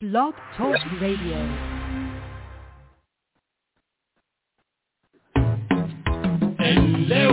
Blog Talk Radio. Ẹ̀ǹlẹ́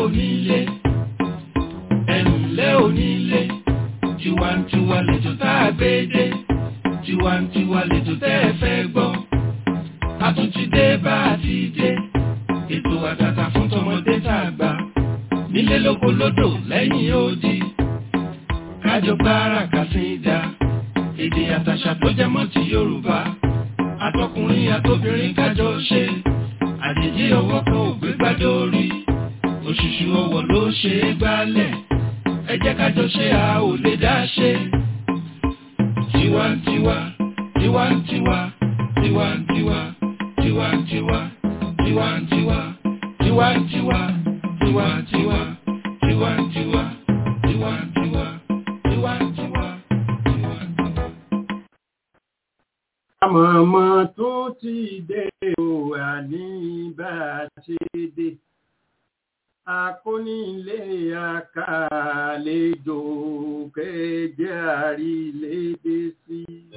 onílé, tiwantiwa lẹ́jọ́ tá a gbé dé, tiwantiwa lẹ́jọ́ tẹ́ ẹ fẹ́ gbọ́. A tún ti dé bá a ti dé, ètò àtàtà fún tọmọdé tàgbà. Nílé lóko lódò lẹ́yìn odi, kájọ gbára kàsídà. Èdè àtàṣà tó jẹ mọ́ ti Yorùbá, àtọkùnrin àtobìnrin kájọ ṣe. Àjèjì ọwọ́ kan ò gbé gbádé orí, òṣùṣù ọwọ́ ló ṣe é gbálẹ̀. Ẹ jẹ́ kájọ ṣe a ò lè dá ṣe. Tiwantiwa, tiwantiwa, tiwantiwa, tiwantiwa, tiwantiwa, tiwantiwa, tiwantiwa, tiwantiwa, tiwantiwa, tiwantiwa. Àmọ̀mọ̀ tó ti dé o, àní bá ṣe dé. Akónílé àkàlejò kẹjẹ àrílédé sí.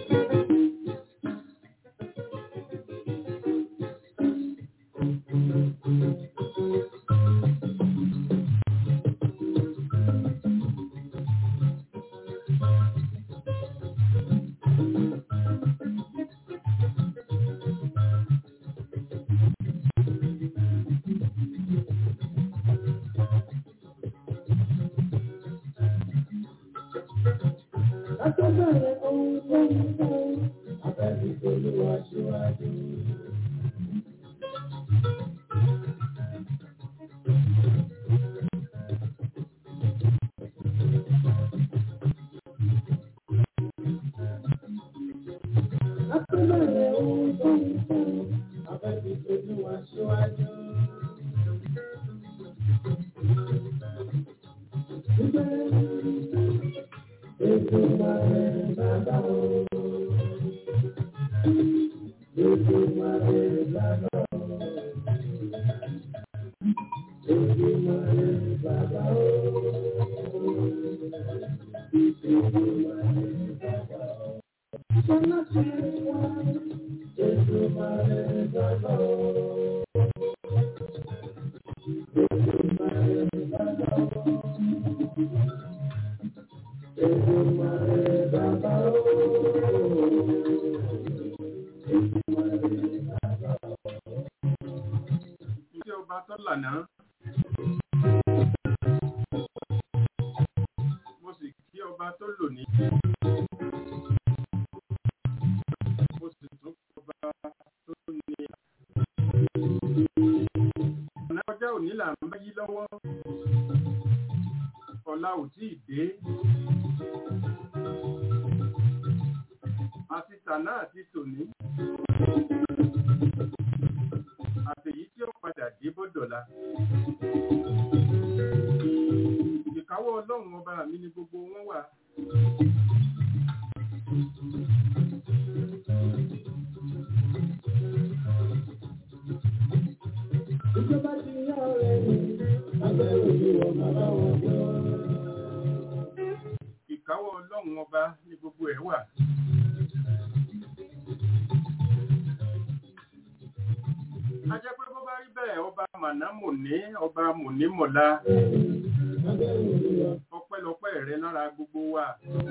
Ọpẹ́lọpẹ́ rẹ lára gbogbo wa.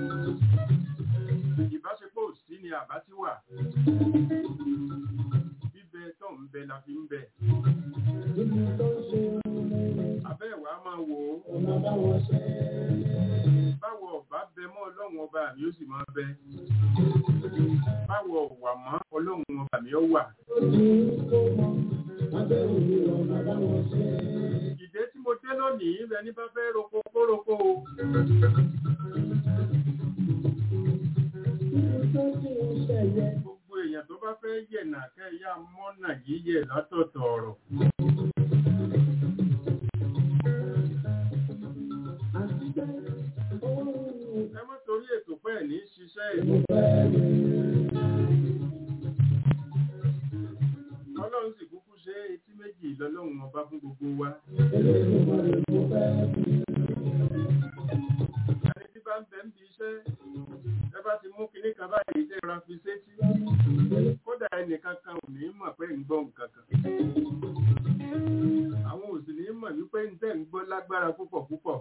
Ìbáṣepọ̀ òsì ni àbá ti wà. Bíbẹ tó ń bẹ la fi ń bẹ. Abẹ́ ìwà máa wò ó. Báwo ọ̀bá bẹ mọ́ Ọlọ́run ọba mi ó sì máa bẹ. Báwo ọ̀wà mọ́ Ọlọ́run ọba mi ó wà. Ìdé tí mo dé lónìí rẹ ní bá fẹ́ roko kó roko o. Gbogbo èèyàn tó bá fẹ́ yẹ̀nà kẹ́yà mọ́nà yíyẹ̀ látọ̀tọ̀ ọ̀rọ̀. Ẹ mọ́ torí ètò pẹ́ ní ṣiṣẹ́ ìlú. Ọlọ́run sì kúkú ṣe etí méjì lọ́lọ́run ọba fún gbogbo wa. Ẹni tí bá ń bẹ ń bi iṣẹ́, ẹ bá ti mú kinní kan báyìí tẹ́ ra fi sétí. ẹnìkankan ò ní mọ̀ pé ń gbọ́ nǹkan kan. Àwọn ò sì ní mọ̀ wípé ń tẹ̀ ń gbọ́ lágbára púpọ̀ púpọ̀.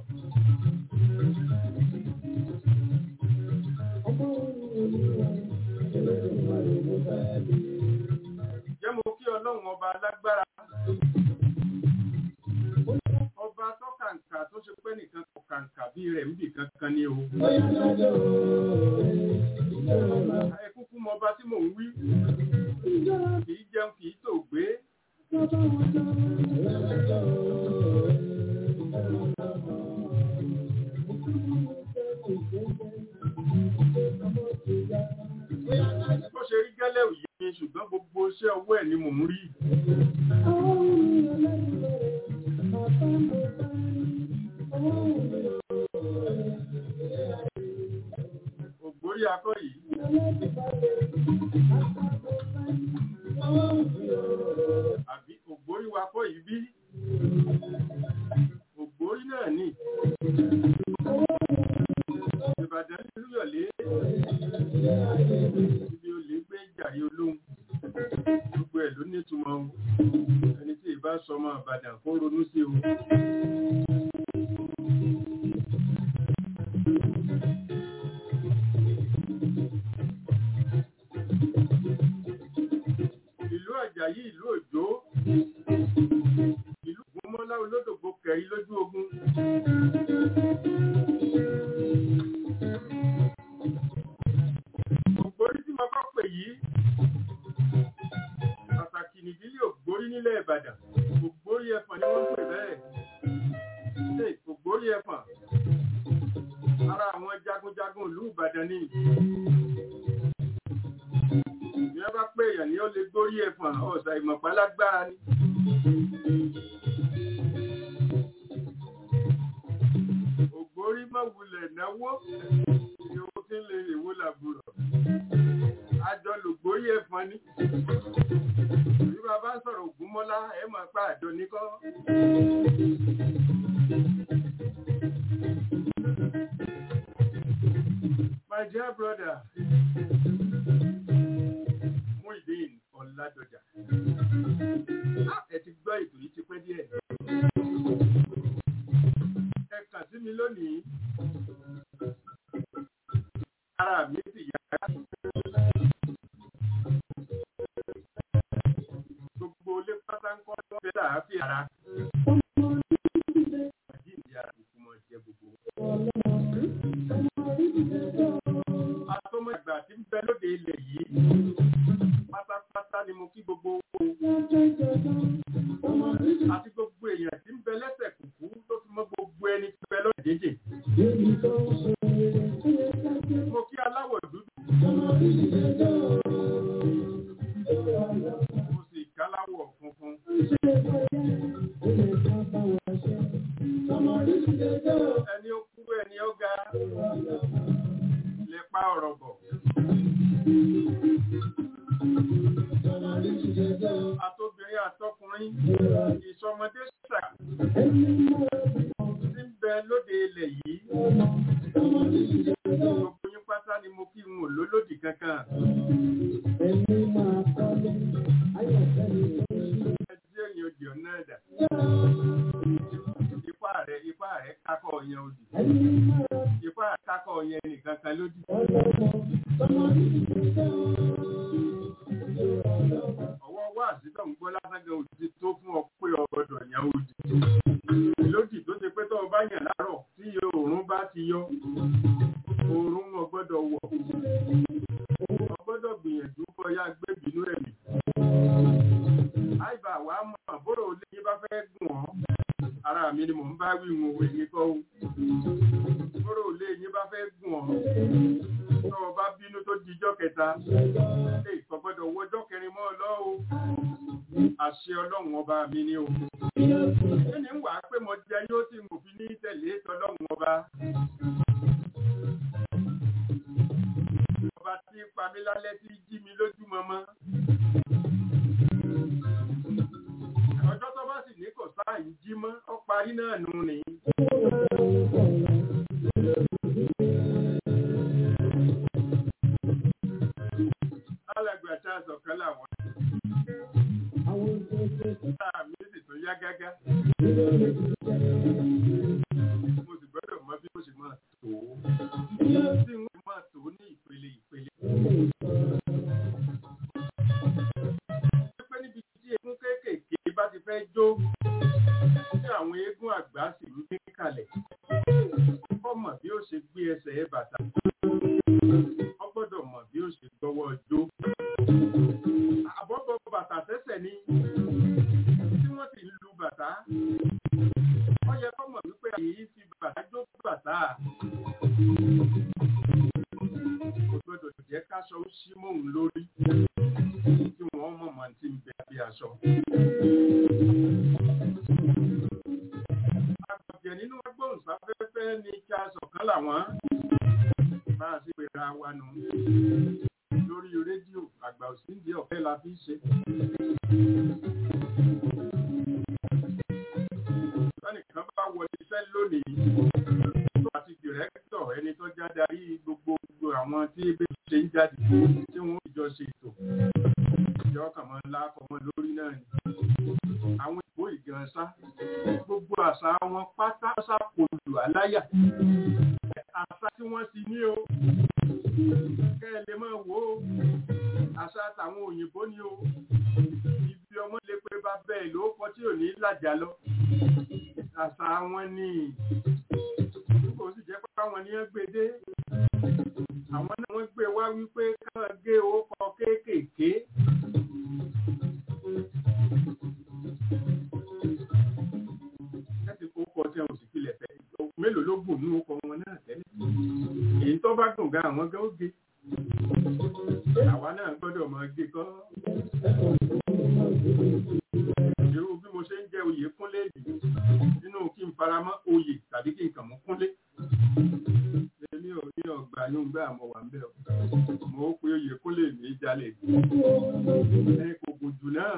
Jẹ́ mo kí Ọlọ́run ọba alágbára. Ọba tó kàǹkà tó ṣe pé nìkan kò kàǹkà bí rẹ̀ ń bì kankan ní o. Ẹ kúkú mọ ọba tí mò ń wí. Kì í jẹun kì í tò gbé. Bó ṣe rí gẹ́lẹ́ òye mi ṣùgbọ́n gbogbo iṣẹ́ ọwọ́ ẹ̀ ni mò ń rí. Ògbórí akọ́ yìí. Àbí ògbórí wa kọ́ yìí bí? Ògbórí náà ni. Ìbàdàn Olúyọ̀lé. Ibi olè gbé jàre olóhùn. Gbogbo ẹ̀ ló nítumọ̀ o. Ẹni tí ìbá sọmọ Ìbàdàn kó ronú sí o. Ìlú Àjàyí, ìlú Òjó, ìlú Ògúnmọ́lá olódògbò kẹ̀rí lójú ogun. Ògbórí tí mo kọ́ pè yìí, pàtàkì nìdílé Ògbórí nílẹ̀ Ìbàdàn. Ògbórí ẹ̀fọ̀n ni wọ́n ń pè bẹ́ẹ̀. Ògbórí ẹ̀fọ̀n. Ara àwọn jagunjagun ìlú Ìbàdàn ni. Ní wọ́n bá pè èèyàn ní ó lè gbórí ẹ̀fọ̀n ọ̀sà ìmọ̀pá lágbára ni. Ògbórí má wulẹ̀ náwó ni ó ti ń lè èwo làbúrò. Àjọ lògbórí ẹ̀fọ̀n ni. Bí bàbá ń sọ̀rọ̀ Ògúnmọ́lá ẹ̀ máa pa àjọ níkọ́. My dear brother, Muideen Ọládọjà. Ẹ ti gbọ́ ètò yìí ti pẹ́ díẹ̀. Ẹ kàn sí mi lónìí. Ara mi sì yá. Gbogbo ilé pátá ń kọ́ tó fẹ́ làáfíà ara. Àjíǹde àbùkù mọ̀ jẹ gbogbo. Àtọ́mọ̀ ìgbà tí ń bẹ lóde ilẹ̀ yìí. Pátápátá ni mo kí gbogbo owó. Àti gbogbo èèyàn tí ń bẹ lẹ́sẹ̀ kùkú tó fi mọ́ gbogbo ẹni tí ń bẹ lọ́dẹ̀ jẹ́jẹ́. Mo kí aláwọ̀ dúdú. Mo sì káláwọ̀ funfun. Ẹni ó kúrú ẹni ó ga. Lè pa ọ̀rọ̀ bọ̀. Àtobìnrin àtọkùnrin, ìsọmọdé sà, tí ń bẹ lóde ilẹ̀ yìí. Gbogbo yín pátá ni mo kí n ò lólódì kankan. Ẹjẹ́ èèyàn òdì ọ̀nà ẹ̀dà. Ipá rẹ̀ kákọ̀ ọ̀yàn òdì. Ipá rẹ̀ kákọ̀ ọ̀yàn ẹnìkan kan lódì. Ọwọ́ wá àsìtọ̀ ń gbọ́ lásán gan òdì tó fún ọ pé ọ̀dọ̀ yàn òdì. Lódì tó ṣe pé tó o bá yàn láàárọ̀ tí oòrùn bá ti yọ, oòrùn ò gbọ́dọ̀ wọ̀. O gbọ́dọ̀ gbìyànjú bọ́yá gbébìnú ẹ̀mí. Àìbá wa mọ̀ bóró olè yín bá fẹ́ gùn ọ́. Ara mi ni mò ń bá wí wọn òwe yín kọ́ o. Bóró olè yín bá fẹ́ gùn ọ́. Tó o bá bínú tó dijọ́ kẹta. Kò gbọ́dọ̀ wọjọ́ kẹrin mọ́ ọ lọ́wọ́. Àṣẹ Ọlọ́run ọba mi ni o. Kí ni ń wà pé mo jẹ yóò tí mo fi ní tẹ̀lé tọlọ́run ọba. Ọba tí pa mí lálẹ́ tí jí mi lójú mọ́mọ́. Ọjọ́ tó bá sì ní kò sáà ń jí mọ́, ó parí náà nù ni. Alàgbà tá a sọ̀kan láwọn. Mi sì tún yá gágá. Mo sì gbọ́dọ̀ mọ bí mo ṣe máa tó. Tí wọ́n máa tó ní ìpele. Pé níbi tí eégún kéékèèké bá ti fẹ́ jó, tí àwọn eégún àgbà sì ń gbé kalẹ̀. Ó mọ̀ bí ó ṣe gbé ẹsẹ̀ bàtà. Ó gbọ́dọ̀ mọ̀ bí ó ṣe gbọ́wọ́ jó. Àbọ̀bọ̀ bàtà sẹ́sẹ̀ ni tí wọ́n ti lu bàtà. Ó yẹ kó mọ̀ wípé èyí fi bàtà jó bàtà. Kò gbọ́dọ̀ jẹ́ káṣọ ó ṣí mọ́ òun lórí tí wọ́n mọ̀ mọ̀ tí ń bẹ bí aṣọ. Àgbàjẹ́ nínú agbóhùnsáfẹ́fẹ́ ni kí a sọ̀kan làwọn bá a sì pera wa nù. Lórí rédíò àgbà òsíndì ọ̀fẹ́ la fi ṣe. Lọ́nìkan bá wọ iṣẹ́ lónìí tó àti dìrẹ́kítọ̀ ẹni tó jádarí gbogbo àwọn tí ebi ṣe ń jáde tí wọ́n jọ ṣe ètò. Ìjọ kàn máa ń lákọ̀ọ́mọ lórí náà ni. Àwọn ìbò ìgànsá gbogbo àṣà wọn pátá ṣàkólù aláyà. Àṣà tí wọ́n ti ní o. Kẹ́ ẹ lè máa wò ó. Àṣà tàwọn òyìnbó ni o. Ibi ọmọ lè pé bá bẹ́ẹ̀ ló kọ́ tí ò ní làjà lọ. Àṣà wọn ni. Kò sì jẹ́ pé àwọn ni wọ́n gbé dé. Àwọn náà wọ́n gbé wá wípé káwọn gé orúkọ kéékèèké. Láti kó kọ tí àwọn sì filẹ̀ fẹ́. Mélòó ló gùn ní orúkọ wọn náà tẹ́lẹ̀? Èyí tó bá gùn gan àwọn gan ó gé. Àwa náà gbọ́dọ̀ máa gé kọ́. Irú bí mo ṣe ń jẹ́ oyè kúnlé yìí nínú kí n faramọ́ oyè tàbí kí n kàn mú kúnlé. Èmi ò ní ọgbà yóò gbé àmọ́ wà ń bẹ̀ ọ́. Mo ó pe oyè kúnlé mi jalè. Ẹ kò gùn jù náà.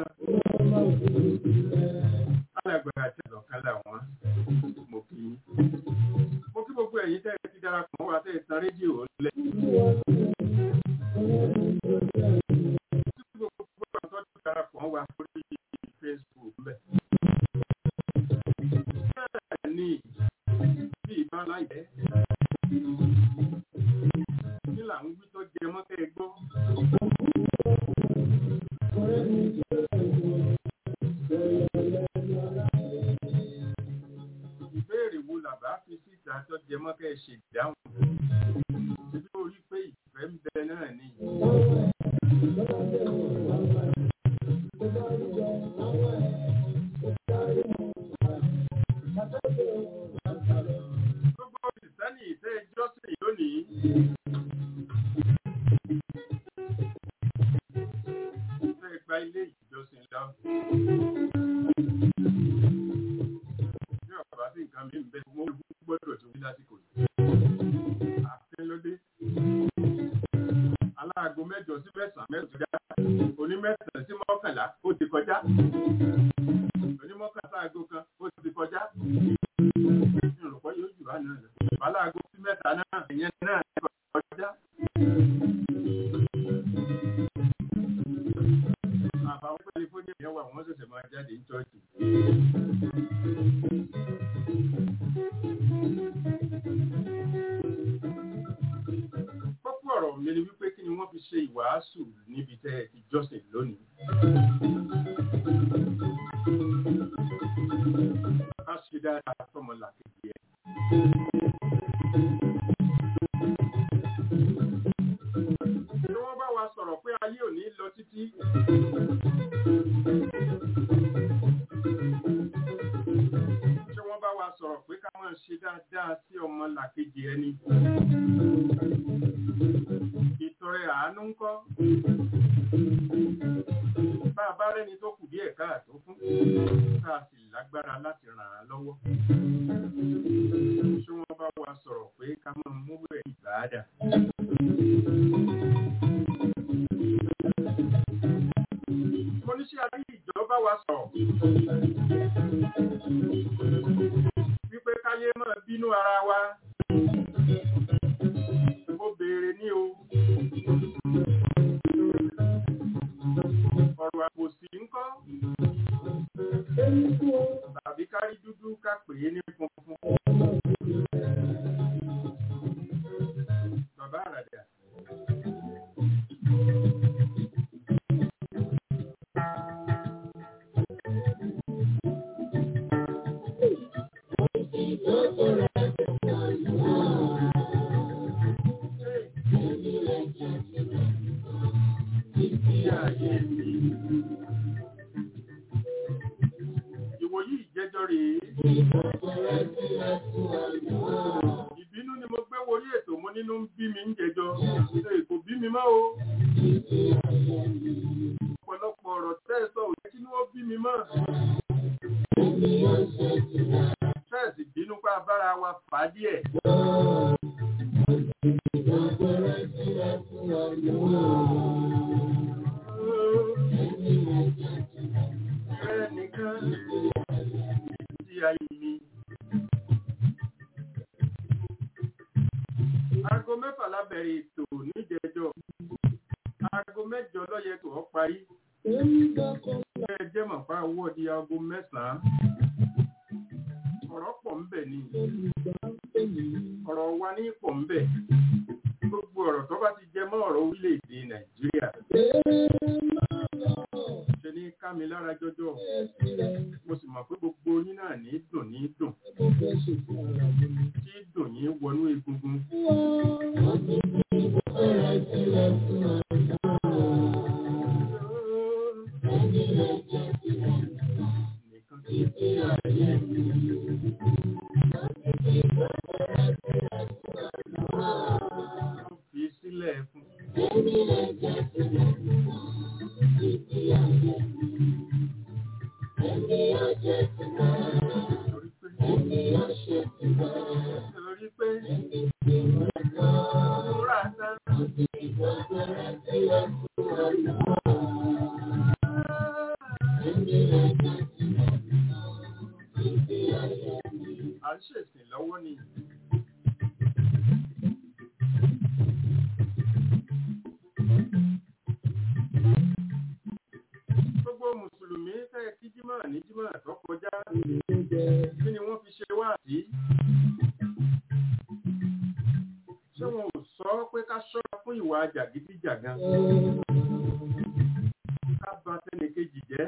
Alágbára tí ọ̀kan làwọn mo kí yín. Mo kí gbogbo ẹ̀yin tẹ́ ẹ ti darapọ̀ wá tẹ́ ẹ tan rédíò lẹ̀. Darapọ̀ wá lórí Facebook bẹ́ẹ̀. Bẹ́ẹ̀ ni bí ìbá láìpẹ́ ní là ń wí tó jẹ mọ́kẹ́ gbọ́. Ìbéèrè wo làbá fi síta tó jẹ mọ́kẹ́ ṣe ìdáhùn. Ṣébí ó rí pé ìfẹ́ ń bẹ náà ni. Gbogbo ìsẹ́ni ìfẹ́ ìjọsìn lónìí. Ìfẹ́ gba ilé ìjọsìn lọ. Bí ọ̀pá sí nǹkan mi ń bẹ, mo gbọ́dọ̀ tó wí lásìkò yìí. Àfínlódé. Aláàgó 8 sí 9 mẹ́sàn-án. Oní 9 sí 11 ó ti kọjá. Oní 11 sáàgó kan ó ti kọjá. Ìrùpọ̀ yóò jù wá náà lọ. Aláàgó sí 3 náà ìyẹn náà ti kọjá. Àbáwọn California yẹn wà wọ́n ṣẹ̀ṣẹ̀ máa jáde ní ṣọ́ọ̀ṣì. Kókó ọ̀rọ̀ mi ni wípé kí ni wọ́n fi ṣe ìwàásù níbi tẹ́ ẹ ti jọ́sìn lónìí. A ṣe dáadáa fọ́mọlà kejì ẹ̀. Tí wọ́n bá wa sọ̀rọ̀ pé ayé ò ní lọ títí. Tí wọ́n bá wa sọ̀rọ̀ pé ká máa ṣe dáadáa sí ọmọlà kejì ẹni. Ìtọrẹ àánú ń kọ́. Bá a bá rẹ́ni tó kù díẹ̀ káàtó fún, tá a sì lágbára láti ràn án lọ́wọ́. Ṣé wọ́n bá wa sọ̀rọ̀ pé ká máa mú ẹ̀ ìbáàdà? Mo ní ṣé ayé ìjọba wa sọ̀rọ̀ wípé káyé máa bínú ara wa. Mo béèrè ní o. Ọ̀rọ̀ àbòsí ń kọ́. Ìwòyí ìjẹ́jọ́ rèé. Ìbínú ni mo gbé worí ètò mo nínú ń bí mi ń jẹjọ́. Kò bí mi mọ́ o. Ọ̀pọ̀lọpọ̀ ọ̀rọ̀ tẹ́ ẹ sọ ò jẹ́ kí ni wọ́n bí mi mọ́. Fẹ́ẹ̀sì bínú pa bára wa fà á díẹ̀. Ẹnìkan ti ayé mi. Aago 6 la bẹ̀rẹ̀ ètò níjẹ̀jọ́. Aago 8 ló yẹ kó parí. Ẹ jẹ́ mọ̀ fá owó di aago 9. Ọ̀rọ̀ pọ̀ ń bẹ ni. Ọ̀rọ̀ wa ní pọ̀ ń bẹ. Gbogbo ọ̀rọ̀ tó bá ti jẹ mọ́ ọ̀rọ̀ orílẹ̀-èdè Nàìjíríà. Ṣe ní ká mi lára jọjọ. Mo sì mọ̀ pé gbogbo yín náà ní dùn. Tí dùn yín wọnú egungun. Fi sílẹ̀ fún. Torí pé múra tán. À ń ṣèsìn lọ́wọ́ ni. Gbogbo Mùsùlùmí fẹ́ kí Jímọ̀ ní Jímọ̀ tó kọjá. Kí ni wọ́n fi ṣe wá sí? Ṣé wọn ò sọ pé ká ṣọ́ra fún ìwà jàgídíjàgan? Ká bà tẹnìkejì jẹ́.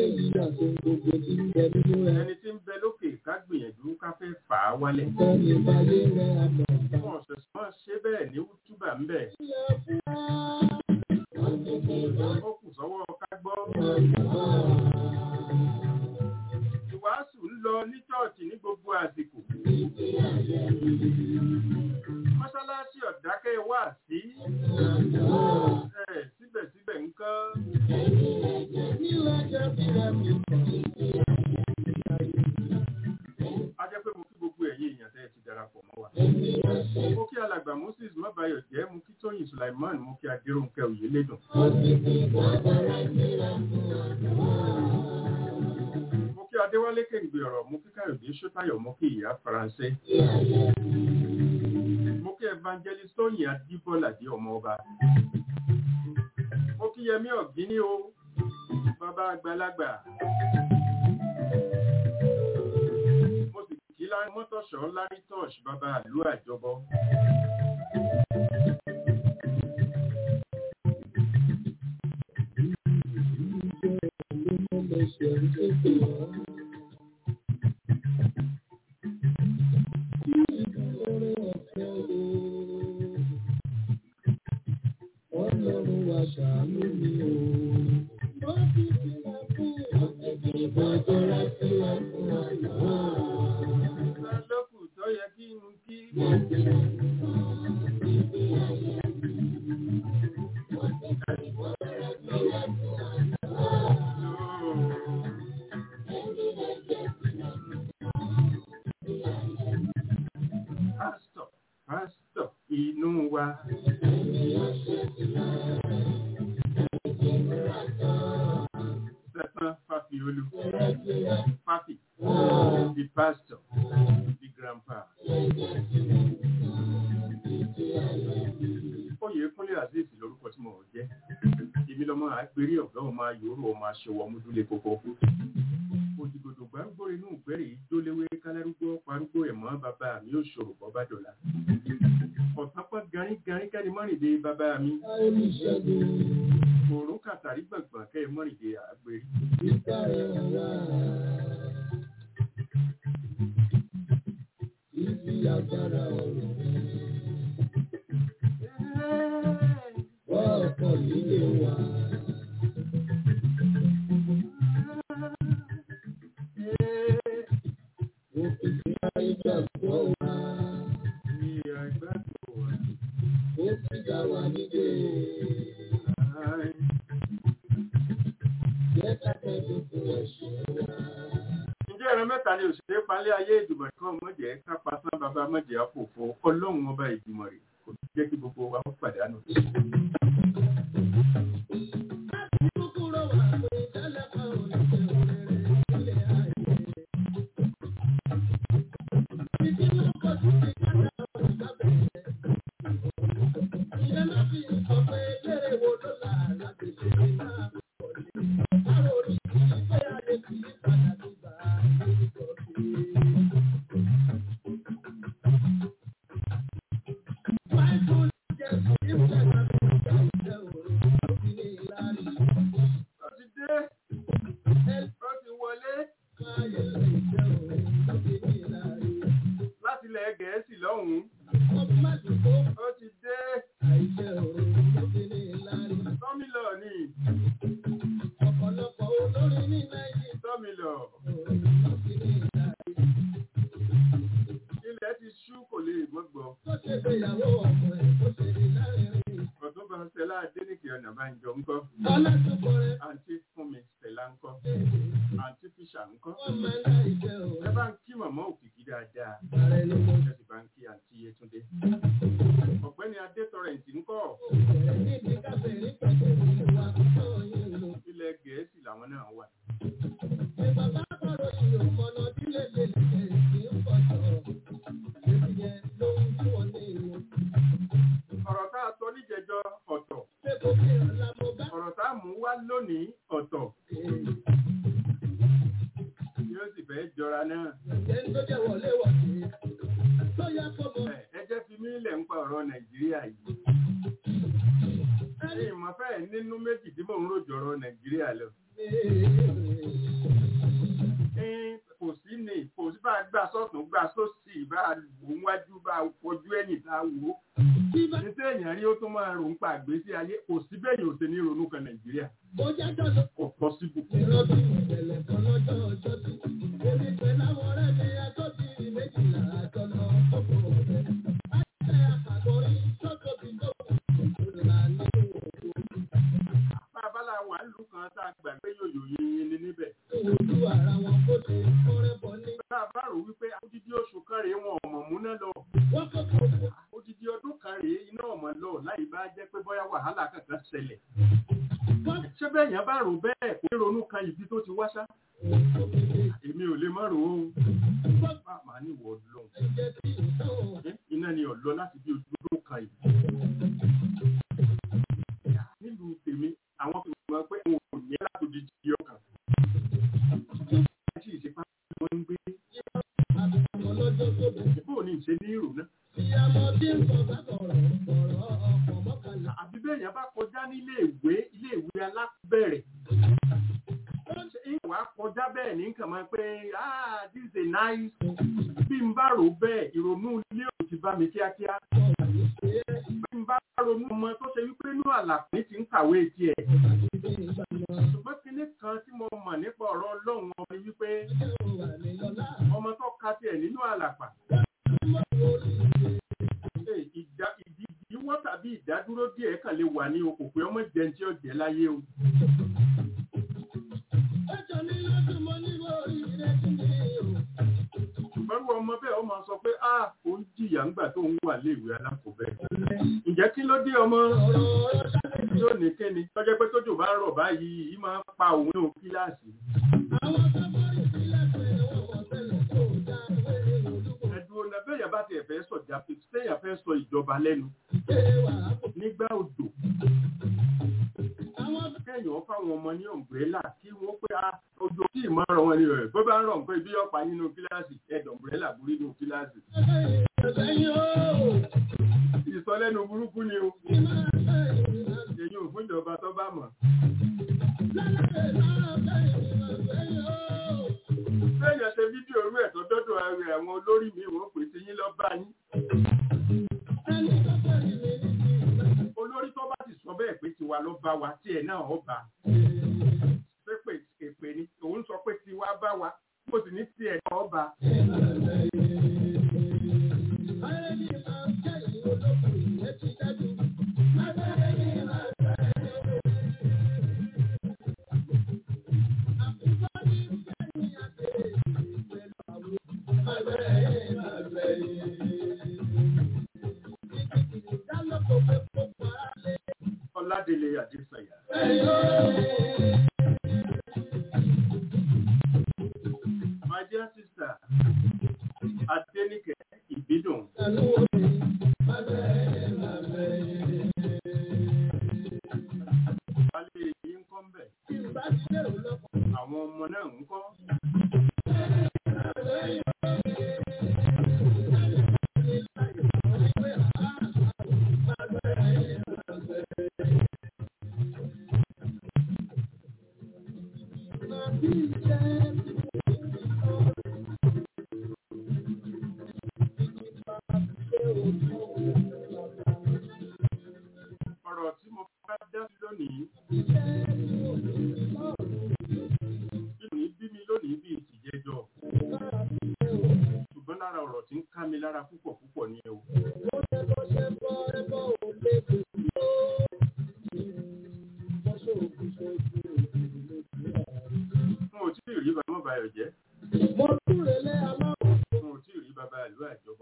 Ẹni tí ń bẹ lókè ká gbìyànjú ká fẹ́ fà á wálẹ̀. Wọ́n ṣẹ̀ṣẹ̀ máa ṣe bẹ́ẹ̀ ní Útúbà ń bẹ̀. Ó kù sọ́wọ́ ká gbọ́. Ìwàásù ń lọ ní ṣọ́ọ̀ṣì ní gbogbo àsìkò. Mọ́ṣáláṣí ọ̀dákẹ́ wà sí. Síbẹ̀síbẹ̀ nǹkan. A jẹ́ pé mo kí gbogbo ẹ̀yin èèyàn tẹ́ ẹ ti darapọ̀ mọ́ wa. Mo kí alàgbà Moses Mábáyọ̀ jẹ́, mo kí Tóyìn Sulaiman, mo kí Adéròǹkẹ́ Oyèlédùn. Mo kí Adéwálé Kéǹgbè ọ̀rọ̀, mo kí Káyọ̀dé Ṣótáyọ̀, mo kí ìyá Faransé. Mo kí Evangelist Tóyìn Adébọ́lá di ọmọ ọba. Mo kí Yẹmí Ọ̀gíní o, bàbá àgbàlagbà. Mo sì kí Mọ́tọ̀ṣọ́ Lárí Tọ́ṣ, bàbá ìlú Àjọbọ. Pásítọ̀ inú wa. Stephen Fafiolu. Fafi. The pastor. The grandpa. Oyèkúnlé Azeez lórúkọ tí mo jẹ́. Èmi lọ́mọ àgbèrè ọ̀gá ọmọ ayòrò ọmọ aṣọwọ́ múdúlé kókó. Òjìgbòdò gbárùgbò inú ìgbẹ́rẹ̀ ìjóléwé kálárúgbó parúgbó ẹ̀mọ́ bàbá mi ò ṣòro bọ́bá dọ̀la. Ọ̀sápá garígarí kẹ́ni mọ́rìndé bàbá mi. Òòrùn kàtàrí gbọ̀ngbọ̀n kẹ́ mọ́rìndé àgbèrè. agbára ọ̀rọ̀. Wọ́n kọ̀ nílé wa. Òkìkí àìgbàgbọ́ wa. Ó ti dá wa nílé. Jẹ́ ká tẹ́jú fún ẹ̀ṣẹ̀ wa. Ǹjẹ́ ẹran mẹ́ta ni òṣèré palẹ́ ayé ìdùmọ̀ kan mọ̀jẹ̀ ká pasán bàbá mọ̀jẹ̀ àpòfo ọlọ́run ọba ìgbìmọ̀ rẹ̀ kò ní jẹ́ kí gbogbo wa ó pàdánù. lọ bá yín. Olórí tó bá ti sọ bẹ́ẹ̀ pé tiwa ló bá wa tí ẹ̀ náà ó bá. Pépè èpè ni òun sọ pé tiwa bá wa kó sì ní tí ẹ̀ náà ó bá. Ọládélé Adésànyà. My dear sister, Adéníkẹ́ Ìbídùn. Alẹ́ yìí ń kọ́ ń bẹ̀. Àwọn ọmọ náà ń kọ́. Ọ̀rọ̀ tí mo fẹ́ dá sí lónìí. Bí mi lónìí bí ìtìjẹjọ́. Ṣùgbọ́n lára ọ̀rọ̀ tí ń ká mi lára púpọ̀ púpọ̀ ni o. Mo ò tí ì rí bàbá Báyọ̀ jẹ́. Mo ò tí ì rí bàbá ìlú àjọbọ.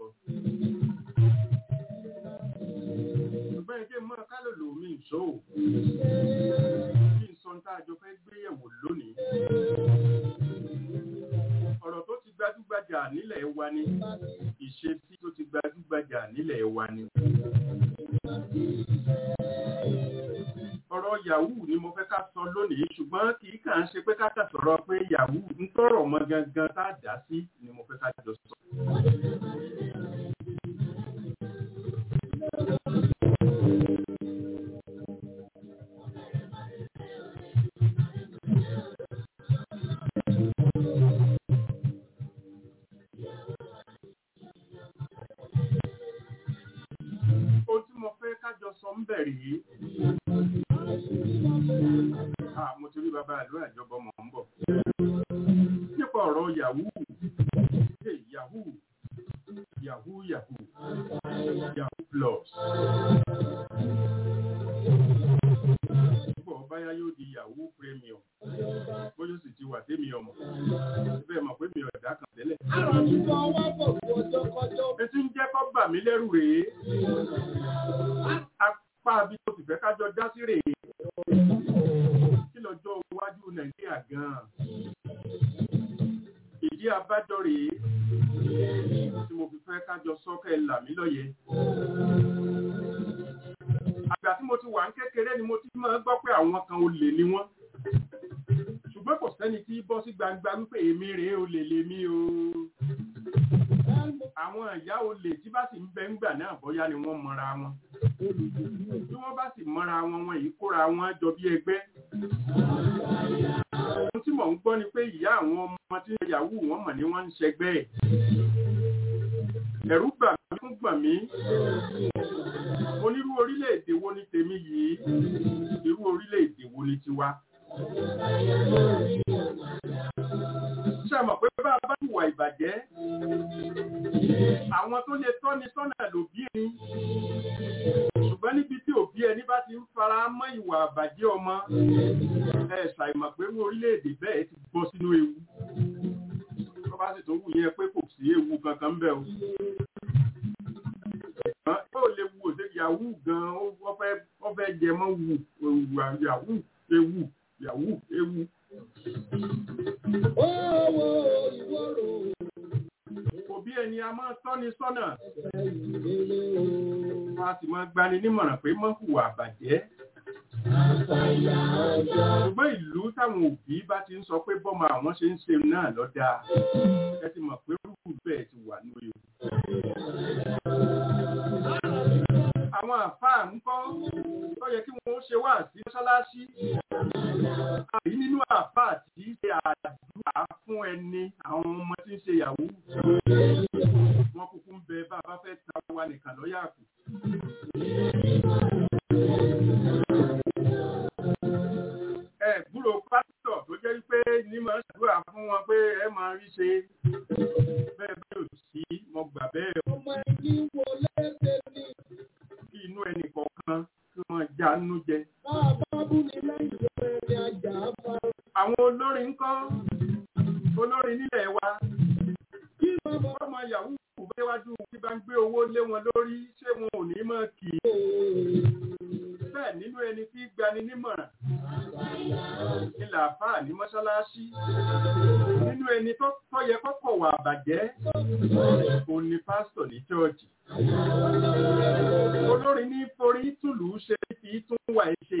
Ṣùgbọ́n ẹjẹ́ mọ́ kálòlò mi ìṣó ò. Kí n sọ tá a jọ fẹ́ gbéyẹ̀wò lónìí. Ọ̀rọ̀ tó ti gbajúgbajà nílẹ̀ wa ni. Ìṣesí tó ti gbajúgbajà nílẹ̀ wa ni. Ọ̀rọ̀ Yahoo ni mo fẹ́ ká sọ lónìí, ṣùgbọ́n kì í kàn ṣe pé ká kà sọ̀rọ̀ pé Yahoo ń tọrọ mọ́ gangan tá a dá sí ni mo fẹ́ ká jọ sọ. Ohun tí mo fẹ́ ká jọ sọ ń bẹ̀rẹ̀ yìí. Mo ti rí bàbá ìlú àjọbọ mọ̀ ń bọ̀. Nípa ọ̀rọ̀ Yahoo. Yahoo. Yahoo Yahoo. Yahoo Plus. Bọ̀ báyá yóò di Yahoo Premium. Bóyá sì ti wà tèmi ọmọ. Bẹ́ẹ̀ mọ̀ pé mi ò ẹ̀dá kan tẹ́lẹ̀. Etí ń jẹ́ kó bà mí lẹ́rù rèé. Apá bí tó sì fẹ́ kájọ dá sí rèé. Kí lọ́jọ́ iwájú Nàìjíríà gan-an? Ìdí abájọ rèé tí mo fi fẹ́ kájọ sọ́kẹ́ là mí lóye. Àgbà tí mo ti wà ń kékeré ni mo ti máa ń gbọ́ pé àwọn kan olè ni wọ́n. Ṣùgbọ́n kò sẹ́ni tí bọ́ sí gbangba wípé èmi rèé olè lèmi o. Àwọn ìyá olè tí bá sì ń bẹ ńgbà náà bóyá ni wọ́n mọra wọn. Bí wọ́n bá sì mọra wọn, wọn yìí kóra wọn jọ bí ẹgbẹ́. Ohun tí mò ń gbọ́ ni pé ìyá àwọn ọmọ tí Yahoo wọ́n mọ̀ ní wọ́n ń ṣẹgbẹ́ ẹ̀. Ẹ̀rù gbà mí fún gbà mí. Onírú orílẹ̀-èdè wo ni tèmi yìí? Irú orílẹ̀-èdè wo ni tiwa? Ṣé mọ̀ pé bá a bá ìwà ìbàjẹ́, àwọn tó lè tọ́ni sọ́nà lòbí ẹni. Ṣùgbọ́n níbi tí òbí ẹni bá ti ń fara mọ́ ìwà àbàjẹ́ ọmọ, ṣàìmọ̀ pé orílẹ̀-èdè bẹ́ẹ̀ ti bọ́ sínú ewu. Tó bá sì tó wù yẹn pé kò sí ewu kankan bẹ́ẹ̀ o. Ó lè wu òṣè Yahoo gan-an, ó fẹ́ jẹ mọ́ Yahoo ewu. Yahoo ewu. Òbí ẹni a máa tọ́ni sọ́nà. Wọ́n á sì máa gbani nímọ̀ràn pé má hùwà àbàjẹ́. Ṣùgbọ́n ìlú táwọn òbí bá ti ń sọ pé bọ́mọ àwọn ṣe ń ṣe náà lọ́dà. Ẹ ti mọ̀ pé rúkú bẹ́ẹ̀ ti wà ní ewu. Àwọn àfáà ń kọ́ tó yẹ kí wọ́n ṣe wá sí mọ́ṣáláṣí. Àbí nínú àfáà tí í ṣe àdúrà fún ẹni àwọn ọmọ tí ń ṣe Yahoo. Wọ́n kúkú ń bẹ bá bá fẹ́ ta wa nìkan lọ́yà kù. Gbúrò pásítọ̀ tó jẹ́ pé ní máa ṣàdúrà fún wọn pé ẹ máa rí ṣe bẹ́ẹ̀ bí ò sí mo gbà bẹ́ẹ̀. Ọmọ ẹni wọlé tẹ̀lé. Kí inú ẹnì kọ̀ọ̀kan kí wọ́n já nú jẹ. Bàbá bú ni lẹ́yìn ẹni ajá fara. Àwọn olórin ń kọ́ olórin nílẹ̀ wa. Kí bàbá ọmọ yahoo bẹ́ẹ̀ wájú bí bá ń gbé owó lé wọn lórí ṣé wọn ò ní mọ̀ kì í. Bẹ́ẹ̀ nínú ẹni tí gbani nímọ̀ràn ní làáfàá ní mọ́ṣáláṣí nínú ẹni tó yẹ kọ́kọ́ wà bàjẹ́ òun ni pásítọ̀ ní chọ́ọ̀chì. Olórin ní forí tùlù ṣe fi tún wà ṣe.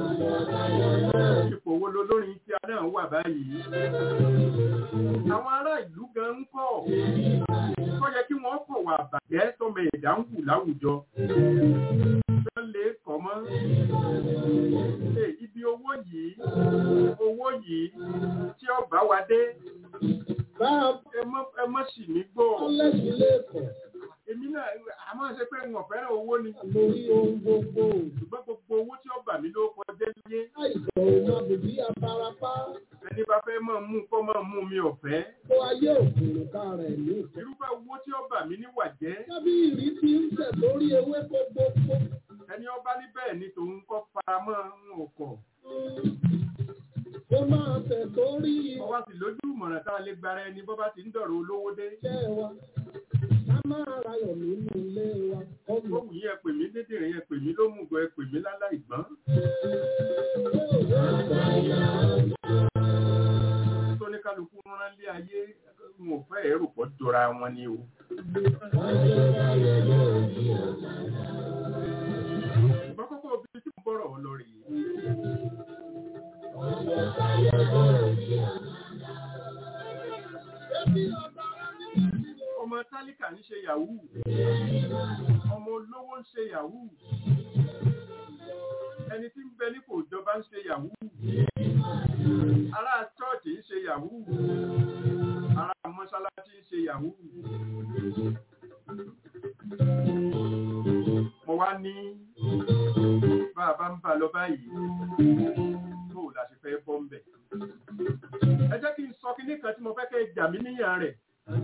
Ipò wo lolórin tí a náà wà báyìí? Àwọn ará ìlú gan ń kọ́ tó yẹ kí wọ́n kọ̀ wà bàjẹ́ tọmọ ẹ̀dá ń wù láwùjọ. Wọ́n lè kọ́ mọ́. Ibi owó yìí tí ó bá wa dé. Ẹ mọ́ sì mí gbọ́. Èmi náà a máa ṣe pé wọn fẹ́ràn owó ni. lórí ohun gbogbo. Ṣùgbọ́n gbogbo owó tí ó bà mí ló kọjá níyé. Àìsàn òun àbòbí abarapá. Ẹni bá fẹ́ máa mú kọ́ máa mú mi ọ̀fẹ́. Kó ayé òkùnrin ká rẹ̀ ní. Irúfẹ́ owó tí ó bà mí níwà jẹ́. Tábìlì ti ń tẹ̀ lórí ewé gbogbo. Ẹni ọba ní bẹ́ẹ̀ ni tòun kọ́ faramọ́ ń ọkọ̀. Ó máa tẹ̀ sórí. Ọwọ́ sì lójú ìmọ̀ràn tá a lè gbára ẹni bọ́ bá ti ń dọ̀rọ̀ olówó dé. Iṣẹ́ wa. Ká máa rayọ̀ nínú ilé wa. Ohun yìí ẹ pè mí dédèrè ẹ pè mí lómùgọ̀ ẹ pè mí lálá ìgbọ́n. Tó ní kálukú rán lé ayé wọn ò fẹ́ ẹ̀rù pọ̀ jọra wọn ni o. Ìgbọ́kọ́kọ́ bí tí mo bọ̀rọ̀ lọ rèé. Ọmọ tálíkà ń ṣe yahoo. Ọmọ olówó ń ṣe yahoo. Ẹni tí ń bẹ nípò ìjọba ń ṣe yahoo. Ará chọ́ọ̀chì ń ṣe yahoo. Ará mọ́ṣáláṣí ń ṣe yahoo. Mo wá ní bàbá ń bá lọ báyìí. Bó la ṣe fẹ́ bọ́ ń bẹ̀. Ẹ jẹ́ kí n sọ kinní kan tí mo fẹ́ kẹ́ jà mí níyàn rẹ̀.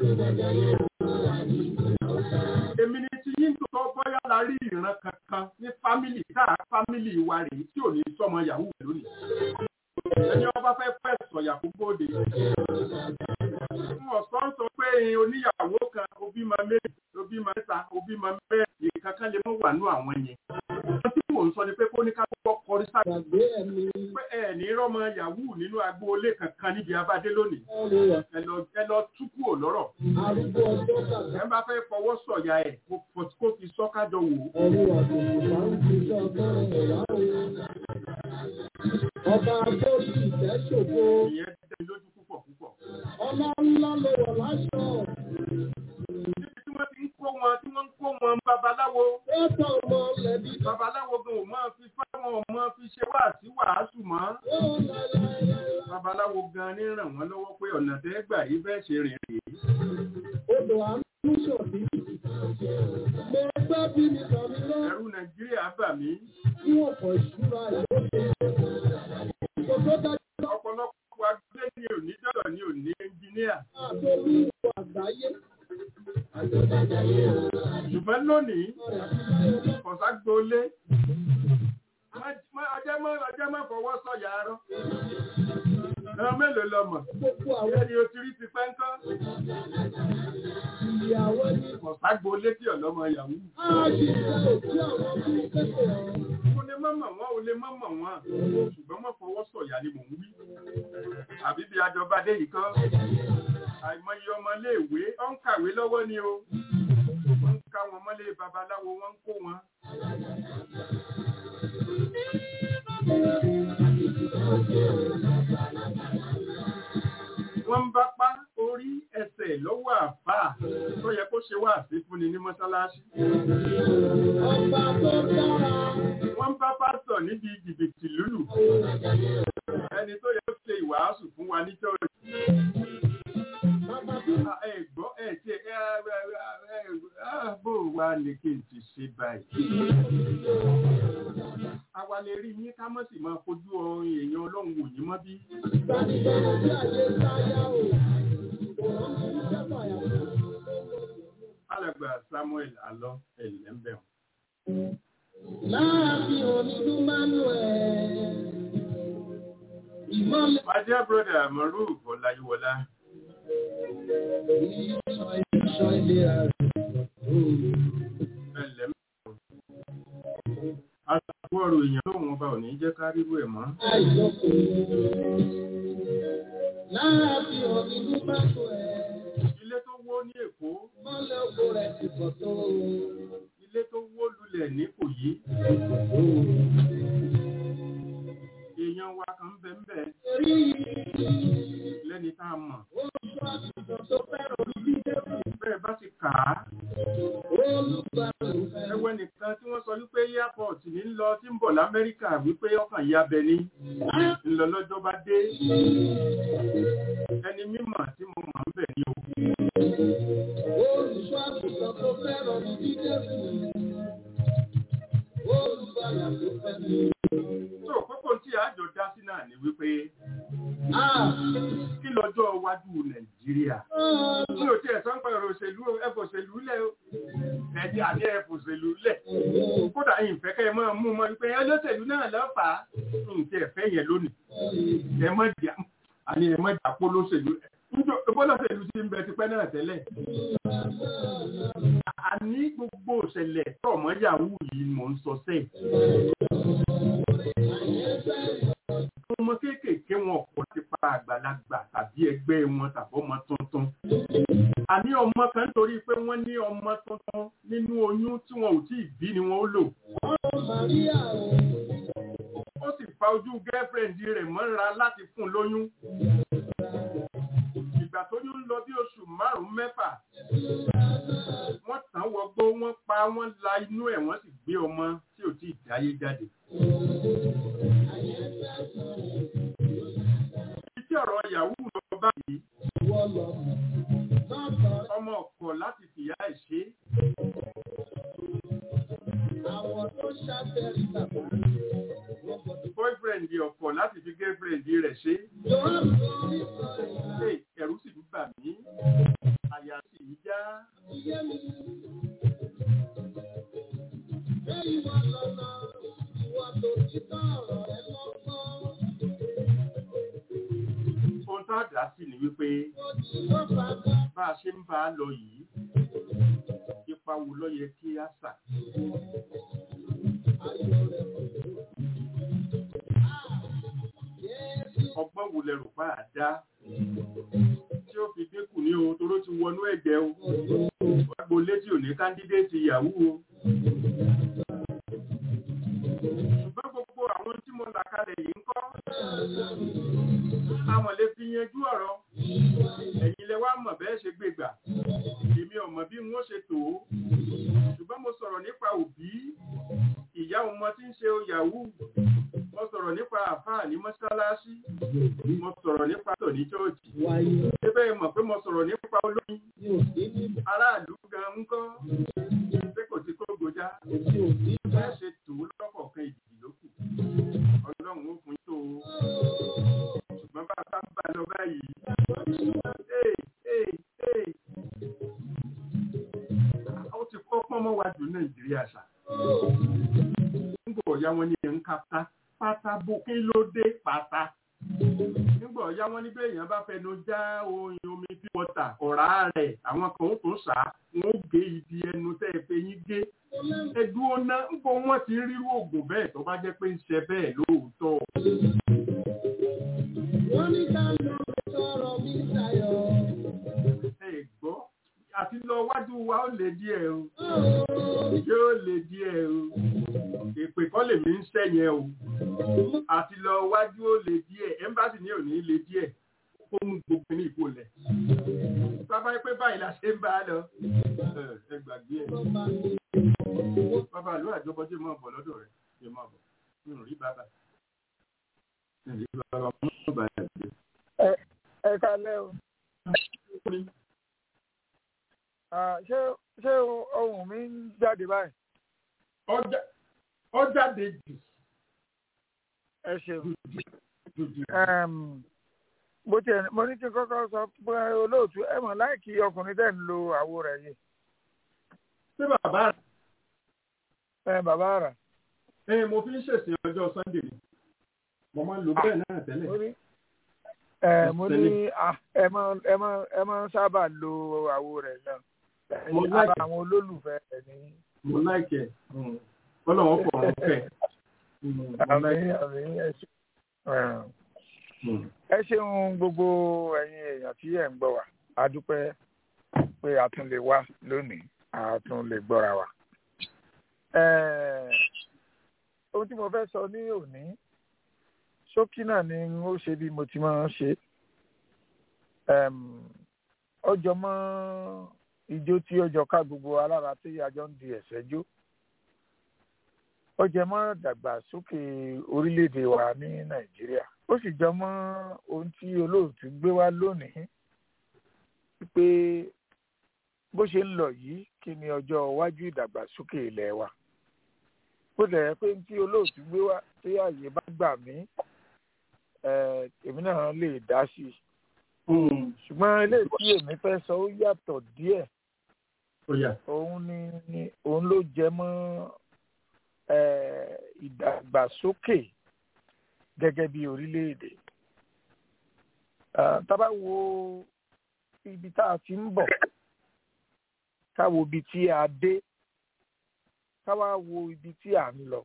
Èmi ni ti yín tó bọ́yá la rí ìran kankan ní fámìlì káà fámìlì wa rèé tí ò ní sọmọ yahoo lónìí. Ẹni ọba fẹ́ sọ̀yà púpọ̀ òde. Wọ́n sọ pé oníyàwó kan òbí máa méjì, òbí máa mẹ́ta, òbí máa mẹ́rin, ìkankan lè mọ́ wà nú àwọn yẹn. Wọ́n tí mò ń sọ ni pé kó ní ká kọ́kọ́ kọrí sáà. Gbàgbé ẹ̀mí. Pé ẹ̀ ní rọ́mọ yahoo nínú agboolé kankan níbi abádé lónìí. Ẹ lọ tú kúrò lọ́rọ̀. Arúgbó ọjọ́ kàkà. Ẹ bá fẹ́ fọwọ́ sọ̀yà ẹ̀ kó fi sọ́kájọ wò ó. Ẹ̀rù àtùkù máa ń fi iṣẹ́ ọgbọ́n rẹ̀ wá o. Ọba Adórí ìfẹ́ ṣògo. Ìyẹn dẹ́ lójú púpọ̀ púpọ̀. Ọlá ńlá ló wọ̀ láṣọ. Níbi tí wọ́n ti ń kó wọn babaláwo. Ó tọ̀ ọmọ lẹ́bí. Babaláwo gan ò máa fi fáwọn ọmọ fi ṣe wàásù mọ́. Ó láyé. Babaláwo gan ní ràn wọ́n lọ́wọ́ pé ọ̀nà tẹ́ gbà yí bẹ́ẹ̀ ṣe rìn rèé. Odò àánú ṣọ̀bí. Mo gbọ́ bí mi sọ̀rọ̀ lọ. Ẹ̀rù Nàìjíríà bà mí. Kí wọ́n pọ̀ ìṣúra ìlóde. Kò tó dájú. Ọ̀pọ̀lọpọ̀ agbẹ́ ni òní dọ́lọ̀ ni òní ẹnjíníà. Àtòlú àgbáyé. Ṣùgbọ́n lónìí, kọ̀ságbólé. Ọjọ́ má fọwọ́ sọ̀yà arọ́. Ẹ̀rọ mélòó lọ mọ̀? Gbogbo àwọn Ẹni o ti rí ti pẹ́ ń kọ́. ìyàwó ní. Kọ̀ságbólé tí ọ̀lọ́mọ yahoo. A ṣì ń sọ òkú àwọn tó ń kẹ́kọ̀ọ́. O lè má mọ̀ wọ́n, o lè má mọ̀ wọ́n. Ṣùgbọ́n má fọwọ́ sọ̀yà ni mò ń wí. Àbí bí ajọba dé yìí kọ́. Àìmọye ọmọ iléèwé, ó ń kàwé lọ́wọ́ ni o. Wọ́n ń ká wọn mọ́lé babaláwo, wọ́n ń kó wọn. Wọ́n ń bá pá orí ẹsẹ̀ lọ́wọ́ àfáà tó yẹ kó ṣe wáàsí fúnni ní mọ́sálásí. Ọba tó dára. Wọ́n ń bá pásítọ̀ níbi jìbìtì lùlù. Ẹni tó yẹ kó ṣe ìwàásù fún wa ní chọ́ọ̀chì. Bó dé báyìí. Àwa lè rí yín ká mọ̀ sí máa fojú ọrùn èèyàn Ọlọ́run wò yín mọ́ bí. Alàgbà Samuel Alọ Ẹlẹ́mbẹ̀rún. Láàbí onídùú Manuel. My dear brother Maruf Ọláyíwọlá. Àtàkùrọ̀ èèyàn lóhun ọba ò ní jẹ́ ká rírú ẹ̀ mọ́. Láàbí onídùú Manuel. Ilé tó wó ní Èkó. Mọ́lẹ̀ oko rẹ̀ ti pọ̀ tó. Ilé tó wó lulẹ̀ ní Ìkòyí. Èèyàn wa kan ń bẹ ń bẹ. Lẹ́ni tá a mọ̀. Bẹ́ẹ̀ bá ti kà á. Ẹwẹ́ nìkan tí wọ́n sọ wípé airport ní ń lọ tí ń bọ̀ l'Amẹ́ríkà wípé ọkàn ya bẹ ní. Ńlọ lọ́jọ́ bá dé. Ẹni mímọ̀ tí mo mọ̀ ń bẹ ní o. Olùṣọ́ àgùntàn tó fẹ́ràn ní Jésù. Olùgbàlà tó fẹ́ mi. Tó kókó tí àjọ dá sí náà ni wípé kí lọ́jọ́ iwájú Nàìjíríà. Mi ò tiẹ̀ sọ ń pa ọ̀rọ̀ òṣèlú ẹ̀fọ̀ṣèlú lẹ̀ o. Ẹ̀dí àní ẹ̀fọ̀ṣèlú lẹ̀. Kódà ìfẹ́ kẹ́ ẹ máa mú mọ́ wípé olóṣèlú náà lọ́fàá. Nǹkan ẹ̀fẹ́ yẹn lónìí. Ẹ mọ̀ jà pó lóṣèlú. Bọ́lọ́ṣèlú ti ń bẹ tipẹ́ náà tẹ́lẹ̀. Àní gbogbo òṣèlẹ̀ tọ̀mọ́ yahoo yìí mò ń sọ sẹ́yìn. Ọmọ kéékèèké wọn kò ti pa àgbàlagbà tàbí ẹgbẹ́ wọn tàbí ọmọ tuntun. Àní ọmọ kan torí pé wọ́n ní ọmọ tuntun nínú oyún tí wọn ò tí ì bí ni wọ́n ó lò. Ó sì fa ojú girlfriend rẹ̀ mọ́ra láti fún lóyún. Ìgbà tó ní ń lọ bí oṣù 5-6. Wọ́n tàn wọgbó, wọ́n pa, wọ́n la inú ẹ̀, wọ́n sì gbé ọmọ tí ò tí ì dáyé jáde. Iṣẹ́ ọ̀rọ̀ yahoo lọ báyìí. Ọmọ ọ̀kọ̀ láti fìyà ẹ̀ ṣe. Àwọn tó ṣàbẹ̀rẹ̀ bàbá. Boyfriend ọ̀kọ̀ láti fi girlfriend rẹ̀ ṣe. Ẹ̀rù sì ń bà mí. Àyà sì ń já. Ohun tá a dá sí ni wípé bá a ṣe ń bá a lọ yìí, ipa wo ló yẹ kí a sà? Ọgbọ́n wo lẹ rò bá a dá tí ó fi dínkù ní o toró ti wọnú ẹ̀jẹ̀ o? Wàgbọ́ létí ò ní kándídéètì yahoo o. Ṣùgbọ́n gbogbo àwọn tí mo là kalẹ̀ yìí ń kọ́. Àwọn lè fi yanjú ọ̀rọ̀. Ẹ̀yin lẹ wá mọ̀ bẹ́ẹ̀ ṣe gbégbà. Èmi ò mọ̀ bí wọ́n ṣe tò ó. Ṣùgbọ́n mo sọ̀rọ̀ nípa òbí, ìyá ọmọ tí ń ṣe yahoo. Mo sọ̀rọ̀ nípa àfáà ní mọ́ṣáláṣí. Mo sọ̀rọ̀ nípa tọ̀ ní chọ́ọ̀chì. Ṣébẹ̀ mọ̀ pé mo sọ̀rọ̀ nípa olóyin. Aráàlú gan ń kọ́. Ṣé kò ti kó gojá? Bẹ́ẹ̀ ṣe tò ó lọ́kọ̀ọ̀kan ìdìbò lókù. Ọlọ́run ó fún tó o. Ṣùgbọ́n bá a bá ń bá lọ báyìí. Ó ti kọ́ pọ́nmọ́ wájú Nàìjíríà ṣá. Nígbà ọ̀yá wọn ní ẹ̀ ń kápá. Pátá bó kí ló dé pátá. Nígbà ọ̀yá wọn ní bẹ́ẹ̀ èèyàn bá fẹnu já omi bí wọ́tà ọ̀rá rẹ̀ àwọn kan ó tún sá wọn ó gé ibi ẹnu tẹ́ ẹ fẹ́ yín gé. Ẹ̀dùn ọ̀nà ń bọ̀ wọ́n ti rírú oògùn bẹ́ẹ̀ tó bá jẹ́ pé ń ṣe bẹ́ẹ̀ lóòótọ́. Wọ́n ní ká lọ sọ̀rọ̀ mi tayọ̀. Ẹ gbọ́, àti lọ wájú wa ó lè díẹ̀ o. Yóò lè díẹ̀ o. Èpè kọ́ lèmi ń ṣẹ̀yẹn o. Àti lọ wájú ó lè díẹ̀. Ẹ́mbásì ní òní lè díẹ̀. Ó mú gbogbo ní ìkó lẹ̀. Bàbá pé báyìí la ṣe ń bá a lọ. Ẹ gbàgbé ẹ̀. Bàbá àlọ́ àjọbọ́jẹ́ máa bọ̀ lọ́dọ̀ rẹ̀. Ṣé máa bọ̀? Mi ò rí bàbá. Ẹ kálẹ́ o. Ṣé ohùn mi ń jáde báyìí? jáde jù. ẹ ṣeun bó tiẹ̀ mo ní kí n kọ́kọ́ sọ pé olóòtú ẹ mọ̀ láìkí ọkùnrin tẹ̀ ń lo àwo rẹ̀ yìí. ṣé bàbá rẹ̀? Bàbá rẹ̀. Mo fi ń ṣèṣe ọjọ́ Sunday ni mo máa ń lo bẹ́ẹ̀ náà tẹ́lẹ̀. Mo ní ẹ máa ń sábà lo àwo rẹ̀ náà. Ara àwọn olólùfẹ́ rẹ̀ ni. Mo láìkẹ́ ọlọ́wọ́ pọ̀ ọ́n fẹ́. Ẹ ṣeun gbogbo ẹ̀yin èèyàn tí ẹ̀ ń gbọ́ wa a dúpẹ́ pé a tún lè wá lónìí a tún lè gbọ́ra wa. Ohun tí mo fẹ́ sọ ní òní ṣókí náà ni ó ṣe bí mo ti máa ń ṣe. Ọjọ́ mọ́ ijó tí ọjọ́ ká gbogbo alára tí àjọ ń di ẹ̀sẹ̀ jó. Ó jẹ mọ́ dàgbàsókè orílẹ̀-èdè wa ní Nàìjíríà. Ó sì jọ mọ́ ohun tí olóòtú gbé wá lónìí pé bó ṣe ń lọ yìí kí ni ọjọ́ iwájú ìdàgbàsókè ilẹ̀ wa. Bó dẹ̀ pé tí olóòtú gbé wá tí àyè bá gbà mí èmi náà lè dá sí i. Ṣùgbọ́n eléyìí tí èmi fẹ́ sọ ó yàtọ̀ díẹ̀. Òun ló jẹ mọ́ ìdàgbàsókè gẹ́gẹ́ bí orílẹ̀-èdè. Tá bá wo ibi tá a ti ń bọ̀, ká wo ibi tí a dé, ká wá wo ibi tí à ń lọ.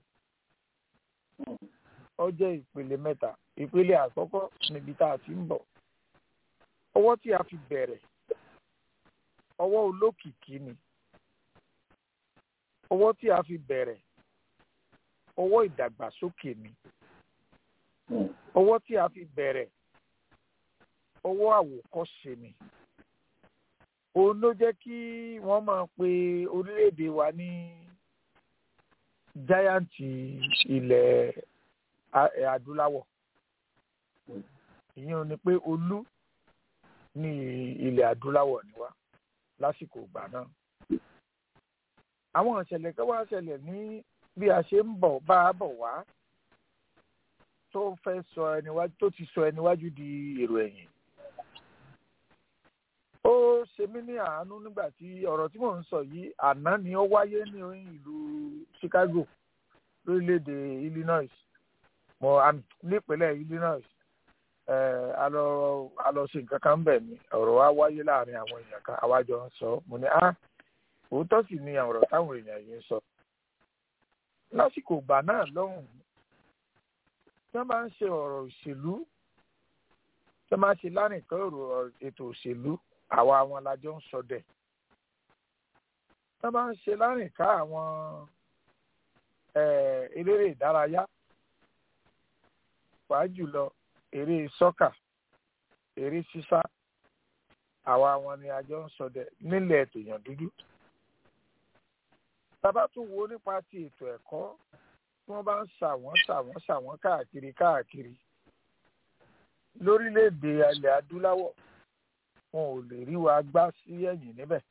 Ó jẹ́ ìpele mẹ́ta. Ìpele àkọ́kọ́ níbi tá a ti ń bọ̀. Ọwọ́ tí a fi bẹ̀rẹ̀, ọwọ́ olókìkí ni. Ọwọ́ tí a fi bẹ̀rẹ̀, ọwọ́ ìdàgbàsókè ni. Ọwọ́ tí a fi bẹ̀rẹ̀, ọwọ́ àwòkọ́ṣe ni. Òun ló jẹ́ kí wọ́n máa pe orílẹ̀-èdè wa ní jáyàǹtì ilẹ̀ adúláwọ̀. Ìyẹn ò ní pé olú ní ilẹ̀ adúláwọ̀ ni wá lásìkò ìgbà náà. Àwọn ìṣẹ̀lẹ̀ kan wá ṣẹlẹ̀ ní bí a ṣe ń bọ̀ bá a bọ̀ wá tó fẹ́ sọ ẹniwájú tó ti sọ ẹniwájú di èrò ẹ̀yìn. Ó ṣe mí ní àánú nígbà tí ọ̀rọ̀ tí mò ń sọ yìí àná ni ó wáyé ní ìlú Chicago lórílẹ̀‐èdè Illinois nípínlẹ̀ Illinois. A lọ ṣe nǹkan kan bẹ̀ ni ọ̀rọ̀ wa wáyé láàrin àwọn èèyàn kan àwa jọ ń sọ mo ní òótọ́ sì ni ọ̀rọ̀ táwọn èèyàn yìí ń sọ. Lásìkò ìgbà náà lọ́hùn tí wọ́n bá ń ṣe ọ̀rọ̀ òṣèlú tí wọ́n bá ṣe lánìkan ètò òṣèlú àwa àwọn alájọ ń sọdẹ̀. Tí wọ́n bá ń ṣe lánìká àwọn eléré ìdárayá pàápàá jùlọ eré sọ́kà eré sísá àwa wọn ni àjọ ń sọdẹ̀ nílẹ̀ tèèyàn dúdú. Tábà tún wo nípa ti ètò ẹ̀kọ́ tí wọ́n bá ń ṣàwọ́n káàkiri lórílẹ̀‐èdè ilẹ̀ adúláwọ̀ wọn ò lè rí wa gbá sí ẹ̀yìn níbẹ̀.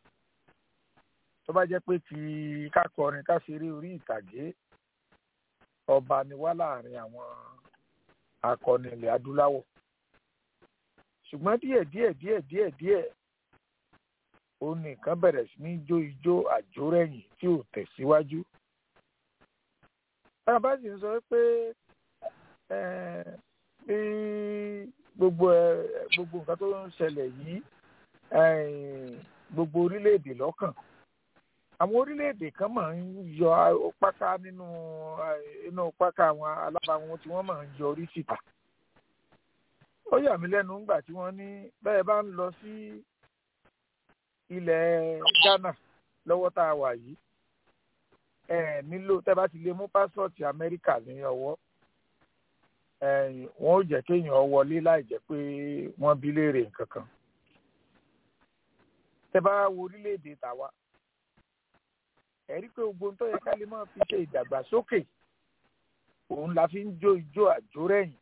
Tó bá jẹ́ pé ti kákọrin káṣeré orí ìtàgé ọba ni wá láàrin àwọn akọni ilẹ̀ adúláwọ̀. Ṣùgbọ́n díẹ̀ òun nìkan bẹ̀rẹ̀ sí ní jó ijó àjórẹ̀yìn tí ò tẹ̀síwájú. Tá a bá sì ń sọ pé bí gbogbo nǹkan tó ń ṣẹlẹ̀ yìí gbogbo orílẹ̀-èdè lọ́kàn. Àwọn orílẹ̀-èdè kan máa ń yọ páká inú páká àwọn alábàáwọn tí wọ́n máa ń yọ orí síta. Ó yà mí lẹ́nu nígbà tí wọ́n ní bẹ́ẹ̀ bá ń lọ sí ilẹ̀ Ghana lọ́wọ́ tá a wà yìí nílò tẹ́ bá ti lè mú pásítọ̀tì Amẹ́ríkà ní ọwọ́ wọn ò jẹ́ kéèyàn wọlé láì jẹ́ pé wọ́n bi léèrè nǹkan kan. Tẹ́ bá wo orílẹ̀-èdè tàwa ẹ̀rí pé gbogbo tó yẹ ká lè máa fi ṣe ìdàgbàsókè òun la fi ń jó ijó àjórẹ̀yìn.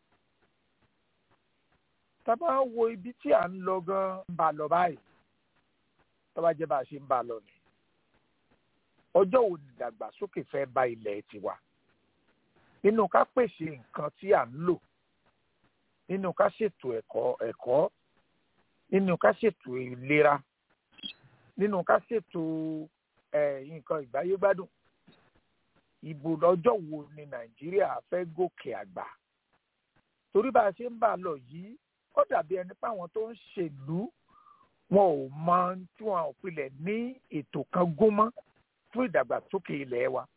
Tá a bá wo ibi tí à ń lọ gan ń bá lọ báyìí tó bá jẹ́ bá a ṣe ń bá lọ ni. ọjọ́ wo ni ìdàgbàsókè fẹ́ bá ilẹ̀ tiwa nínú ká pèsè nǹkan tí à ń lò nínú ká ṣètò ẹ̀kọ́ nínú ká ṣètò ìlera nínú ká ṣètò nǹkan ìgbáyégbádùn ìbò lọ́jọ́ wo ni Nàìjíríà fẹ́ gòkè àgbà torí bá a ṣe ń bá a lọ yìí ó dàbí ẹni pé àwọn tó ń ṣèlú wọn ò mọ tí wọn ò pilẹ̀ ní ètò kan gúnmọ́ fún ìdàgbàsókè ilẹ̀ wa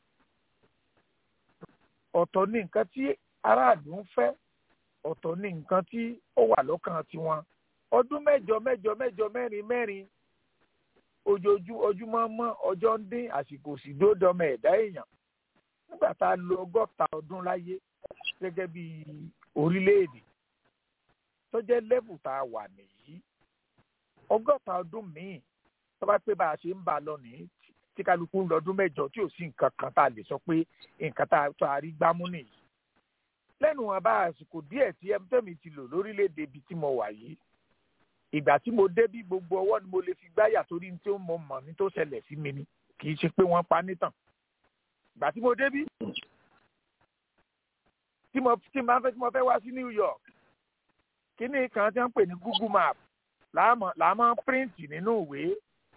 ọ̀tọ̀ ní nǹkan tí aráàlú ń fẹ́ ọ̀tọ̀ ní nǹkan tí ó wà lọ́kàn tiwọn ọdún mẹ́jọ mẹ́rin ojúmọ́ mọ́ ọjọ́ ń dín àsìkò sì dódọmọ ẹ̀dá èèyàn nígbà tá a lo 100 ọdún láyé gẹ́gẹ́ bí orílẹ̀-èdè tó jẹ́ lẹ́bù tá a wà nìyí 100 ọdún míì tó bá pé bá a ṣe ń bá a lọ nìyí tí kálukú ń lọ́dún mẹ́jọ tí ò sí nǹkan kan tá a lè sọ pé nǹkan tá a rí gbámú nìyí lẹ́nu wọn bá àsìkò díẹ̀ tí tẹ́mi ti lò lórílẹ̀‐èdè ibi tí mo wà yìí ìgbà tí mo débí gbogbo ọwọ́ ni mo lè fi gbáyà torí tí ó mọ̀ ní tó ṣẹlẹ̀ sí mi ni kì í ṣe pé wọ́n pa nítàn ìgbà tí mo débí tí mo fẹ́ wá sí New York kíní kan tí wọ́n ń pè ní Google Map làá máa ń píríǹtì nínú ìwé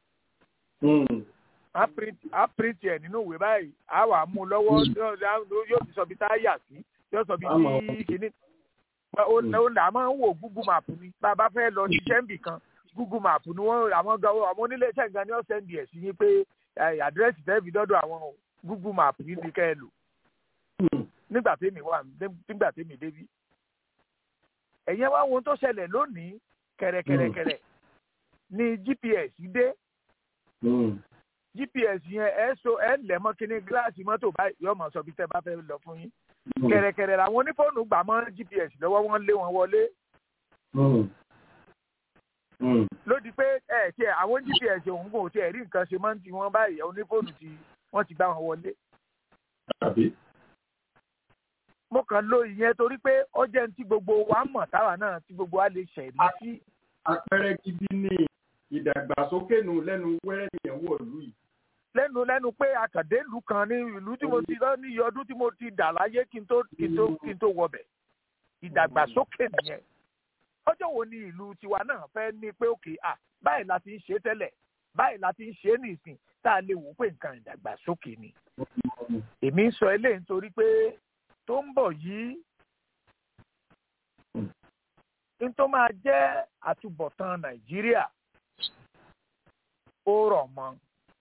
a píríǹtì ẹ̀ nínú ìwé báyìí a wà mú lọ́wọ́ yóò ti sọ bí tá a yà sí yóò sọ bí tí kíní ó là máa ń wò Google Map ni bá a bá fẹ́ lọ ṣiṣẹ́ níbì kan Google Map ni wọ́n àwọn oníléeṣẹ́ gan ni wọ́n sẹ́ndì ẹ̀ sí yín pé àdírẹ́sì tẹ́ fi dọ́dọ̀ àwọn Google Map yìí ni kẹ́ ẹ lò nígbà tèmi débí ẹ̀yẹn wá ohun tó ṣẹlẹ̀ lónìí kẹ̀rẹ̀kẹ̀rẹ̀kẹ̀rẹ̀ ni GPS dé GPS yẹn ẹ lẹ̀mọ́ kíní gíláàsì mọ́tò báyìí yóò mọ̀ sọ bí tẹ́ bá fẹ́ lọ fún yín kẹ̀rẹ̀kẹ̀rẹ̀ làwọn onífóònù gbà mọ́ GPS lọ́wọ́ wọn lé wọn wọlé lódì pé tiẹ̀ àwọn GPS òun kò tiẹ̀ rí nǹkan ṣe máa ń ti wọn báyìí onífóònù wọ́n ti gbá wọn wọlé. mo kàn lo ìyẹn torí pé ó jẹ́ ní tí gbogbo wa mọ̀ táwa náà tí gbogbo wa lè ṣẹ̀rí sí. àpẹẹrẹ gidi ni ìdàgbàsókè nù lẹ́nu wẹ́rẹ́ nìyẹn wọ̀ lù yìí. lẹ́nu pé àkàndé ìlú kan ní ìlú tí mo ti lọ ní iye ọdún tí mo ti dà láyé kí n tó wọbẹ̀ ìdàgbàsókè nìyẹn. ọjọ́ wo ni ìlú tiwa náà fẹ́ ní pé òkè báyìí la ti ń ṣe tẹ́lẹ̀ báyìí la ti ń ṣe nìsín tá a lè wò pé nǹkan ìdàgbàsókè ni. èmi ń sọ eléyìí nítorí pé tó ń bọ̀ yìí n tó máa jẹ́ àtúbọ̀tán Nàìjíríà ó rọ̀ mọ́.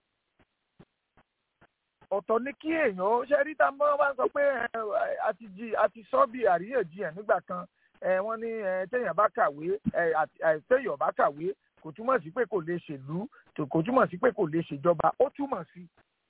ọ̀tọ̀ ní kí èèyàn ṣe rí tá a bá ń sọ pé àti sọ bí àríyànjiyàn nígbà kan wọ́n ní téèyàn bá kàwé téèyàn bá kàwé kò túmọ̀ sí pé kò lè ṣèlú kò túmọ̀ sí pé kò lè ṣèjọba ó túmọ̀ sí.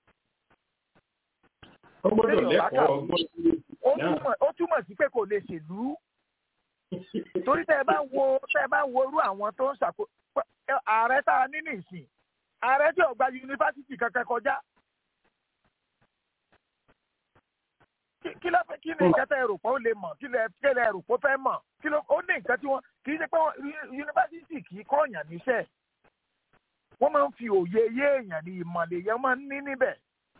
ó túmọ̀ sí pé kò lè ṣèlú torí tẹ́ ẹ bá wo irú àwọn tó ń ṣàkóso ààrẹ tá a ní nìsín ààrẹ tí ò gba yunifásitì kankan kọjá kí ló fẹ́ kí ni nǹkan tẹ́ ẹ rò pé ó lè mọ̀ kí lẹ rò pé ó fẹ́ mọ̀ kí ló ó ní nǹkan tí wọ́n kì í ṣe pé yunifásitì kì í kọ́ ọ̀yàn níṣẹ́ wọ́n máa ń fi òye yé èèyàn ní ìmọ̀lẹ̀ yẹn máa ń ní níbẹ̀.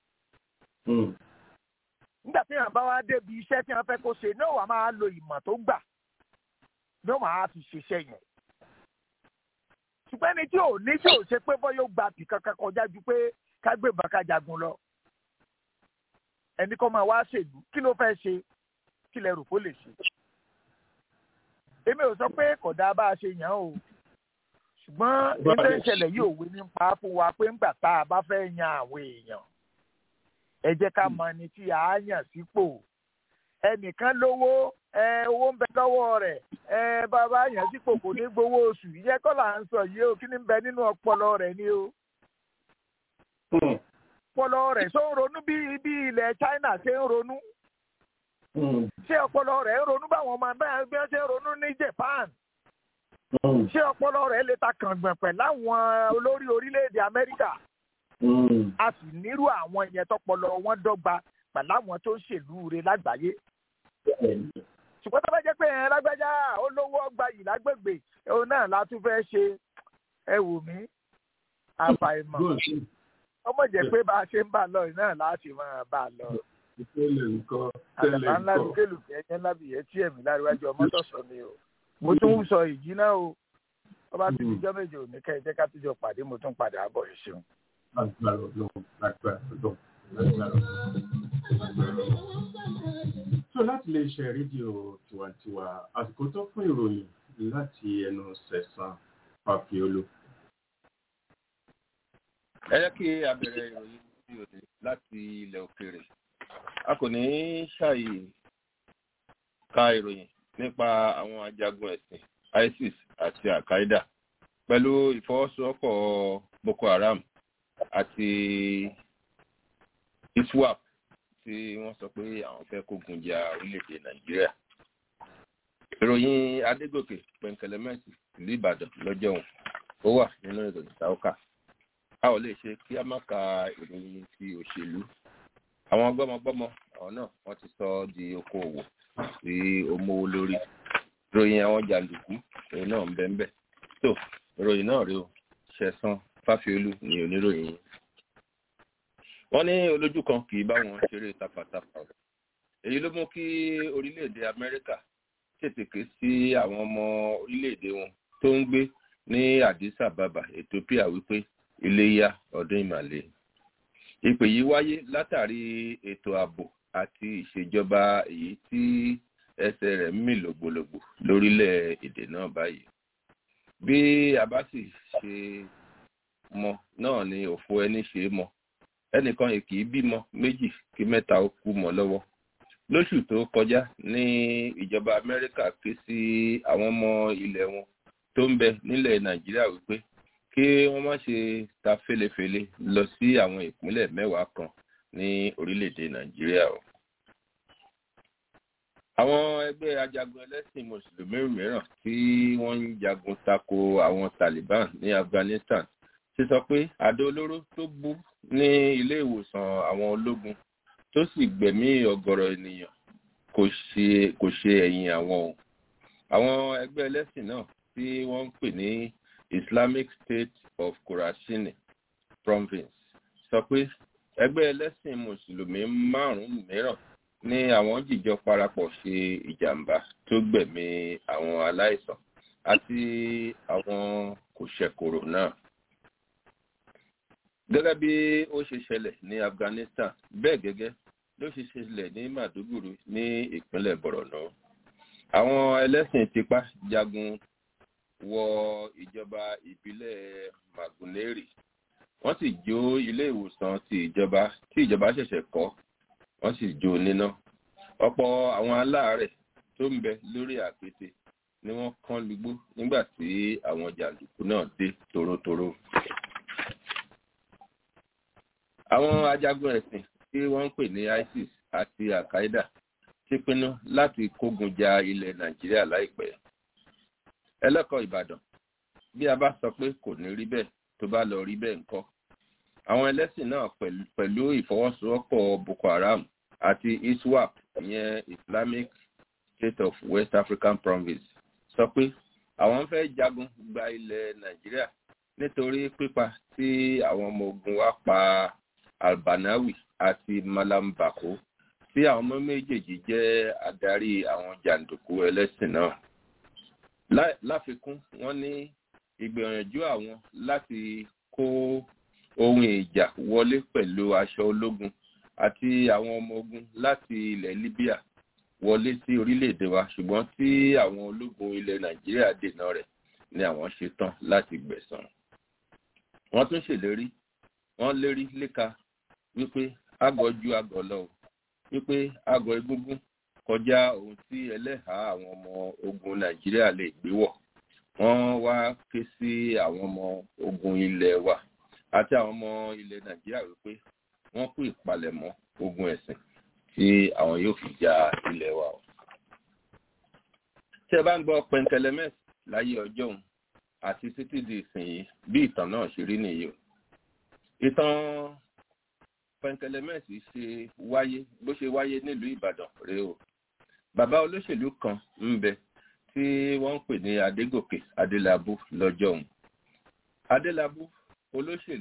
nígbà tí èèyàn bá wá débi iṣẹ́ tí wọ́n fẹ́ kó ṣe ní òwà máa lo ìmọ̀ tó gbà ní òwà á fi ṣiṣẹ́ yẹn. ṣùgbọ́n ẹni tí ò ní tí ò ṣe pé bọ́ yóò gba bì kankan kọjá ju pé kágbébọn ká jagun lọ. ẹni kọ́ máa wá ṣèlú kí ló fẹ́ ṣe kí lẹ rò kó lè ṣe. èmi ò sọ pé kódà bá a ṣe yàn o ṣùgbọ́n ilé ìṣẹ̀lẹ̀ yìí òwe ní pa fún wa pé ńgbà tá a bá fẹ́ yan àwọn èèyàn ẹ jẹ́ ká mọ ẹni tí a yàn sípò ẹnìkan lówó owó ń bẹ lọ́wọ́ rẹ̀ bàbá yàn sípò kò ní gbowó oṣù ìyẹn kọ́ là ń sọ yìí o kí ni ń bẹ nínú ọpọlọ rẹ̀ ni o ọpọlọ rẹ̀ tó ń ronú bí ilẹ̀ China ṣe ń ronú ṣé ọpọlọ rẹ̀ ń ronú báwọn ọmọ bẹ́ẹ̀ bí wọ́n ṣe ń ronú ní Japan ṣé ọpọlọ rẹ̀ lè ta kàngbọ̀n pẹ̀ láwọn olórí orílẹ̀-èdè Amẹ́ríkà a sì nírú àwọn ìyẹn tọpọlọ wọn dọ́gba pẹ̀lú àwọn tó ń ṣèlú rẹ̀ lágbàáyé ṣùgbọ́n tó bá jẹ́ pé lágbájá olówó ọgbà yìí lágbègbè òun náà la tún fẹ́ ṣe ẹ wò mí àfàìmọ̀ ọmọ jẹ́ pé bá a ṣe ń bá a lọ náà láti máa bá a lọ. àgbà ńlá lùkélùkẹ́ ẹ̀yẹ́ ńlá bìyẹ́ tí ẹ̀mí láríwájú ọmọ tọ̀sọ̀ ni o. mo tún ń sọ ìjì náà o. wọ́n bá ti di ijọ́ méje òní kẹ́ ẹ jẹ́ ká tún jọ pàdé mo tún padà bọ̀ ẹ ṣeun. So láti lè ṣe rédíò tiwantiwa àsìkò tó fún ìròyìn láti ẹnu Sẹ̀san Fáfiolú. Ẹ jẹ́ kí a bẹ̀rẹ̀ ìròyìn tí ó dé láti ilẹ̀ òkèèrè. A kò ní ṣàyè ka ìròyìn nípa àwọn ajagun ẹ̀sìn ISIS àti Al-Qaeda pẹ̀lú ìfọwọ́sowọ́pọ̀ Boko Haram àti ISWAP tí wọ́n sọ pé àwọn fẹ́ kógun jà orílẹ̀-èdè Nàìjíríà. Ìròyìn Adégòkè Pẹ̀ǹkẹ̀lẹ́mẹ́sì ìlú Ìbàdàn lọ́jọ́ òun ó wà nínú ìròyìn Táókà. A ò lè ṣe kí a má ka ìròyìn ti òṣèlú. Àwọn gbọ́mọgbọ́mọ àwọn náà wọ́n ti sọ di okòòwò sí omówó lórí. Ìròyìn àwọn jàǹdùkú òun náà ń bẹ́ńbẹ́. tó ìròyìn náà rí o Sẹ̀san Fáfiolú ni oníròyìn. Wọ́n ní olójú kan kì í bá wọn ṣeré tapatapa. Èyí ló mú kí orílẹ̀-èdè Amẹ́ríkà tètè ké sí àwọn ọmọ orílẹ̀-èdè wọn tó ń gbé ní Addis Ababa, Ethiopia wípé iléyá ọdún ìmàle. Ìpè yìí wáyé látàrí ètò ààbò àti ìṣèjọba èyí tí ẹsẹ̀ rẹ̀ ń mì lògbòlògbò lórílẹ̀-èdè náà báyìí. Bí a bá sì ṣe mọ̀ náà ni òfò ẹni ṣe mọ̀. Ẹnìkan kì í bímọ méjì kí mẹ́ta ó kú mọ́ lọ́wọ́. Lóṣù tó kọjá ní ìjọba Amẹ́ríkà ké sí àwọn ọmọ ilẹ̀ wọn tó ń bẹ nílẹ̀ Nàìjíríà wípé kí wọ́n má ṣe ta fẹ́lẹ́fẹ́lẹ́ lọ sí àwọn ìpínlẹ̀ 10 kan ní orílẹ̀-èdè Nàìjíríà o. Àwọn ẹgbẹ́ ajagun ẹlẹ́sìn Mùsùlùmí mìíràn tí wọ́n ń jagun tako àwọn Taliban ní Afghanistan ti sọ pé àdó olóró tó bú ní ilé ìwòsàn àwọn ológun tó sì gbẹ̀mí ọ̀gọ̀rọ̀ ènìyàn kò ṣe ẹ̀yìn àwọn o. Àwọn ẹgbẹ́ ẹlẹ́sìn náà tí wọ́n ń pè ní Islamic State of Khorasan Province sọ pé ẹgbẹ́ ẹlẹ́sìn Mùsùlùmí 5 mìíràn ní àwọn jìjọ parapọ̀ ṣe ìjàmbá tó gbẹ̀mí àwọn aláìsàn àti àwọn kòṣẹ̀kòrò náà. Gẹ́gẹ́ bí ó ṣe ṣẹlẹ̀ ní Afghanistan, bẹ́ẹ̀ gẹ́gẹ́ ló ṣe ṣẹlẹ̀ ní Maiduguri ní ìpínlẹ̀ Borno. Àwọn ẹlẹ́sìn tipá jagun wọ ìjọba ìbílẹ̀ Maguneri. Wọ́n sì jó ilé ìwòsàn tí ìjọba ṣẹ̀ṣẹ̀ kọ́, wọ́n sì jó níná. Ọ̀pọ̀ àwọn aláàárẹ̀ tó ń bẹ lórí àkéte ni wọ́n kán lùgbó nígbà tí àwọn jàǹdùkú náà dé torótoró. Àwọn ajagun ẹ̀sìn tí wọ́n ń pè ní ISIS àti Al-Qaeda ti pinnu láti kógun jà ilẹ̀ Nàìjíríà láìpẹ́. Ẹlẹ́kọ̀ọ́ Ìbàdàn, bí a bá sọ pé kò ní rí bẹ́ẹ̀ tó bá lọ rí bẹ́ẹ̀ ńkọ́. Àwọn ẹlẹ́sìn náà pẹ̀lú ìfọwọ́sowọ́pọ̀ Boko Haram àti ISWAP ìyẹn Islamic State of West African Province sọ pé àwọn fẹ́ jagun gba ilẹ̀ Nàìjíríà nítorí pípa tí àwọn ọmọ ogun wa pa Albanawi àti Malam Bako tí àwọn ọmọ méjèèjì jẹ́ adarí àwọn jàǹdùkú ẹlẹ́sìn náà. Láfikún, wọ́n ní ìgbìyànjú àwọn láti kó ohun ìjà wọlé pẹ̀lú aṣọ ológun àti àwọn ọmọ ogun láti ilẹ̀ Libya wọlé sí orílẹ̀-èdè wa, ṣùgbọ́n tí àwọn ológun ilẹ̀ Nàìjíríà dènà rẹ̀ ni àwọn ṣe tán láti gbẹ̀san. Wọ́n tún ṣèlérí, wọ́n lérí léka wípé àgọ́ ju àgọ́ lọ, wípé àgọ́ egúngún kọjá ohun tí ẹlẹ́hàá àwọn ọmọ ogun Nàìjíríà lè gbé wọ̀. Wọ́n wá ké sí àwọn ọmọ ogun ilẹ̀ wa àti àwọn ọmọ ilẹ̀ Nàìjíríà wípé wọ́n kú ìpalẹ̀mọ́ ogun ẹ̀sìn tí àwọn yóò fi jà ilẹ̀ wa. Tí ẹ bá ń gbọ́ Pẹ̀ǹkẹ̀lẹ́mẹ́sì láyé ọjọ́ òun àti títí di ìsìn bí ìtàn náà ṣe rí nìyí o. Ìtàn Pẹ̀ǹkẹ̀lẹ́mẹ́sì bó ṣe wáyé nílùú Ìbàdàn rèé o. Bàbá olóṣèlú kan ń bẹ tí wọ́n ń pè ní Adégòkè Adélabú lọ́jọ́ òun. Adélabú olóṣèlú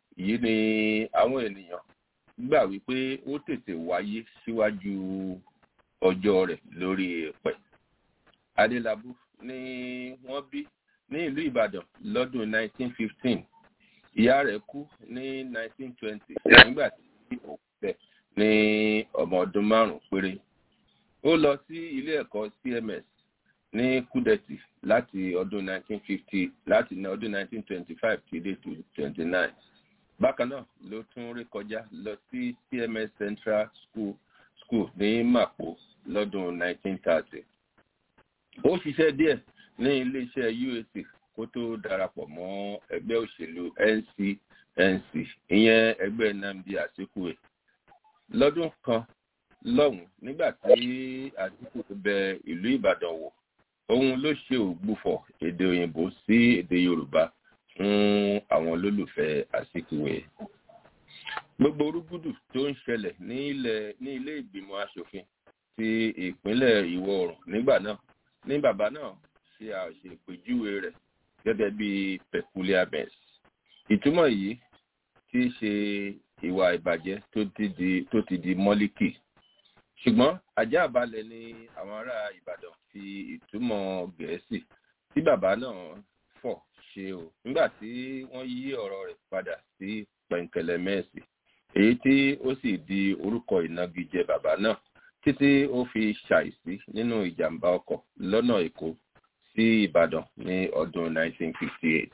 yìí ni àwọn ènìyàn gbà wípé ó tètè wáyé síwájú ọjọ́ rẹ̀ lórí èèpẹ̀. Adélabú ni wọ́n bí ní ìlú Ìbàdàn lọ́dún 1915. Ìyá rẹ̀ kú ní 1920 nígbà tí òun bẹ̀ ní ọmọ ọdún 5 péré. Ó lọ sí ilé ẹ̀kọ́ CMS ní Kúdẹ̀tì láti ọdún 1950 láti ọdún 1925 títí dé 29. Bákan náà ló tún rí kọjá lọ sí CMS Central School ní Màpó lọ́dún 1930. Ó ṣiṣẹ́ díẹ̀ ní iléeṣẹ́ UAC kó tó darapọ̀ mọ́ ẹgbẹ́ òṣèlú NCNC, ìyẹn ẹgbẹ́ Nnamdi Azikiwe. Lọ́dún kan lọ́hùn nígbà tí Azikiwe bẹ ìlú Ìbàdàn wò, òun ló ṣe ògbufọ̀ èdè òyìnbó sí èdè Yorùbá fún àwọn olólùfẹ́ Azikiwe. Gbogbo orúgúdù tó ń ṣẹlẹ̀ ní ilé ìgbìmọ̀ aṣòfin ti ìpínlẹ̀ Ìwọ̀ Oòrùn nígbà náà ní bàbá náà ṣe àṣepèjúwe rẹ̀ gẹ́gẹ́ bí peculiar mess. Ìtumọ̀ yìí tí í ṣe ìwà ìbàjẹ́ tó ti di mọ́líkì. Ṣùgbọ́n ajá àbálẹ̀ ni àwọn ará Ìbàdàn fi ìtumọ̀ Gẹ̀ẹ́sì tí bàbá náà fọ̀ ṣe o nígbà tí wọ́n yí ọ̀rọ̀ rẹ̀ padà sí pẹ̀ǹkẹ̀lẹ̀ mẹ́ẹ̀sì, èyí tí ó sì di orúkọ ìnagijẹ bàbá náà títí ó fi ṣàìsí nínú ìjàmbá ọkọ̀ lọ́nà Èkó sí Ìbàdàn ní ọdún 1958.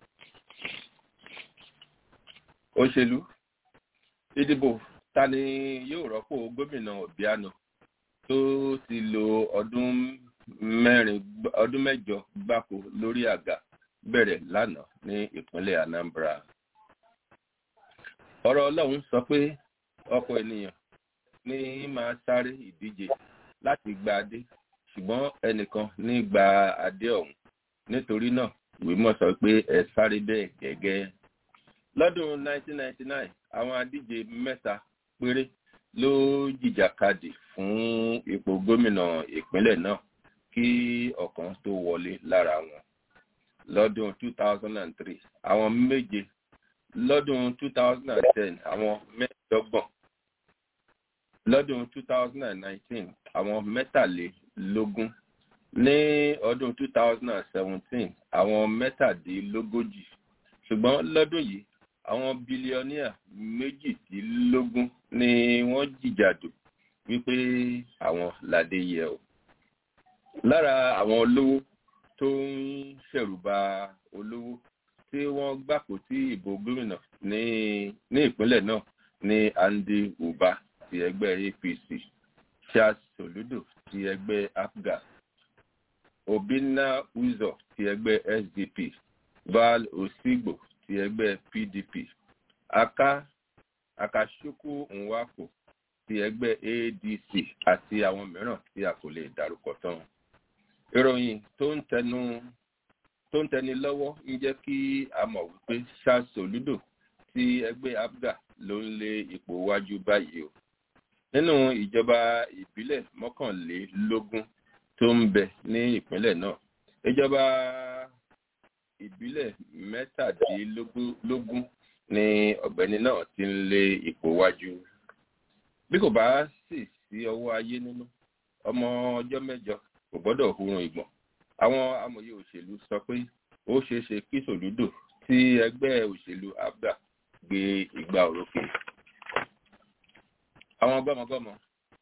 Òṣèlú. Ìdìbò ta ni yóò rọ́pò gómìnà Obiano tó ti lo ọdún 8 gbáko lórí àga bẹ̀rẹ̀ lánàá ní ìpínlẹ̀ Anambra. Ọ̀rọ̀ Ọlọ́run sọ pé ọ̀pọ̀ ènìyàn ní máa sáré ìdíje láti gba adé, ṣùgbọ́n ẹnìkan ní gba adé ọ̀hún. Nítorí náà ìwé mímọ́ sọ pé ẹ sáré bẹ́ẹ̀ gẹ́gẹ́. Lọ́dún 1999 àwọn adíje 3 péré ló jìjàkadì fún ipò gómìnà ìpínlẹ̀ náà kí ọ̀kan tó wọlé lára wọn. Lọ́dún 2003 àwọn 7, lọ́dún 2010 àwọn 16, lọ́dún 2019 àwọn 23, ní ọdún 2017 àwọn 37. Ṣùgbọ́n lọ́dún yìí àwọn bílíọ̀nìà 18 ni wọ́n jìjàdù wípé àwọn ládé yẹ o. Lára àwọn olówó tó ń ṣẹ̀rùbà olówó tí wọ́n gbàpò tí ìbò gómìnà ní ìpínlẹ̀ náà ní Andy Uba ti ẹgbẹ́ APC, Charles Soludo ti ẹgbẹ́ APGA, Obinna Uzo ti ẹgbẹ́ SDP, Val Osigbo ti ẹgbẹ́ PDP, Akachukwu Nwako ti ẹgbẹ́ ADC àti àwọn mìíràn tí a kò lè dárúkọ tán. Ìròyìn tó ń tẹni lọ́wọ́ ń jẹ́ kí a mọ̀ wípé Charles Soludo ti ẹgbẹ́ APGA ló ń lé ipò wájú báyìí o. Nínú ìjọba ìbílẹ̀ 21 tó ń bẹ ní ìpínlẹ̀ náà, ìjọba ìbílẹ̀ 17 ni ọ̀gbẹ́ni náà ti ń lé ipò wájú. Bí kò bá sì sí ọwọ́ ayé nínú, ọmọ ọjọ́ 8 kò gbọ́dọ̀ hurun ìgbọ̀n. Àwọn amòye òṣèlú sọ pé ó ṣeéṣe kí Soludo tí ẹgbẹ́ òṣèlú APGA gbé ìgbà òrókè. Àwọn gbọ́mọgbọ́mọ.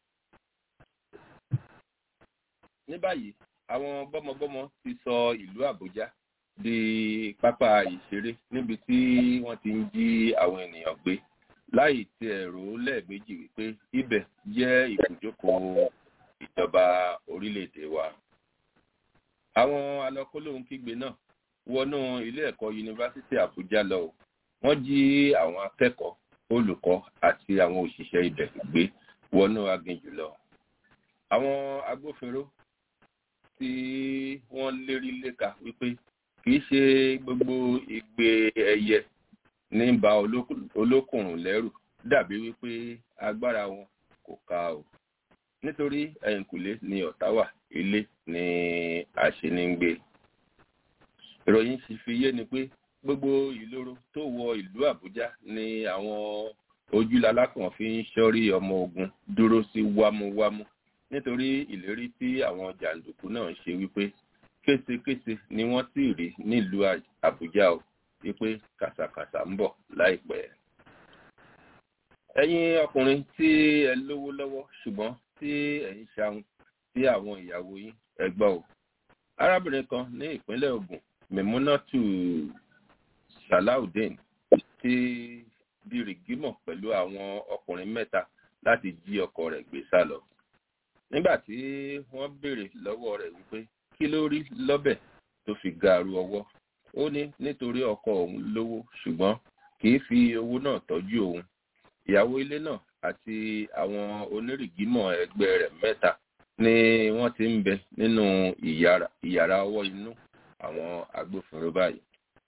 Ní báyìí, àwọn gbọ́mọgbọ́mọ ti sọ ìlú Àbújá di pápá ìṣeré níbi tí wọ́n ti ń jí àwọn ènìyàn gbé láì tí ẹ̀rọ lẹ́ẹ̀mejì wípé ibẹ̀ jẹ́ ibùjókòó ìjọba orílẹ̀-èdè wa. Àwọn alọ́kólóhùn kígbe náà wọnú ilé ẹ̀kọ́ yunifásítì Àbújá lọ. Wọ́n jí àwọn akẹ́kọ̀ọ́, olùkọ́ àti àwọn òṣìṣẹ́ ibẹ̀ gbé wọnú aginjù lọ. Àwọn agbófinró tí wọ́n lérí léka wípé kìí ṣe gbogbo ìgbé ẹyẹ ní ba olókùnrùn lẹ́rù dàbí wípé agbára wọn kò ká o. Nítorí ẹ̀yìnkùlé ni ọ̀tá wà, ilé ni àṣenígbé. Ìròyìn sì fi yé ni pé gbogbo ìloro tó wọ ìlú Àbújá ni àwọn ojúlalákàn fi ń ṣọ́rí ọmọ ogun dúró sí wámúwámú nítorí ìlérí tí àwọn jàǹdùkú náà ṣe wípé késekése ni wọ́n sì rí nílùú Àbújá o wípé kàsàkàsà ń bọ̀ láìpẹ́. Ẹ̀yin ọkùnrin tí ẹ lówó lọ́wọ́ ṣùgbọ́n tí ẹ̀yin ṣahun sí àwọn ìyàwó yín ẹ gbọ́ o. Arábìnrin kan ní ìpínlẹ̀ Ògùn, Memunatu Salaudeen, ti di rìgímọ̀ pẹ̀lú àwọn ọkùnrin mẹ́ta láti jí ọkọ rẹ̀ gbé sá lọ. Nígbà tí wọ́n béèrè lọ́wọ́ rẹ̀ wípé kí ló rí lọ́bẹ̀ tó fi gaaru ọwọ́, ó ní nítorí ọkọ òun lówó ṣùgbọ́n kì í fi owó náà tọ́jú òun. Ìyàwó ilé náà àti àwọn onírìgímọ̀ ẹgbẹ́ rẹ̀ mẹ́ta ni wọ́n ti ń bẹ nínú ìyàrá ọwọ́ inú àwọn agbófinró báyìí.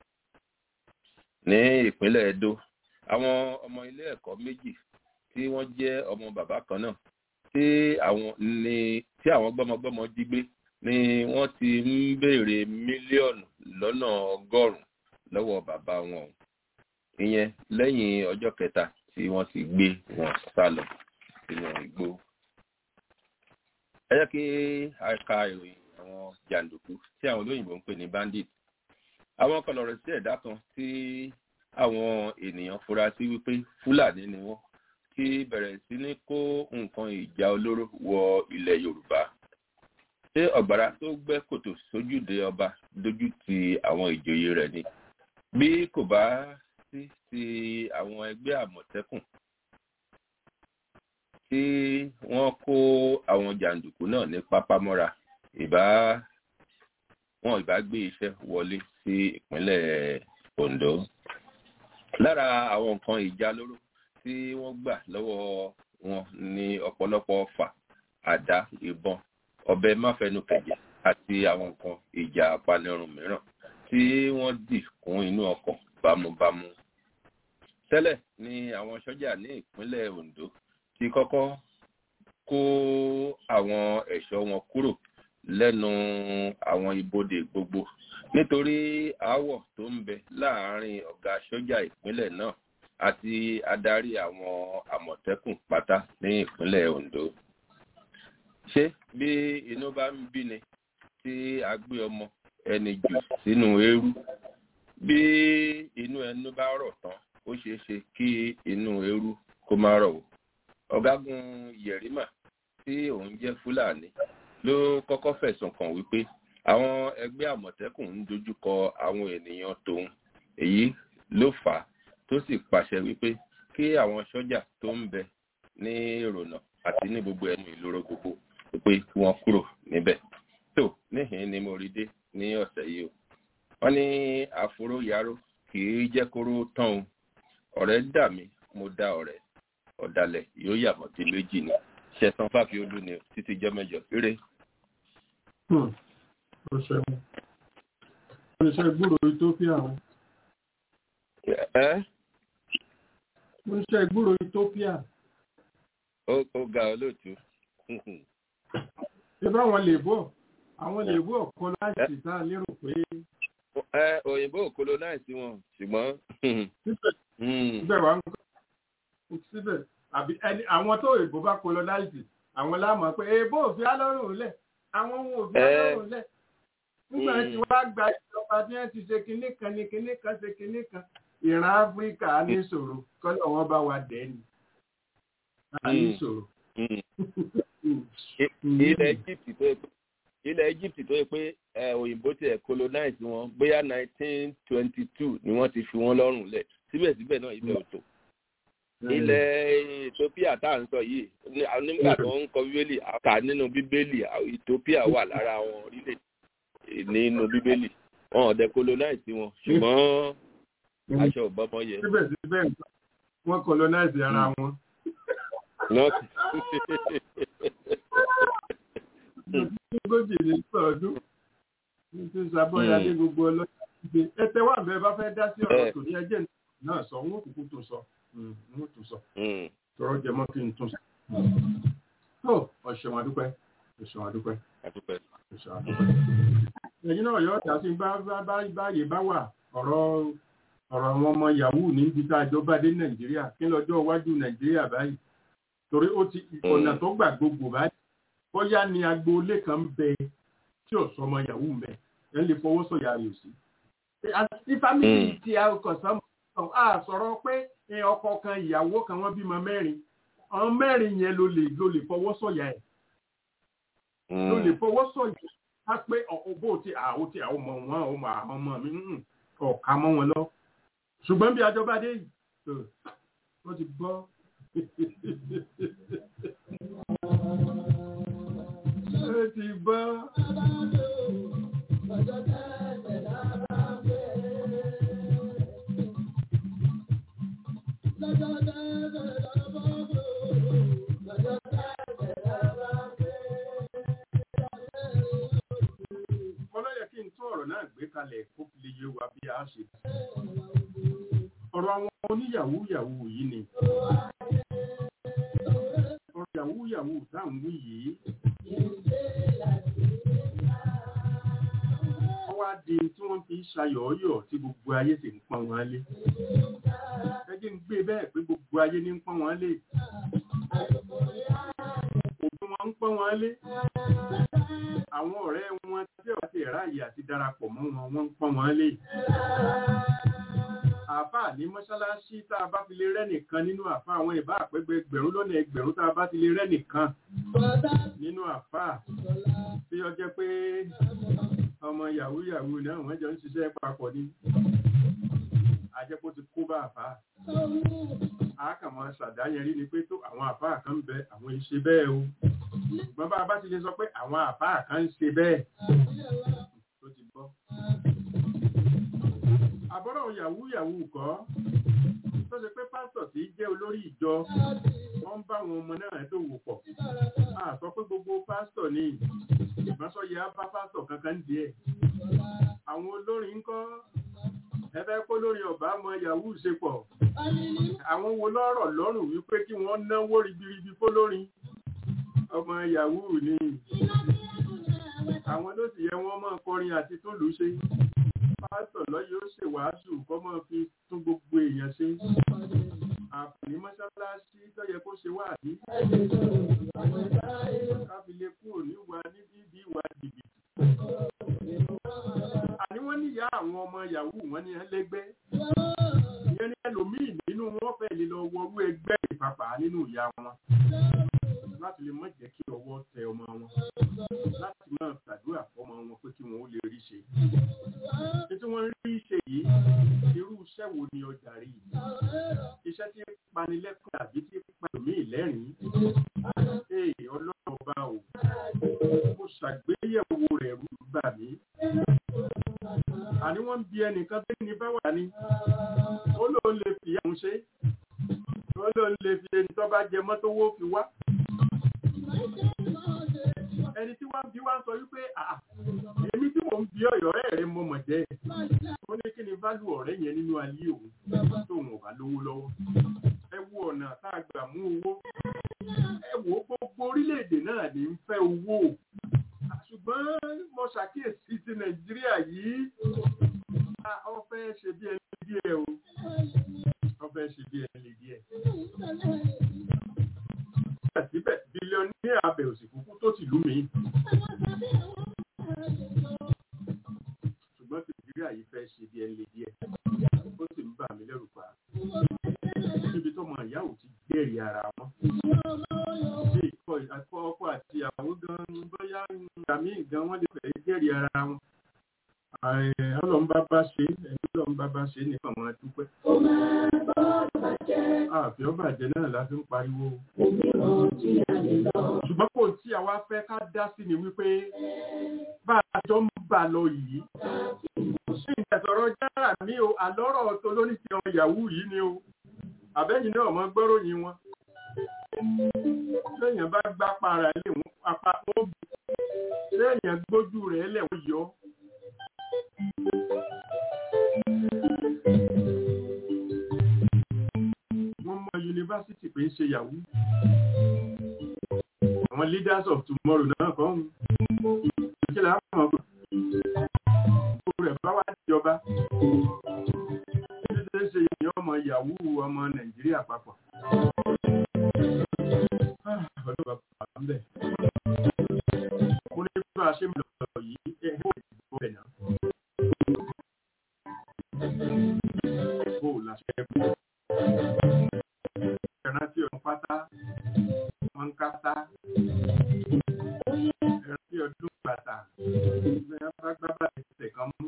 Ní ìpínlẹ̀ Edo, àwọn ọmọ ilé ẹ̀kọ́ méjì tí wọ́n jẹ́ ọmọ bàbá kan náà tí àwọn gbọ́mọgbọ́mọ jí gbé ni wọ́n ti ń béèrè mílíọ̀nù lọ́nà 100 lọ́wọ́ bàbá wọn. Ìyẹn lẹ́yìn ọjọ́ kẹta tí wọ́n ti gbé wọn sá lọ sínú igbó. Ẹ jẹ́ kí a ka ìròyìn àwọn jàǹdùkú tí àwọn olóyìnbó ń pè ní bandit. Àwọn kọlọ̀rọ̀ sí ẹ̀dá kan tí àwọn ènìyàn fura sí wípé Fúlàní ni wọ́n ti bẹ̀rẹ̀ sí ní kó nǹkan ìjà olóró wọ ilẹ̀ Yorùbá. Ṣé ọ̀gbàrá tó gbẹ́ kòtò sójúde ọba dojú ti àwọn ìjòyè rẹ̀ ni? Bí kò bá sí ti àwọn ẹgbẹ́ Àmọ̀tẹ́kùn tí wọ́n kó àwọn jàǹdùkú náà ní pápámọ́ra, wọn ìbá gbé iṣẹ́ wọlé sí ìpínlẹ̀ Ondo. Lára àwọn nǹkan ìjà olóró tí wọ́n gbà lọ́wọ́ wọn ní ọ̀pọ̀lọpọ̀ ọfà, àdá, ìbọn, ọ̀bẹ máfẹnukẹ̀jẹ̀ àti àwọn nǹkan ìjà apanirun mìíràn tí wọ́n dì kún inú ọkọ̀ bámúbámú. Tẹ́lẹ̀ ni àwọn sọ́jà ní ìpínlẹ̀ Ondo ti kọ́kọ́ kó àwọn ẹ̀ṣọ́ wọn kúrò lẹ́nu àwọn ibodè gbogbo nítorí aáwọ̀ tó ń bẹ láàárín ọ̀gá sọ́jà ìpínlẹ̀ náà àti adarí àwọn Àmọ̀tẹ́kùn pátá ní ìpínlẹ̀ Ondo. Ṣé bí inú bá ń bí ni tí a gbé ọmọ ẹni jù sínú eérú, bí inú ẹnu bá rọ̀ tán ó ṣeé ṣe kí inú eérú kó má rọ̀ o. Ọ̀gágun Yerima tí òun jẹ́ Fúlàní ló kọ́kọ́ fẹ̀sùn kàn wípé àwọn ẹgbẹ́ Àmọ̀tẹ́kùn ń dojúkọ àwọn ènìyàn tòun. Èyí ló fà á tó sì pàṣẹ wípé kí àwọn sọ́jà tó ń bẹ ní ìrònà àti ní gbogbo ẹnu ìloro gbogbo wípé kí wọ́n kúrò níbẹ̀. Tó níhìn ni mo rí dé ní ọ̀sẹ̀ yìí o. Wọ́n ní àforó yaró kì í jẹ́ kóró tán o. Ọ̀rẹ́ dà mí, mo dá ọ̀rẹ́. Ọ̀dàlẹ̀ yóò yàmọ̀ tí méjì ni. Ṣẹ̀san Fáfiolú ni títí jẹ́ mẹ́jọ péré. Iṣẹ́ ìgbúrò Ethiopia wọn. Iṣẹ́ ìgbúrò Ethiopia. Ó ga olóòtú. Ṣé báwọn lè bọ̀? Àwọn lè bọ̀ colonize tá a lérò pé. Òyìnbó colonize wọn ṣùgbọ́n. Síbẹ̀ wá ń kọ́. Síbẹ̀ àbí àwọn tó èbó bá colonize àwọn láàmú pé èbó òfin alọ́rùn lẹ̀ àwọn ohun òfin alọ́rùn lẹ̀ nígbà tí wọ́n gba ìjọba tí wọ́n ti ṣe kinní kan ní kinní kan ṣe kinní kan ìran Áfíríkà á ní ìṣòro kọ́lọ̀ wọn bá wa dẹ̀ ni á ní ìṣòro. Ilẹ̀ Egypt tó yẹ pé òyìnbó tiẹ̀ colonize wọn bóyá 1922 ni wọ́n ti fi wọ́n lọ́rùn lẹ̀ síbẹ̀síbẹ̀ náà ilẹ̀ ò tó. Ilẹ̀ Ethiopia tá à ń sọ yìí nígbà tó ń kọ bíbélì àkà nínú bíbélì Ethiopia wà lára àwọn orílẹ̀ nínú bíbélì wọn ò decolonize wọn ṣùgbọ́n aṣọ òbọ́mọ yẹ. Síbẹ̀síbẹ̀ wọ́n colonize ara wọn. Ogójì ní ọdún ní ti Sàbọ̀yà dé gbogbo ọlọ́dún. Ẹ̀tẹ̀ wà bẹ́ẹ̀ bá fẹ́ dá sí ọ̀rọ̀ tòní ẹjẹ́ náà sọ wọ́n kúkú tó sọ. Mo tún sọ. Tọrọ jẹ mọ́ kí n tún sọ. Ọ̀ṣẹ̀wọ̀n adúpẹ́. Ọ̀ṣẹ̀wọ̀n adúpẹ́. Ẹ̀yin náà yọ ọ̀tà sí báyìí bá wà ọ̀rọ̀ àwọn ọmọ yahoo ní ibi tá a jọ bá dé Nàìjíríà kí lọ́jọ́ iwájú Nàìjíríà báyìí torí ó ti ọ̀nà tó gbà gbogbo báyìí bóyá ni agboolé kan ń bẹ tí ò sọmọ yahoo ń bẹ ẹ̀ lè fọwọ́ sọ̀yà rẹ̀ sí. àti fámìlì tí a kọ̀ sọ́mọ a sọ̀rọ̀ pé ọkọ kan ìyàwó kan wọ́n bímọ mẹ́rin àwọn mẹ́rin yẹn ló lè fọwọ́ sọ̀yà ẹ̀ ló lè fọwọ́ sọ̀yà á pé bó ti àwọn ọmọ wọn àwọn ọmọ mi ọ̀ka mọ́ wọn lọ ṣùgbọ́n bí ajọba dé yìí wọ́n ti gbọ́. Ó ti gbọ́. Ọlọ́yẹ̀ kí n tún ọ̀rọ̀ náà gbé kalẹ̀ kó fi lè yé wa bí a ṣe. Ọ̀rọ̀ àwọn oníyàwó yìí ni. Ọ̀rọ̀ yàwó táwọn wí yìí. Wọ́n wá di tí wọ́n fi ṣayọ̀ọ́yọ̀ tí gbogbo ayé sì ń pọ́n wọn lé. Ẹjẹ́ ń gbé bẹ́ẹ̀ pé gbogbo ayé ní ń pọ́n wọn lé. Òbí wọn ń pọ́n wọn lé. Àwọn ọ̀rẹ́ wọn tí wọ́n ti ráàyè àti darapọ̀ mọ́ wọn wọ́n ń pọ́n wọn lé. Àfáà ní mọ́ṣáláṣí tá a bá fi lè rẹ́nìkan nínú àfáà àwọn ìbá àpẹgbẹ ẹgbẹ̀rún lọ́nà ẹgbẹ̀rún tá a bá fi lè rẹ́nìkan nínú àfáà tí ó jẹ́ pé ọmọ yahoo náà wọ́n jọ ń ṣiṣẹ́ papọ̀ ní àjẹpọ̀ ti kó bá àfáà. Àákàmọ́ ṣàdáyẹrí ni pé tó àwọn àfáà kan ń bẹ àwọn ìṣe bẹ́ẹ̀ o. Ṣùgbọ́n bá a bá ti lè sọ pé àwọn àfáà kan ń ṣe bẹ́ẹ̀ tó ti bọ́. Àbọ̀rọ̀ yahoo kọ́ tó ṣe pé pásítọ̀ tí jẹ́ olórí ìjọ wọ́n ń bá àwọn ọmọ náà tó wò pọ̀. A sọ pé gbogbo pásítọ̀ ni ìbáṣọ́yẹ á bá pásítọ̀ kankan díẹ̀. Àwọn olórin ń kọ́ ẹfẹ́ kó lórí ọ̀bá ọmọ yahoo ṣe pọ̀. Àwọn wo lọ́rọ̀ lọ́rùn wípé kí wọ́n náwó ribiribi kó lórin ọmọ yahoo ni. Àwọn ló sì yẹ wọ́n máa kọrin àti tún lù ṣe. Pásítọ̀ lọ́yẹ̀ ó ṣèwàásù kọ́ máa fi tún gbogbo èèyàn ṣe. Àǹfààní mọ́ṣáláṣí tó yẹ kó ṣe wà ní. Ká fi lè kúrò níwà níbi ìwà jìbìtì. Àní wọ́n níyà àwọn ọmọ yahoo wọn ní ẹlẹ́gbẹ́. Ìyẹn ní ẹlòmíì nínú wọn fẹ́ lè lọ wọrú ẹgbẹ́ ìpapà nínú ìyá wọn. Láti lè má jẹ́ kí ọwọ́ tẹ ọmọ wọn. Láti máa ṣàdúrà fọ́mọ wọn pé kí wọn ó lè rí ṣe. Tí wọ́n rí ṣe yìí, irú iṣẹ́ wo ni ọjà rí? Iṣẹ́ tí panilẹ́kùn àbí tí pàmí ìlẹ́rìn. Ọlọ́run ọba o, mo ṣàgbéyẹ̀wò rẹ̀ rú gbà mí. Àní wọ́n ń bi ẹnìkan tó ní bá wà ní. Ó lóun lè fi àwọn ṣe. Ó lóun lè fi ẹni tó bá jẹ mọ́tò wó fi wá. Ẹni tí wọ́n bí wá ń sọ wípé èmi tí mò ń bí ọ̀rẹ́ rẹ̀ mo mọ̀ jẹ́. Ó ní kí ni válù ọ̀rẹ́ yẹn nínú ayé òun tó wọn bá lówó lọ́wọ́. Ẹ wo ọ̀nà tá a gbà mú owó. Ẹ wo gbogbo orílẹ̀-èdè náà ní ń fẹ́ owó. Ṣùgbọ́n mo ṣàkíyèsí ti Nàìjíríà yìí. Ó fẹ́ ṣe bí ẹni díẹ̀ o. Ó fẹ́ ṣe bí ẹni díẹ̀. Síbẹ̀ bílíọ̀nù ní abẹ̀ òsì kúkú tó ti lú mi. Ṣùgbọ́n Nàìjíríà yìí fẹ́ ṣe bí ẹni díẹ̀. Ó sì ń bà mí lẹ́rù pa. Níbi tó mọ ìyá ò ti gbẹ̀rì ara wọn. Bí ọkọ àti àwọn gan bóyá ìgbàmí gan wọ́n lè fẹ́ gbẹ̀rì ara wọn. Ọlọ́run bá ṣe ẹni Ọlọ́run bá ṣe nìkan wọn dúpẹ́. Àfi ọbàjẹ́ náà la fi ń pariwo. Ṣùgbọ́n kò tí àwa fẹ́ ká dá sí ni wípé bá a jọ ń bà lọ yìí. Ṣé ìtẹ̀sọ̀rọ̀ jára ní o àlọ́rọ̀ tó lórí ti ọmọ yahoo yìí ni o. Àbẹ́yìn náà mọ́ gbọ́ròyìn wọn. Ṣéèyàn bá gbá para ilé wọn apá wọn bù. Ṣéèyàn gbójú rẹ̀ lẹ́wọ̀n yọ. Yunifásitì pé ń ṣe yahoo. Àwọn leaders of tomorrow náà kọ́ ń kí là á mọ̀ pé rẹ̀ bá wá jọ ìjọba títí ṣe èèyàn ọmọ yahoo ọmọ Nàìjíríà papọ̀. Ọdún bàbá ń bẹ̀. Mo ní bá a ṣe ń lọ yìí ẹ̀hìn ìdìbò rẹ̀ náà. Bó o la ṣe kú. Ìrántí ọdún pátá, wọ́n ń kátá. Ìrántí ọdún bàtà, ìgbéyàwó bá gbábà ẹsẹ̀ kan mú.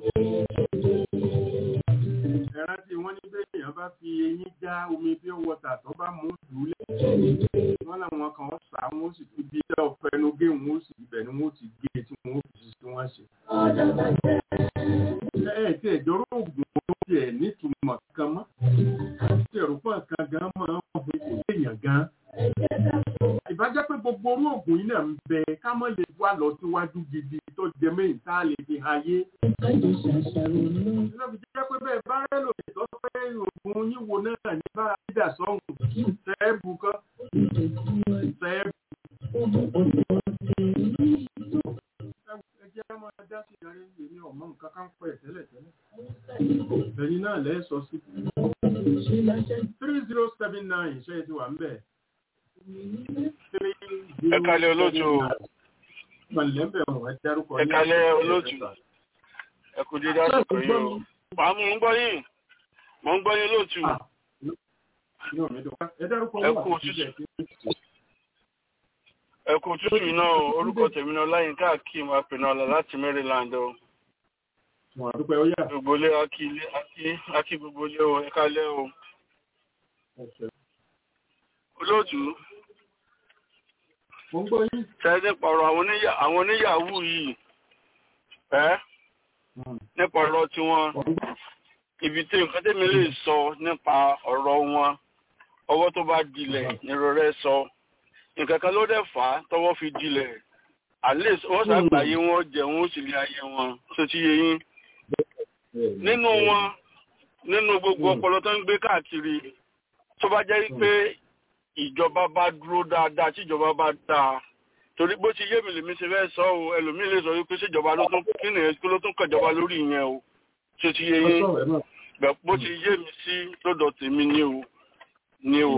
Ìrántí wọ́n ní bẹ́ẹ̀ èèyàn bá fi eyín já omi bí ó wọ̀tà tó bá mú dùúlẹ̀. Wọ́n láwọn kan sá wọn ó sì fi bí dá ọ̀fẹ́ ẹnu gé wọn ó sì ibẹ̀ ni wọ́n ó ti gé tí wọ́n ó fi sí wọ́n ṣe. Tí ẹ̀jọ̀rọ̀ ògùn tó tiẹ̀ nítumọ̀ kan mọ́. Tí ẹ̀rù pọ̀ kan gan máa ń wọ́n fi kò léèyàn gan. Ìbájẹ́ pé gbogbo orú ògùn yìí náà ń bẹ ká mọ́ lè wá lọ síwájú gidi tó jẹ mẹ́yìn tá a lè fi ayé. Ìjọba jẹ́ pé bẹ́ẹ̀ bá rẹ́ lòdì tó fẹ́ ògùn yín wo náà ní bára dídà sọ́hùn sẹ́ẹ̀bù kan. Sẹ́ẹ̀bù. Ẹjẹ́ máa dá sí ìdarí èmi ọ̀mọ́ nǹkan kan pẹ̀ tẹ́lẹ̀. Ẹ̀yin náà lẹ́ sọ sí. 3079 ṣe é ti wà ń bẹ̀. Ẹ kálẹ́ olóòtú. Ẹ kálẹ́ olóòtú. Ẹ kú dídá àsìkò yìí o. Màá mú un gbọ́ yín. Mo ń gbọ́ yín olóòtú. Ẹ kú òtútù iná o. Orúkọ tèmi náà Láyínká Akeem Apẹ̀nọ́lá láti Maryland o. Gbogbo ilé akí gbogbo ilé o. Ẹ kálẹ́ o. Olóòtú. Ṣẹ́ẹ́dẹ́ pọ̀rọ̀ àwọn oníyàwó yìí. Nípa ọ̀rọ̀ tí wọ́n. Ibi tí nǹkan tẹ́mi lè sọ nípa ọ̀rọ̀ wọn. Ọwọ́ tó bá dilẹ̀ nírọ̀rẹ́ sọ. Nǹkan kan ló dẹ̀ fà á tọwọ́ fi dilẹ̀. Àlẹ́ wọ́n ṣàgbáyé wọn jẹun ó sì lé ayé wọn. Tó ti yé yín. Nínú gbogbo ọpọlọ tó ń gbé káàkiri. Tó bá jẹ́ pé ìjọba bá dúró dáadáa tí ìjọba bá dáa torí bó ti yé mi lèmi ṣe fẹ́ sọ o ẹlòmíì lè sọ wípé ṣèjọba ló tún kí nìyẹn ló tún kàjọba lórí ìyẹn o tí ó ti yé yín bó ti yé mi sí lọ́dọ̀ tèmi ni o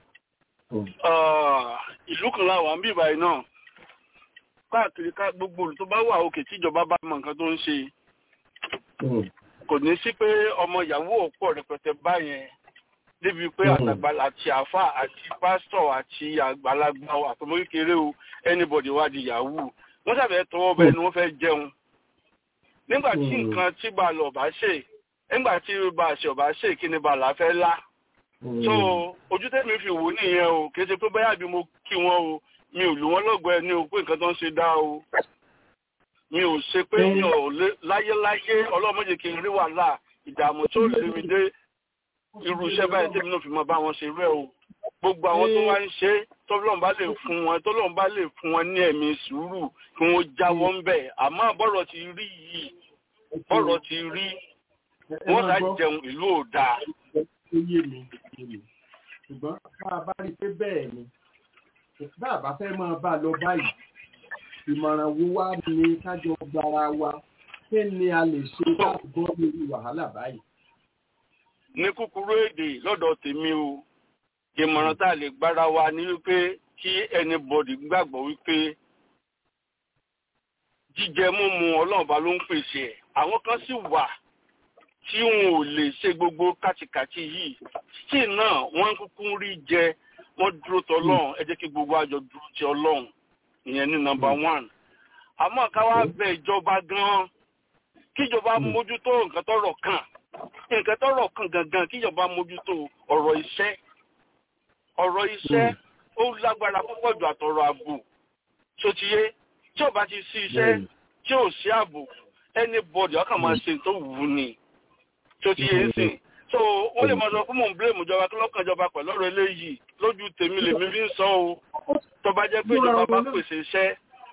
ìlú kan láwà ń bí ìbáyìí náà káàkiri gbogbo olù tó bá wà òkè tí ìjọba bá mọ nǹkan tó ń ṣe kò ní sí pé ọmọ ìyàwó ọ̀pọ̀ rẹpẹtẹ báyẹn débi pé àgbàgbà àti àfà àti pásítọ̀ àti àgbàlagbà àtọmọ kékeré o anybody wá di yahoo wọ́n sàbẹ̀ tọwọ́ bẹ́ẹ̀ ni wọ́n fẹ́ jẹun nígbà tí nǹkan tí bàálù ọ̀bá ṣe nígbà tí bàṣẹ ọ̀bá ṣe kí ni bàálà fẹ́ lá so ojú tẹ́mi fi wò nìyẹn o kì í ṣe pé báyà bí mo kí wọn o mi ò lù wọ́n lọ́gọ̀ ẹni o pé nǹkan tó ń ṣe dá o mi ò ṣe pé láyéláyé ọlọ́mọdé kì í rí wàhálà ìdààmú tó lè mi dé irú iṣẹ́ báyìí tẹ́mi náà fi mọ bá wọn ṣe rẹ̀ o gbogbo àwọn tó wá ń ṣe tọ́lọ́run bá lè fún wọn ní ẹ̀mí sùúrù kí wọ́n jáwọ́ ń bẹ̀ àmọ́ bọ́rọ̀ ti rí yìí bọ́rọ̀ ti rí wọ́n sá jẹun ìlú ò dáa. Ṣùgbọ́n bá a bá rí pé bẹ́ẹ̀ ni bá a bá fẹ́ máa bá a lọ báyìí ìmọ̀ràn wo wá ní kájọ gbára wa kí ni a lè ṣe láti bọ́ lórí wàhálà báyìí. Ní kúkúrú èdè lọ́dọ̀ tèmi o ìmọ̀ràn tá a lè gbára wa ní wípé kí anybody gbàgbọ́ wípé jíjẹ múmu ọlọ́ọ̀bá ló ń pèsè ẹ̀ àwọn kan sì wà tí wọn ò lè ṣe gbogbo kàtìkàtì yìí tí náà wọ́n kúkú rí jẹ wọ́n dúró tọ́ Ọlọ́run ẹ jẹ́ kí gbogbo àjọ dúró ti Ọlọ́run ìyẹn ní number 1 àmọ́ ká wá bẹ ìjọba gan-an kíjọba mójútó nǹkan tọ́rọ̀ kàn gangan kíjọba mójútó ọ̀rọ̀ iṣẹ́ ó lágbára púpọ̀ jù àtọ̀rọ̀ ààbò tó ti yé tí ò bá ti sí iṣẹ́ tí ò sí ààbò anybody ọkàn máa ṣe tó wù ní tó ti yé sí so wọ́n lè máa sọ fún mò ń blame ìjọba kí lọ́kàn ìjọba pẹ̀lú ọ̀rọ̀ eléyìí lójú tèmi lèmi fi ń sọ o tó bá jẹ́ pé ìjọba bá pèsè iṣẹ́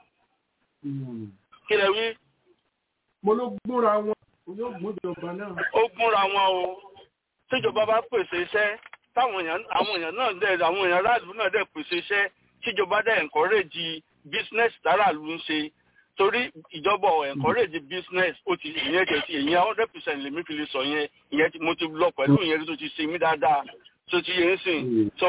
kí lẹ wí. mo ló gbúra wọn yóò gbún ìjọba náà. ó gbúra wọn o tíjọba bá pèsè iṣẹ́ táwọn èèyàn náà dẹ̀ àwọn èèyàn aráàlú náà dẹ̀ pèsè iṣẹ́ tíjọba dẹ̀ encourage business táràlú ń ṣe torí ìjọba encourage business ó ti ìyẹn tẹ̀ sí ìyẹn 100% lèmi fi lè sọ yẹn ìyẹn mo ti lọ pẹ̀lú ìyẹn tó ti ṣe mí dáadáa tó ti yẹn sìn so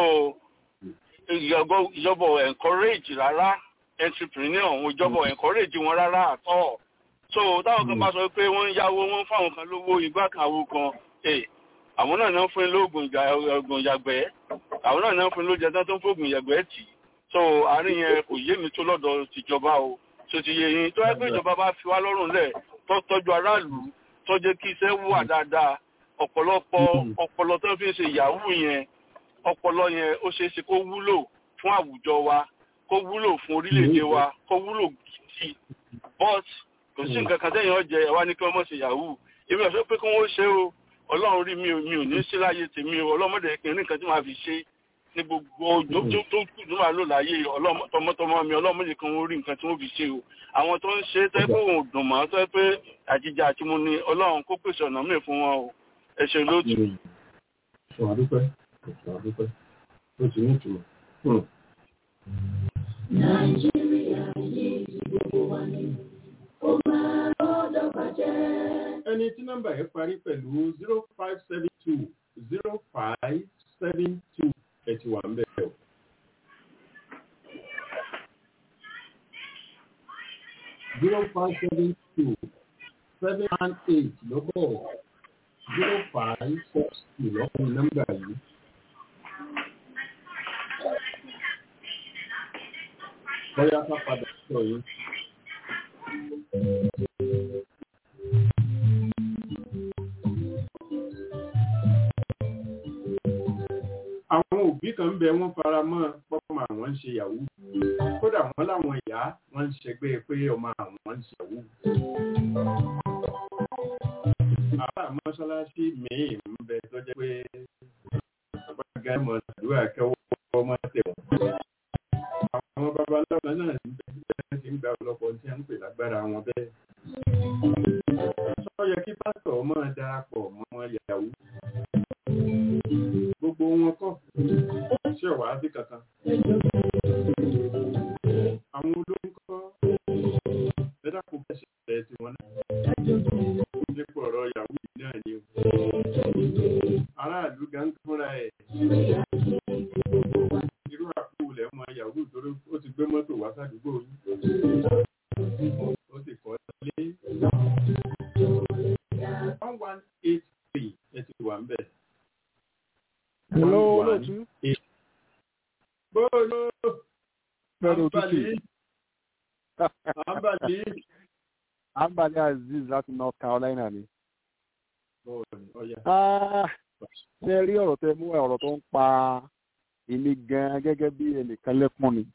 ìjọba encourage rárá entrepreneur ìjọba encourage wọn rárá at all so táwọn kan bá sọ pé wọ́n ń yáwó wọ́n fáwọn kan lówó ìgbà kan àwo kan àwọn náà náà fún lóògùn ìyàgbẹ́ àwọn náà náà fún lóúnjẹ tó ń fóògùn ìyàgbẹ́ tì so àárín yẹn kò yé mi tó lọ́dọ̀ tìjọba o tó ti yé yín tó yẹ pé ìjọba bá fi wá lọ́rùn lẹ̀ tó tọ́jú aráàlú tó jẹ́ kí iṣẹ́ wà dáadáa ọ̀pọ̀lọpọ̀ ọpọlọ tó fi ń ṣe yahoo yẹn ọpọlọ yẹn ó ṣeé ṣe kó wúlò fún àwùjọ wa kó wúlò fún orílẹ̀-èdè wa kó wúlò gidi but kò sí nǹkan kan tẹ́yìn ọ̀jẹ̀ ẹ̀wá ní kí wọ́n mọ̀ ṣe yahoo èmi ọ̀sẹ̀ pé kí wọ́n ṣe o ọlọ́run rí mi ò ní sí láyé tèmi o ọlọ́mọdé kìíní nǹkan tí màá fi ṣe ní gbogbo ọjọ́ tó kù tó máa lò láyé tọmọtọmọ mi ọlọ́mọdé kan wọ́n rí nǹkan tí wọ́n fi ṣe o àwọn tó ń ṣe tẹ́ pé òun ò dùn mọ́ tẹ́ pé àjíjà àti mo ní ọlọ́run kó pèsè ọ̀nà míì fún wọn o ẹ ṣe lóòtú. Nàìjíríà yìí ti gbogbo wa ní ó máa rọ́dọ̀ bàjẹ́. Ẹni tí nọ́mbà yẹn parí pẹ̀lú 0572 0572 ẹ ti wà ń bẹ̀rẹ̀ o. 0572 718 lọ́bọ̀ 0562 lọ́kùnrin nọ́mbà yìí. Bọ́yá ká padà sọ yìí. Àwọn òbí kan ń bẹ wọ́n fara mọ́ pọ́pọ́ àwọn ń ṣe yahoo. Kódà wọ́n láwọn ìyá wọ́n ń ṣẹgbẹ́ pé ọmọ àwọn ń ṣe yahoo. Àbá mọ́ṣáláṣí míì ń bẹ tó jẹ́ pé àbága mọ̀ àdúrà kẹwọ́ ọmọ tẹ̀wọ̀n. Àwọn babaláwo náà ń bẹ tí ń gba ọlọ́pọ̀ tí wọ́n ń pè lágbára wọn bẹ́ẹ̀. Sọ yẹ kí pásítọ̀ máa darapọ̀ mọ́ yahoo. Gbogbo wọn kọ́ ṣe wà á sí kankan. Àwọn olórin kọ́ ẹ̀dá kò bẹ́sẹ̀ ẹ̀ tí wọ́n náà. Nípa ọ̀rọ̀ yahoo náà ni o. Aráàlú gan fúnra ẹ̀. Irú àpòwulẹ̀ ọmọ yahoo torí ó ti gbé mọ́tò wá sádùúgbò yìí. Ó sì kọ́ lé. 1183 ẹ ti wà ń bẹ̀. Hello, olóòtú. Bóòlù. Bẹ́ẹ̀ni òtútù. Àǹbàlí Aziz láti North Carolina ni. Ọ̀yà. Ṣé rí ọ̀rọ̀ tẹ mú ọ̀rọ̀ tó ń pa èmi gan gẹ́gẹ́ bí ẹnìkan lẹ́kùn ni.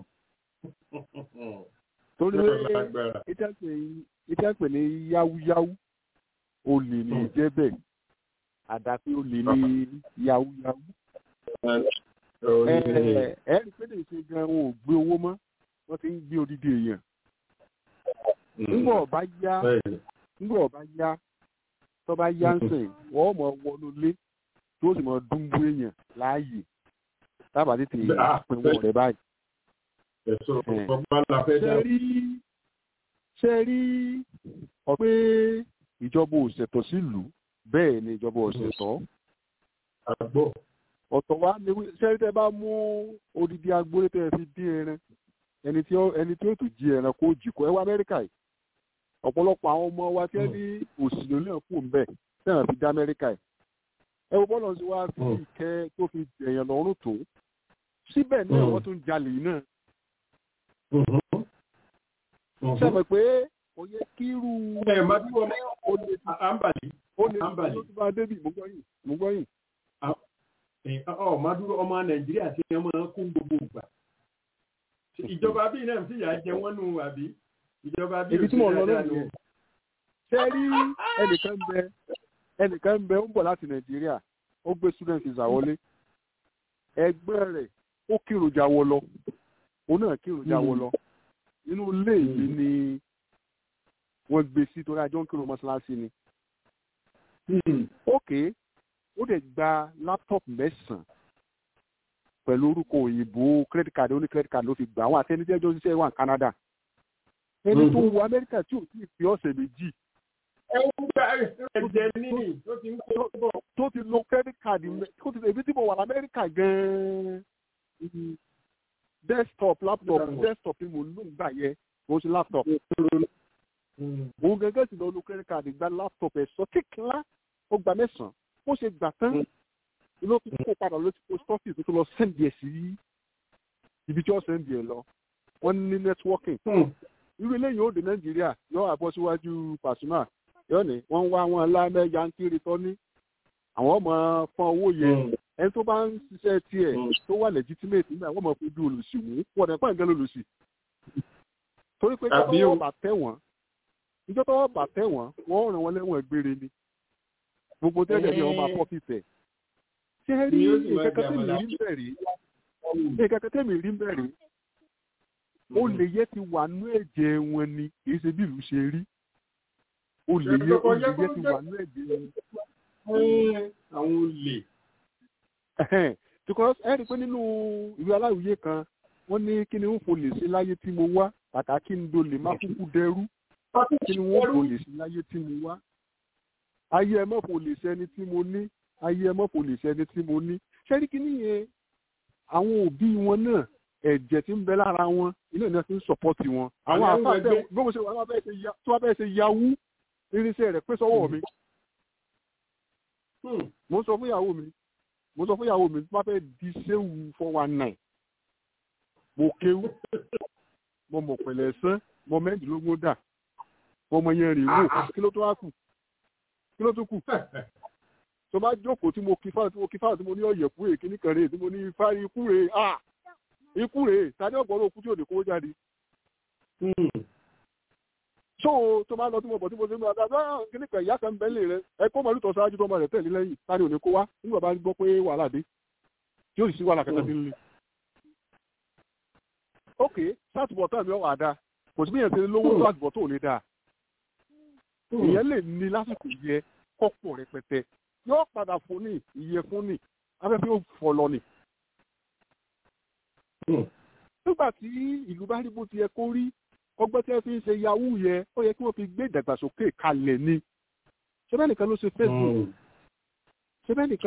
Torí ìtẹ́pẹ̀ ní yáwúyáwú olè ní ìjẹ́bẹ̀ àdàpé olè ní yáwúyáwú. Ẹ̀rí pé lè ṣe gan wọn ò gbé owó mọ́ wọ́n ti ń gbé odidi èèyàn. Nígbà ọba yá tó bá yá ń sìn wọ́n mọ̀ wọnú ilé tó sì mọ̀ dúnbú èèyàn láàyè tábà tètè pinwọ́ rẹ̀ báyìí. Ṣé rí ọ̀pẹ́ ìjọba òṣètò sílùú bẹ́ẹ̀ ni ìjọba òṣètò. Ọ̀tọ̀ wa ni ṣé tẹ́ bá mú odidi agbórí tẹ́ fi dín ẹran ẹni tí ó tún jí ẹran kó jì kó ẹ wá Amẹ́ríkà yìí. Ọ̀pọ̀lọpọ̀ àwọn ọmọ wa tí ẹ ní òṣìlò náà kù ń bẹ̀ tẹ́wọ̀n fi dá Amẹ́ríkà yìí. Ẹ wo bọ́ọ̀lù sí wa fi ìkẹ́ tó fi jẹ̀yàn lọ́rùn tó. Síbẹ̀ náà wọ́n tún jalè náà. Sẹ́mi pé ó yẹ kírú Àǹbàlí tó bá débì mú gbọ́yìn. Mádúró ọmọ Nàìjíríà tí wọ́n máa ń kún gbogbo ìgbà. Ìjọba bíi náà sì yà jẹ wọ́n nù àbí? Ìjọba bíi ibi tí mo lọ lónìí. Ṣé rí ẹnìkan ń bẹ ó ń bọ̀ láti Nàìjíríà ó gbé student visa wọlé. Ẹgbẹ́ rẹ̀ ó kíròjà wọ lọ. Òun náà kíròjà wọ lọ. Inú ilé ìlú ni wọ́n gbé sí torí àjọ ń kírun mọ́ṣáláṣí ni. Ókè ó dẹ̀ gba láptọ̀pù 9 pẹ̀lú orúkọ òyìnbó credit card oní credit card ló fi gbà àwọn àtẹnudẹ́jọ́ ṣiṣẹ́ wà ní Canada ẹni tó wọ Amẹ́ríkà tí ò tí ì fi ọ̀sẹ̀ méjì tó ti lo credit card ebi tí mo wà lamẹ́ríkà gan-an desktop ni mo ń lò nígbà yẹn mo ṣe laptop òun gẹ́gẹ́ sì lọ lo credit card gba laptop ẹ̀ sọ kíkìlá ó gba 9 ó ṣe gbà tán ló tún kó padà ló ti post office tó lọ sẹ́ndì ẹ̀ sí ibi tí ó sẹ́ndì ẹ̀ lọ wọ́n ní networking irú eléyìí ó dé Nàìjíríà yọ àbọ̀ síwájú Pasuma yọ ni wọ́n wá wọn lámẹ́ yankiri tọ́ ní àwọn ọmọ fún owó yẹn ẹni tó bá ń ṣiṣẹ́ tiẹ̀ tó wà legitimate nígbà wọ́n mọ̀ fojú olùsí wò wọ́n dẹ̀ pàǹgẹ́ lólùsí torí pé ìjọ tó bá tẹ̀ wọ́n wọ́n ràn wọ́n lẹ́wọ̀n gbére ni gbogbo tẹ́lẹ̀ ni wọ́n máa pọ̀ fífẹ́ ṣé rí ìkẹ́kẹ́ mi rí bẹ̀rẹ̀ ó lè yẹ ti wà nú ẹ̀jẹ̀ wọn ni kì í ṣe bí ìlú ṣe rí ó lè yẹ ti wà nú ẹ̀jẹ̀ wọn. àwọn olè. because ẹ rí i pé nínú ìwé aláwìyé kan wọ́n ní kí ni ń fò lè ṣe láyé tí mo wá kàkà kí n do lè má kúkú dẹrú kí ni wọ́n fò lè ṣe láyé tí mo wá ayé ẹ mọ̀ fò lè ṣe ẹni tí mo ní ayé ẹ mọ̀ fò lè ṣe ẹni tí mo ní ṣé rí kí nìyẹn àwọn òbí wọn náà ẹ̀jẹ̀ tí ń bẹ lára wọn ilé ìnáwó ti ń sọ̀pọ́tì wọn àwọn àfáàfẹ́ gbọ́dọ̀ ṣe wọ́n fẹ́ ṣe yahoo irinṣẹ́ rẹ̀ pé sọ́wọ́ mi mo sọ fún ìyàwó mi tí wọ́n fẹ́ di séwu 419 mo kéwú mo mọ̀ pẹ̀lẹ́ sán mo mẹ́rìndínlógún dà mo mọ yẹn rìn wò kí ló tó wá kù kí ló tó kù tó bá jókòó tí mo kí fáwọn tí mo ní ọ̀yẹ̀kú rè kíní kan rè tí mo ní ifá ikú rè tàbí ọ̀gbọ́n òkú tí ò ní kó jáde. so tó bá lọ tí mo bọ̀ tí mo ṣe ń lọ àgbà kíní kan ìyá kan bẹ́ẹ̀lì rẹ ẹ kó màlúù tọ́ sáájú tó máa rẹ̀ tẹ̀lé lẹ́yìn tani ò ní kó wá nígbà bá gbọ́ pé wàhálà dé tí ó sì sí wàhálà kẹta sí nílé. ok sátìbọ̀ tán mi ọ̀ wà dáa kò sí bí yẹn ṣe lówó tó àtìbọ̀ tó ò lè dáa. ìyẹn lè ní lásìkò yẹ kọ́pọ̀ rẹpẹtẹ yóò padà fún ní iye fún ní afẹ́fẹ́ ó fọ lọ ni. nígbà tí ìlú bá rí bó ti yẹ kó rí ọgbọ́n tí wọ́n fi ń ṣe yahoo yẹ ó yẹ kí wọ́n fi gbé ìdàgbàsókè kalẹ̀ ni. ṣẹ́bẹ́ nìkan ló ṣe Facebook ṣẹ́bẹ́ nìkan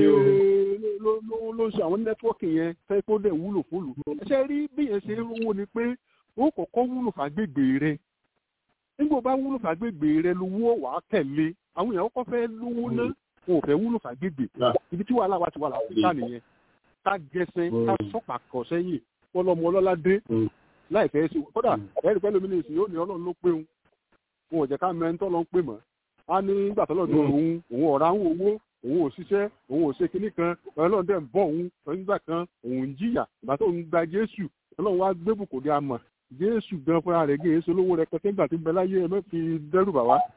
ló ṣe àwọn nẹ́tíwọ́ọ̀kì yẹn fẹ́ kó dẹ̀ wúlò fúlù. ẹ̀ṣẹ̀ rí bí yẹn ṣe ń rówó ni pé ó kọ́kọ́ wúlò fàgbègbè rẹ̀ nígbà bá wúlò fàgbègbè rẹ̀ lówó wàá tẹ̀lé àwọn èèyàn kọ́ fẹ́ lówó náà wọn ò fẹ́ wúlò fàgbègbè ibi tí wàhálà wa ti wà láfíríkà nìyẹn ká gẹ̀ẹ́sẹ̀ ká sọ́pà kọ̀ sẹ́yìn ọlọ́mọ ọlọ́lá dé láì fẹ́ ṣe kódà ẹ̀rí pẹ́ lómi ní ìsìn yóò ní ọlọ́run ló pé òun wọn ò jẹ́ ká mẹ́rin tọ́ lọ ń pè mọ́ á ní nígbà tó lọ́dún òun ọ̀rá ń owó òun ò ṣiṣẹ́ òun ò ṣe kinní kan ọlọ́run dẹ̀ ń bọ̀ òun nígbà kan òun ń jìyà ìgbà tó ń gba Jésù ọlọ́run wá gbé bùkún àmọ́ Jésù gan fúnra rẹ̀ gé èso lówó rẹpẹtẹ nígbà tí ń bẹ láyé ẹ mẹ́fì dẹ́rù bà wá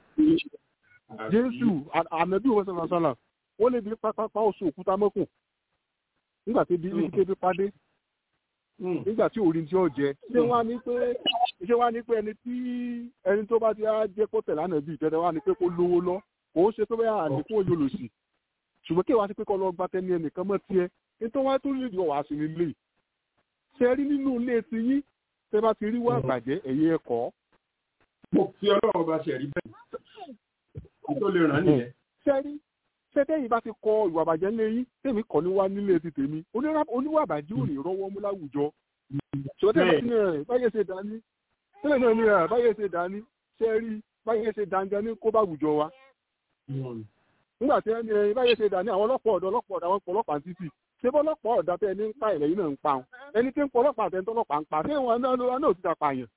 Jésù àmẹ́bí òun sọ̀rọ̀ sọ̀rọ̀ ó lè di pápá oṣù òkúta mọ́kùn nígbà tí bí kébi padé nígbà tí òrin tí ó jẹ ṣé wá ní pé ẹni tó bá ti á jẹ́ kó tẹ̀lé ànábì ìtẹ́tẹ́ wá ní pé kó lówó lọ kò ó ṣe tó bẹ́ẹ̀ àníkún òye olòṣì ṣùgbọ́n kí wàá sí pé kọ́ lọ gba tẹ́ni ẹnìkan mọ́ tiẹ̀ nítorí wá tó lè yọ wá sí nílé ṣe rí nínú ilé ti yín tẹ́ bá ti rí wá àgbàjẹ́ ẹ̀yẹ ẹ̀kọ́. mo fi ọlọ́run bá ṣe rí bẹ́ẹ̀ tó lè ràn nìyẹn. ṣẹ́tẹ́ yìí bá ti kọ ìwà àbàjẹ́ ńlẹ̀ yín tèmi kọ́ ní wá nílé ti tèmi oníwà àbàjẹ́ ò ní rọ́wọ́ mú láwùjọ. ṣọtẹ́ bá ti ní ẹ̀ báyẹ̀ ṣe dání tẹ́lẹ̀ náà ní ẹ̀ báyẹ̀ ṣe dání ṣe rí báyẹ̀ ṣe dáńgá ní kó bá àwùjọ wa. nígbà tí ẹni ẹ̀ báyẹ̀ ṣe dání àwọn ọlọ́pàá ọ̀dọ́ àwọn ọlọ́pàá títì ṣé bọ́lọ́pàá ọ̀dà tẹ́ ẹni ń pa ilẹ̀ yìí náà ń pa ọ́n ẹni tí ń pọ̀ ọlọ́pàá àtẹ́ńtọ́ ọlọ́pàá ń pa ṣé wọn náà ti dàpààyàn.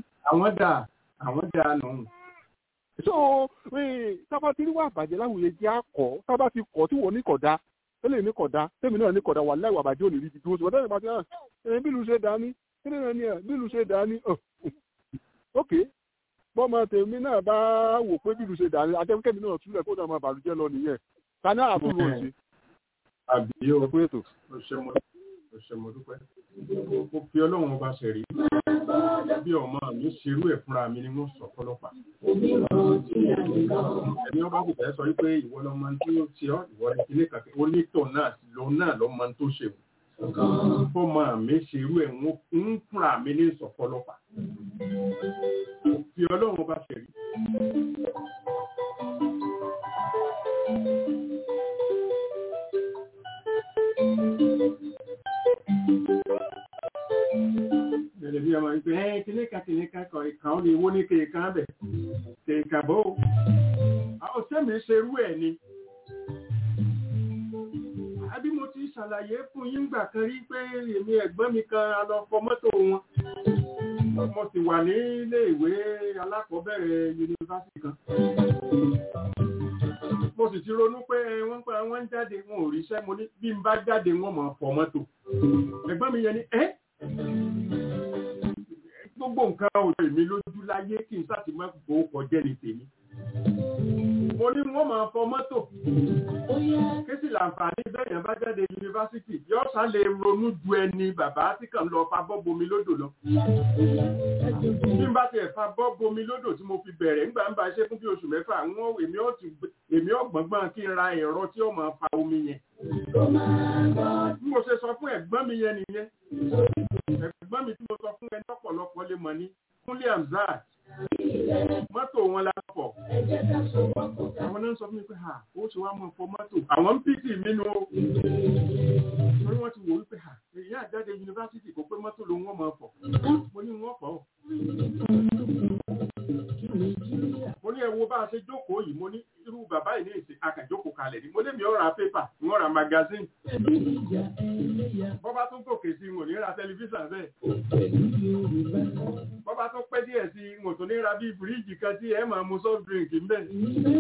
àwọn dà nù. so tábà tí wà bàjẹ́ láwùjọ jẹ́ àkọ́ tábà ti kọ́ tí wọ́n ní kọ̀dá tẹ́lẹ̀ ní kọ̀dá tẹ́mi náà ní kọ̀dá wà láì wà bàjẹ́ òní rí ibi dúró sí wọ́n tẹ́lẹ̀ bá ti hàn bí ìlú ṣe dání tẹ́lẹ̀ náà ní ẹ̀ bí ìlú ṣe dání ok bọ́mọ tèmi náà bá wò pé bí ìlú ṣe dání akẹ́kẹ́mi náà túlẹ̀ kó náà máa bàlújẹ́ lọ nìyẹn ta ní àtúntò ṣe. àbí o òṣèmọdúpẹ́ mo fi ọlọ́run ọba ṣẹ̀rí bí ọmọ mi ṣerú ẹ̀ fúnra mi ni wọ́n sọ fọlọ́pàá ẹni ọba kò fẹ́ sọ wípé ìwọ lọmọ tí ó ti ọ ìwọ ní kíní kan onítọ̀ náà lòun náà lọmọ tó ṣe kó máa mi ṣerú ẹ̀ ń fúnra mi ní ìsọ̀pọ̀lọpàá fi ọlọ́run bá ṣe rí. Ẹ̀lẹ́ bí ọmọ ìpín kìníkà kọ̀ ìkàn ní owó ní kìíkà bẹ̀ kìíkà bó. Àwọn sẹ́mi ṣerú ẹ̀ ni. Àbí mo ti ṣàlàyé fún yín gbà kan rí pé èmi ẹ̀gbọ́n mi kan a lọ fọ mọ́tò wọn. Mo sì wà ní ilé ìwé alákọ̀ọ́bẹ̀rẹ̀ yunifásitì kan. Mo sì ti ronú pé wọ́n ń jáde wọn ò ríṣẹ́ mo ní bí n bá jáde wọ́n máa fọ mọ́tò. Ẹ̀gbọ́n mi yẹn ni gbogbo nǹkan òjò èmi lójú láyé kí n sáti má gbowó kọjẹ́ ní tèmi. Mo ní wọ́n máa fọ mọ́tò. Kí sì làǹfààní bẹ́yàn bá jáde yunifásitì yóò sá lè ronú ju ẹni bàbá tí kàn lọ fa bọ́ bomi lódò lọ. Bí n bá tiẹ̀ fa bọ́ bomi lódò tí mo fi bẹ̀rẹ̀ ńgbà ń ba iṣẹ́ fún bí oṣù mẹ́fà èmi ọ̀gbọ̀ngbọ̀n kí n ra ẹ̀rọ tí ó máa fa omi yẹn. Bí mo ṣe sọ fún ẹ̀gbọ́n mi yẹn nìyẹn. Ẹ̀gbọ́n mi tí mo sọ fún ẹni ọ̀pọ̀lọpọ̀ lè mọ̀ ní Kúnlé Hamzat. Mọ́tò wọn la fọ̀. Àwọn náà sọ fún mi pé ó ṣe wá mọ́ fọ mọ́tò. Àwọn ń pìtì mí nu o. Torí wọ́n ti wò wípé èyí àjáde yunifásitì kò pé mọ́tò ló wọ́n máa fọ̀. Mo ní wọ́n fọ̀. Mo ní ẹ wo bá a ṣe jókòó yìí, mo ní irú bàbá yìí ní ìsìn akàjókòó kalẹ̀ ni. Mo lé mi ó ra pépà, wọ́n ra magazine. Bọ́bá tún gòkè sí wọn ní ra tẹlifíṣàn bẹ́ẹ̀. Bọ́bá tún pẹ́ díẹ̀ sí wọn tó ní ra bí fíríjì kan tí ẹ máa mu soft drink ń bẹ̀.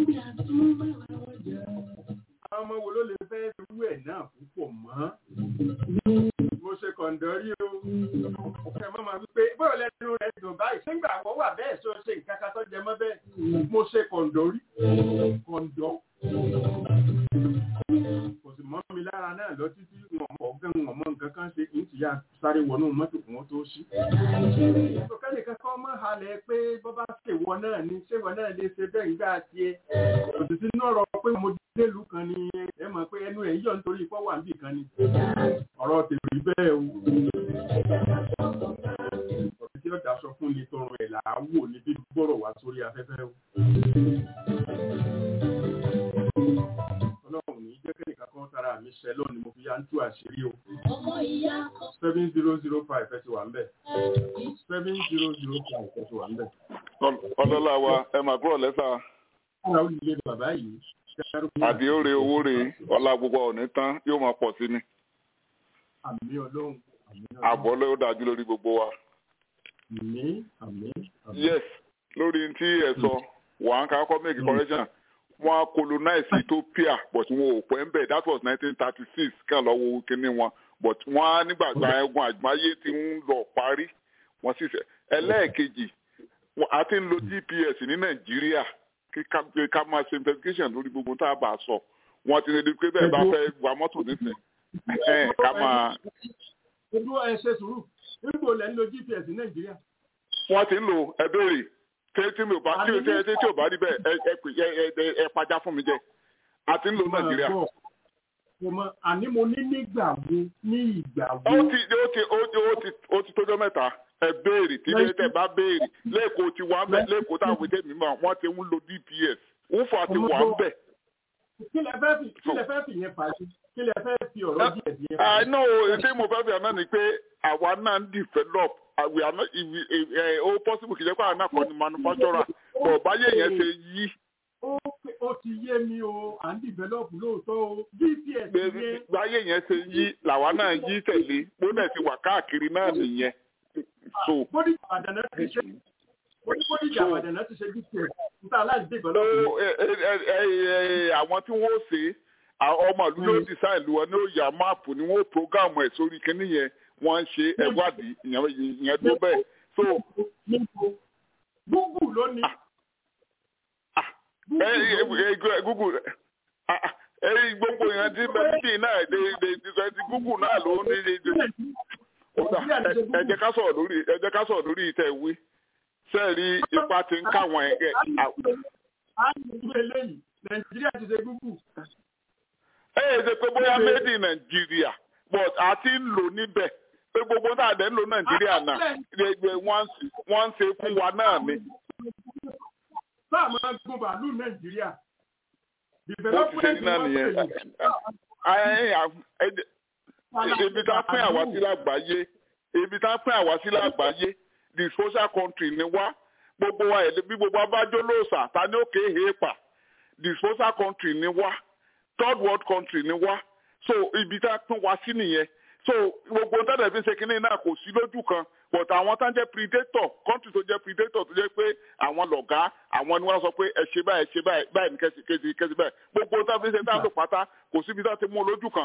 Àwọn ọmọ wo ló lè fẹ́ irú ẹ̀ náà púpọ̀ mọ́? Mo ṣe kọ̀ǹdọ́rí o. Ẹ mọ́ máa wípé bóyá lẹ́nu rẹ̀ dùn báyìí. Ṣé ń gbà wọ́n wà bẹ́ẹ̀ tó ṣe nǹkan kan tó jẹ mọ́ bẹ́ẹ̀? Mo ṣe kọ̀ǹdọ́rí. Kọ̀ǹdọ́. Kò sì mọ́ mi lára náà lọ títí wọn mọ̀ gán wọn mọ́ nǹkan kan ṣe kì í ti yá sáré wọnú mọ́tò kí wọ́n tó ṣí. Ìtòkẹ́lẹ̀ kankan mọ́ halẹ̀ pé bọ́ bá ṣèwọ náà ni ṣéwọ náà lè ṣe bẹ́ẹ̀ nígbà tiẹ̀. Òtítí náà rọ pé mo délùú kan ni ẹ mọ̀ pé ẹnu ẹ̀ yọ̀ nítorí ipò wà níbì kan ni. Ọ̀rọ̀ tèmi bẹ́ẹ̀ o. Ọ̀rọ̀ tí ó daṣọ fún ni tọrùn ẹ̀ là á wò níbi gbọ́rọ̀ wá sórí afẹ́fẹ́ o. Ọlọ́run ní jẹ́ kẹ́nìkan kan tara mi ṣẹ lónìí mo fi yá ń tú àṣírí o. 7005 ẹ ti wà ń bẹ̀. 7005 ẹ ti wà ń bẹ̀. Ọlọ́lá wa ẹ máa gbọ́ lẹ́sà. Ọlọ́run ò ní lè bàbá yìí. Àdì ó re owó re ọlá gbogbo ọ̀ní tán yóò máa pọ̀ sí ni. Àmì Ọlọ́run. Àbọ̀ ló dájú lórí gbogbo wa. Àmì. Yes, lórí tí ẹ sọ, wà á kákọ́ make correction. Wọ́n colonize Ethiopia but wọn ò pẹ́ ń bẹ̀. That was 1936 kí lọ wo kíní wọn. But wọ́n á nígbàgbà ẹ̀gbọ́n àgbáyé tí ń lọ parí. Wọ́n sì fẹ́. Ẹlẹ́ẹ̀kejì, a ti ń lo GPS ní Nàìjíríà kí ká máa ṣe investigation lórí gbogbo tá a bá sọ. Wọ́n ti ní pé bẹ́ẹ̀ bá fẹ́ wa mọ́tò nísìn. Ká máa. Ojú ẹ ṣe sùúrù. Níbo lẹ́ ń lo GPS ní Nàìjíríà? Wọ́n ti ń lo ẹ̀bẹ̀rẹ̀. Tí mi ò bá tí ò bá rí bẹ́ẹ̀ ẹ pàjá fún mi jẹ. A ti ń lo Nàìjíríà. Àní mo ní nígbà wo ní ìgbà wo. Ó ti tójọ́ mẹ́ta. Ẹ béèrè tí tẹ bá béèrè lẹ́kọ̀ọ́ ti wà ń bẹ̀ lẹ́kọ̀ọ́ táwọn ìdè mímọ́ wọ́n ti ń lo DPS. Wúfà ti wà ń bẹ̀. Kí lẹ fẹ́ fi yẹn fàájú? Kí lẹ fẹ́ fi ọ̀rọ̀ díẹ̀ díẹ̀ fàájú? Àìná èdè mo fẹ́ fi àná ni pé àwa náà ń develop we are not ó possible kì í jẹ́ pé àwọn náà kọ́ ni manufacturer bọ̀ báyé yẹn ṣe yí. Ó ti yé mi o, à ń develop lóòótọ́ o. DPS yẹn. Báyé yẹn ṣe yí làwa náà yí tẹ̀lé bónẹ̀ ti wà káàkiri náà nìyẹn. Bódì Ìbàdàn ti ṣe DPS níta aláìsí develop. Àwọn tí wọ́n ṣe ọmọ ìlú ló design lu wọn ní ó yà máàpù ni wọ́n program ẹ̀ sórí kinní yẹn. Wọ́n ń ṣe ẹ̀wádìí ìyẹn tó bẹ́ẹ̀. So Google ló ní. Google gbogbo yẹn ti bẹ́ẹ̀ náà ti Google náà ló ní. Ẹ jẹ́ ká sọ̀rọ̀ lórí ìtẹ̀ ìwé. Sẹ́ẹ̀rí ipa ti ń káwọn ẹ̀gẹ́. Nàìjíríà ti ṣe Google. Ṣe pé bóyá made in Nàìjíríà. but a ti ń lò níbẹ̀ pé gbogbo tá a dẹ̀ ń lò Nàìjíríà náà wọ́n ń ṣe fún wa náà ni. Sáà máa ń gun bàálù Nàìjíríà. Ó ti ṣe náà nìyẹn. Ibi tá a pín àwa sí lágbàáyé, the social country ni wá. Gbogbo wa bí gbogbo abájọ́ lóòsà ta ni ó kéé hépa. Disposal country ni wá, third world country ni wá, so ibi tá a pín wá sí nìyẹn. So gbogbo tẹ́lẹ̀ fi ṣe kínní náà kò sí lójú kan, but àwọn tá ń jẹ́ predator country tó jẹ́ predator tó jẹ́ pé àwọn lọ̀gá àwọn ni wọ́n sọ pé ẹ ṣe báyìí báyìí ní kẹ́sì báyìí gbogbo tá a fi ṣe tá a lò pátá kò síbi tá a ti mú lójú kan.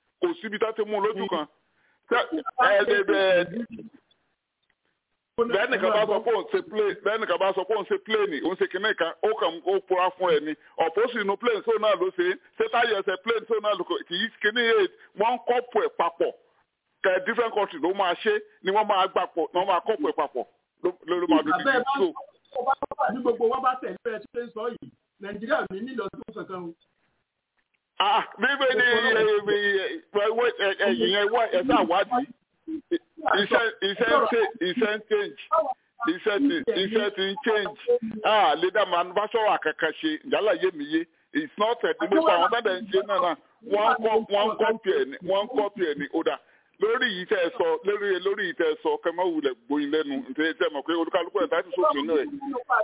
Bẹ́ẹ̀ nìkan bá sọ pé òun ṣe plane òun ṣe kìnnì kan ó kàn ó pura fún ẹ ni ọ̀pọ̀ sì inú plane tó náà ló ṣe táyà ẹsẹ̀ plane tó náà ló kì í kìnnì yẹn wọ́n kọ́pù ẹ̀ papọ̀ kẹ̀ different country ló máa ṣe ni wọ́n máa gbà pọ̀ ni wọ́n máa kọ́pù ẹ̀ papọ̀ ló máa dúdú dé so. Ní gbogbo wọn bá tẹ̀lé ẹ ṣe ń sọ yìí Nàìjíríà ní nílò tó kankan o. Bíbélì ni ẹ̀yìn ẹ̀sẹ̀ àwádìí. Iṣẹ́ ti ń change. Leader manufacturer kankan ṣe ìjálá yé mi yé. It's not a gbogbo àwọn tó ń ṣe náà wọ́n kọ́pì ẹ̀ ní ọ̀dà. Lórí yìí tẹ́ ẹ sọ lórí yìí tẹ́ ẹ sọ kẹ́ mọ́ wulẹ̀ gbóyin lẹ́nu nítorí tẹ́ ẹ mọ̀ pé olúkálùkù ẹ̀ láti sófin náà ẹ̀.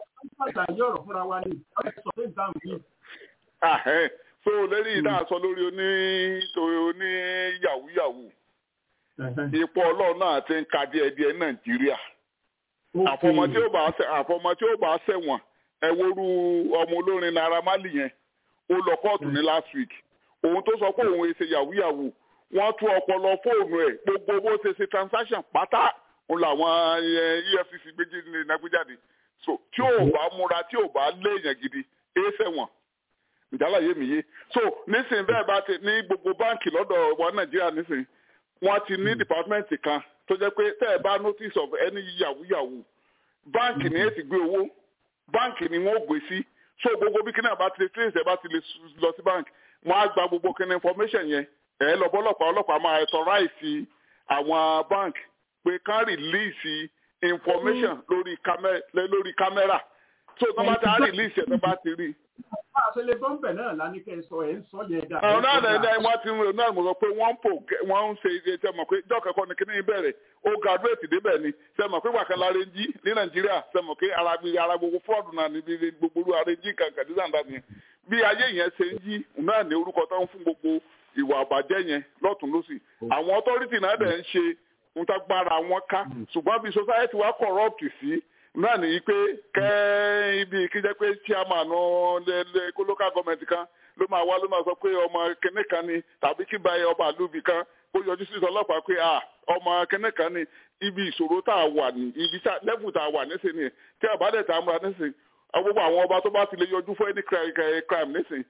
So lórí yìí náà sọ lórí oní yahoo. Ipò Ọlọ́run náà ti ń ka díẹ̀díẹ̀ Nàìjíríà. Àfọmọ tí ó bá ṣẹ̀wọ̀n ẹ woru ọmọ olórin Naira Marley yẹn ó lọ kóòtù ní last week. Òun tó sọ pé òun ṣe yahoo wọ́n tú ọpọlọ fóònù ẹ̀ gbogbo bó ṣe transaction pátá òun làwọn EFCC méjì ní nàgbéjáde. So tí ò bá múra tí ò bá léèyàn gidi ṣẹ̀wọ̀n ìjálá yé mi yé. So nísìnyí bẹ́ẹ̀ bá ti ní gbogbo báǹkì lọ́dọ̀ wọn Nàìjíríà nísìnyí wọ́n ti ní department kan tó jẹ́ pé tẹ́ ẹ bá notice of any yahoo báǹkì ni ẹ ti gbé owó báǹkì ni wọ́n gbé sí so gbogbo bí kíní àbá ti lè trace ẹ bá ti lè lọ sí báǹkì wọ́n á gba gbogbo kíní information yẹn ẹ lọ ọlọ́pàá máa authorize àwọn báǹkì pé kán release information lórí kámẹ́rà so tó bá ti á release ẹ̀ tó bá ti rí. Àṣẹlẹ̀ bọ́m̀bẹ̀ náà lánìí kẹ́ ẹ sọ ẹ̀ ń sọ yẹn dáa. Àwọn náà wọ́n ti ń rò náà mo sọ pé wọ́n ń ṣe ṣe mọ̀ pé ìjọ kẹ́kọ̀ọ́ ni kíní bẹ̀rẹ̀ ó graduate débẹ̀ ni ṣe mọ̀ pé wàkàn lára ń jí ní Nàìjíríà ṣe mọ̀ pé ara gbogbo fraud náà níbi gbogbo ara ń jí kankan ní sàǹdà ni. Bí ayé yẹn ṣe ń jí náà ní orúkọ tó ń fún gbogbo ìwà àbàjẹ́ yẹn lọ́tún lọ́sì. Àwọn authority náà dẹ̀ ń ṣe ń tagbára wọn ká ṣùgbọ́n bí society wa corrupt sí náà ní pé kẹ́ ibi kí jẹ́ pé chairman local government kan ló máa wá ló máa sọ pé ọmọ kẹ́nẹ́ kan ni tàbí kí báyìí ọba àlùbí kan ó yọjú sí ọlọ́pàá pé ọmọ kẹ́nẹ́ kan ni ibi ìṣòro tá a wà ní ibi level tá a wà nísìnyí tí àbádẹ́ tá a múra nísìnyí gbogbo àwọn ọba tó bá ti lè yọjú fún any crime nísìnyí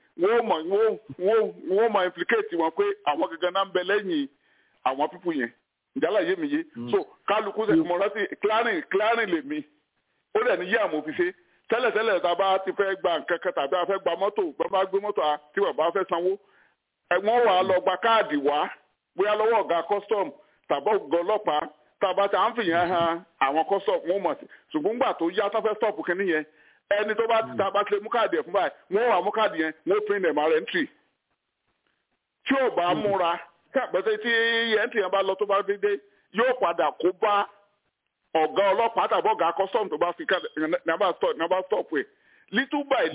wọ́n mọ̀ implicate wọn pé àwọn gangan náà ń bẹ lẹ́yìn àwọn pípù yẹn ìjálá yé mi yé so kálukú mọ̀ rántí clearing lèmi ó dẹ̀ ní yí àmọ́ fi ṣe tẹ́lẹ̀tẹ́lẹ̀ tá a bá ti fẹ́ gba nǹkan kan tàbí a fẹ́ gba mọ́tò bá gbé mọ́tò a tí wọ́n bá fẹ́ sanwó ẹ̀wọ̀n wà á lọ gba káàdì wá bóyá lọ́wọ́ ọ̀gá custom tàbí ọ̀gá ọlọ́pàá tàbá tí à ń fìyàn han àwọn custom wọn mọ̀ sí ṣùgbọ́n gbà tó yá tó fẹ́ stop kínní yẹn ẹni tó bá ti tàbá ti lè mú káàdì ẹ̀ fún báyìí wọ́n wà mú káàdì yẹn wọ́n pin ẹ̀ máa rẹ̀ entry tí ò bá múra tí àpẹẹrẹ tí entry yẹn bá lọ tó bá dédé yóò padà kó bá ọ̀gá ọlọ́pàá tàbí ọ̀gá custom tó bá fi ká nàbà stop ẹ̀ little by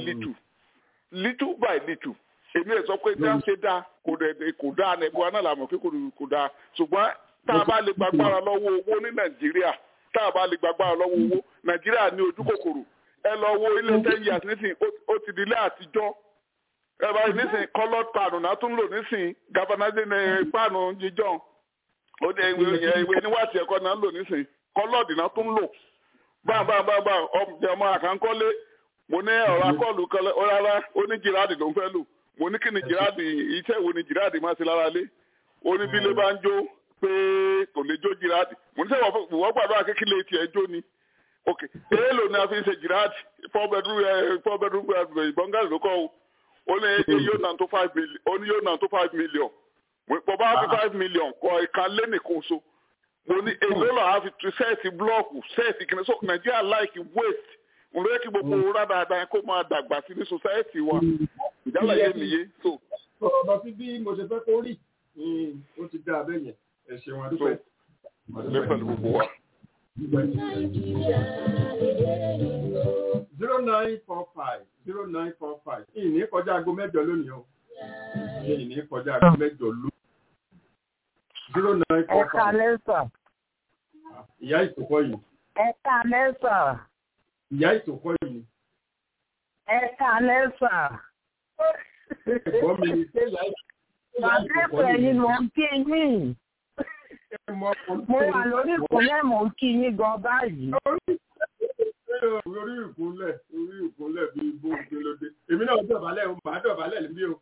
little èmi ẹ̀ sọ pé tí a ṣe dá kò dáa ní ẹgbẹ́ wa náà làmọ̀ pé kò dáa ṣùgbọ́n tá a bá lè gbàgbára lọ́wọ́ owó ní Nàìjíríà tá a bá lè gbàgbára lọ́wọ́ owó Nàìjíríà ní ojú kòkòrò ẹ lọ wo ilé 10 years nísìnyí ó ti di ilé àtijọ́ ẹ bá nísìnyí colored pan náà tún lò nísìnyí galvanizing pan jíjọ́ ó dé ìwé níwájú ẹ̀kọ́ náà lò nísìnyí kọlọ́ọ̀dì náà tún lò báńbáńbáńbá ọmọ àkànkọ́lé mo ní ọ̀rọ̀ akọ́ọ̀lù kọlẹ̀ rárá ó ní jìráàdì ló ń fẹ́ lò mo ní kí ni jìráàdì iṣẹ́ wo ni jìráàdì máa ṣe lára lé ó ní bílé bá ń jó pé kò lè jó jìráàdì mo ní sẹ́wọ̀n wọ́n gbàdúrà kékeré tiẹ̀ jó ni ok èèlò ni a fi ń ṣe jìráàdì 4 bedroom bọ́ngàlì ló kọ́ ó ní yóò nà tó 5 million bọ́bá fi 5 million kọ ìka lé nìkan so mo ní èlò lọ́wọ́ fi tu sẹ́ẹ̀tì blọ́ọ̀kù sẹ́ẹ̀tì kìnnìún so Nàìjíríà like waste mo lóye kí gbogbo rádaràda kó máa dàgbà sí ní society wa ìjálá yé mi yé so. sọ̀rọ̀ lọ sí bí mo ṣe fẹ́ kó rí ó ti dá abẹ́ yẹn ẹ ṣeun àdúpẹ́. lé pẹ̀lú gbogbo wa. 0945 ìní kọjá aago mẹ́jọ lónìí o ìní kọjá aago mẹ́jọ lónìí. 0945. Ẹ̀ka lẹ́sà. Ìyá ìtòkọ́ yìí. Ẹ̀ka lẹ́sà. Ìyá ìtòkọ́ yìí. Ẹ̀ka lẹ́sà. Ẹ̀gbọ́n mi ni ṣé ìyá ìtòkọ́ yìí. Bàbá ẹ̀yìn ló ń kí yín. Mo wà lórí ìkúnlẹ̀ mò ń kí yín gan báyìí. Orí ìkúnlẹ̀ bíi bó ń gbé lóde. Èmi náà dọ̀bálẹ̀ o, màá dọ̀bálẹ̀ níbí o.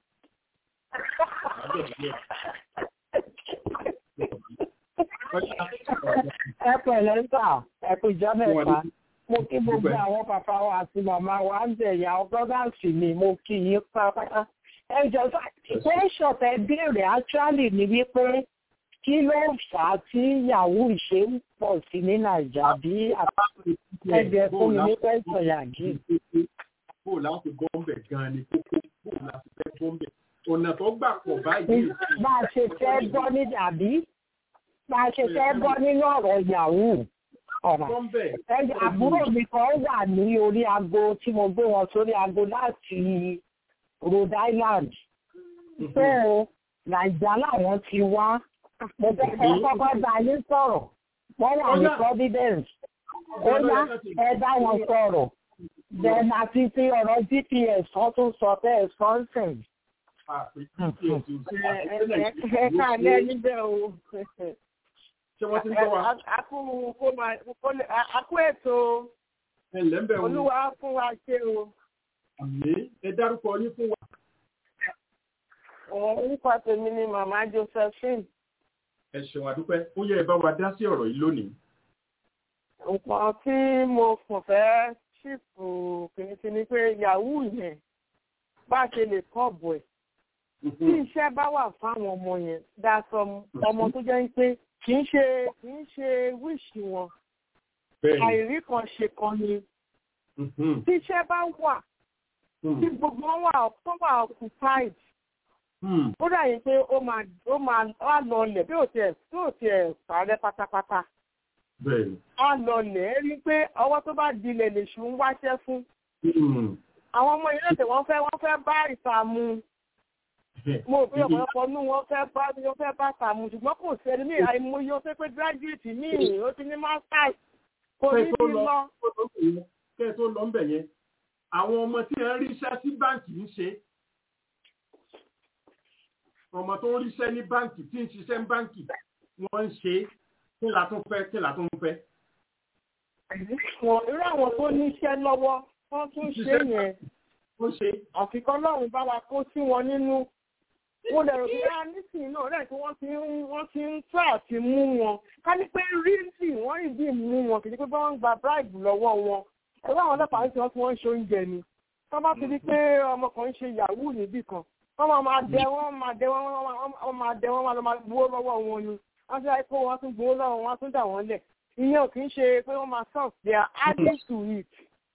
Ẹ pẹ̀lẹ́ sà, ẹ kú ìjọ mẹ́ta. Mo kí gbogbo àwọn bàbá wa àti màmá wa ń bẹ̀yà ọgọ́dàsì ni mo kí yín pátápátá. Ẹ jọ sá, ìpẹ́ṣọ̀ tẹ béèrè actually ni wípé kí ló fà á tí yahoo ṣe ń pọ̀ sí ní Nàìjíríà bí ẹgbẹ́ fún mi ní pẹ́ṣọ̀ yàgì. Bó láti bọ́m̀bẹ̀ gan-an ni kókó, bó láti fẹ́ bọ́m̀bẹ̀. Ọ̀nà tó gbà pọ̀ báyìí. Bá a ṣe fẹ́ gbọ́ ní dàbí. Bá a ṣe fẹ́ gbọ́ nínú ọ̀rọ̀ yahoo. Àbúrò mi kan wà ní orí aago tí mo gbé wọn sórí aago láti Rhode Island. So Nàìjíríà làwọn ti wá. Mo fẹ́ kọ́kọ́ bá yín sọ̀rọ̀. Wọ́n wà ní Providence. Ó yá ẹ bá wọn sọ̀rọ̀. Then àti ti ọ̀rọ̀ GPS wọ́n tún sọ fẹ́ sponsing. Ẹ̀ka alẹ́ níbẹ̀ o. Ṣé wọ́n ti ń bọ̀ wá? Akú ètò Olúwa fún wa ṣe o. Àmì ẹ dárúkọ yín fún wa. Orúkọ tèmi ni Màmá Josephine. Ẹ ṣeun àdúpẹ́, ó yẹ ẹ bá wa dá sí ọ̀rọ̀ yìí lónìí. Nǹkan tí mo kàn fẹ́ ṣìpù kìí ni pé yahoo yẹn bá ṣe lè kọ́ọ̀bù ẹ̀. Tí iṣẹ́ bá wà fáwọn ọmọ yẹn, dáṣọ ọmọ tó jẹ́ pé kì í ṣe wíṣì wọn. Àìrí kan ṣe kan ni. Tí iṣẹ́ bá wà, tí gbogbo wọn wà occupied. Ó dà yìí pé ó máa lọlẹ̀ bí ò tiẹ̀ parẹ́ pátápátá. Á lọlẹ̀ rí pé ọwọ́ tó bá dilẹ̀ lèṣù ń wáṣẹ́ fún. Àwọn ọmọ yìí lọ́tẹ̀ wọ́n fẹ́ bá ìta mu. Mo fi ọ̀pọ̀lọpọ̀ nú wọn fẹ́ bá ìta mu ṣùgbọ́n kò sí ẹni ní àìmọye ó fẹ́ pé gírájúwìtì míì ó ti ní masters kò ní bí lọ. Kẹ́ ẹ tó lọ ń bẹ̀ yẹn, àwọn ọmọ tí ẹ ń ríṣẹ́ sí báǹkì ń ṣe. Ọmọ tó ń ríṣẹ́ ní báǹkì tí ń ṣiṣẹ́ ní báǹkì wọ́n ń ṣe kí la tún fẹ́. Irú àwọn tó níṣẹ́ lọ́wọ́ wọ́n tún ṣe yẹn. Àfikún Ọlọ́run bá wa kó sí wọn nínú. Mo lè rò pé nísìnyí náà rẹ̀ tí wọ́n ti ń tọ́ àti mú wọn. Ká ní pé ríǹtì wọ́n rí bí mú wọn kì í pé bá wọ́n gba bribe lọ́wọ́ wọn. Ẹ̀rọ àwọn ọlọ́pàá ń sọ tí wọ́n ń ṣe oúnjẹ ni. Tọ́ bá ti rí pé ọmọ kan ń ṣe yahoo níbì kan. Wọ́n máa dẹ wọ́n máa lọ máa gbowó lọ́wọ́ wọn ni. Wọ́n ti kó wọn tún gbowó lọ́wọ́ wọn tún dà wọ́n lẹ̀. Ìyẹn ò kì í ṣe pé wọ́n máa sọ̀rọ̀ they are adding to it.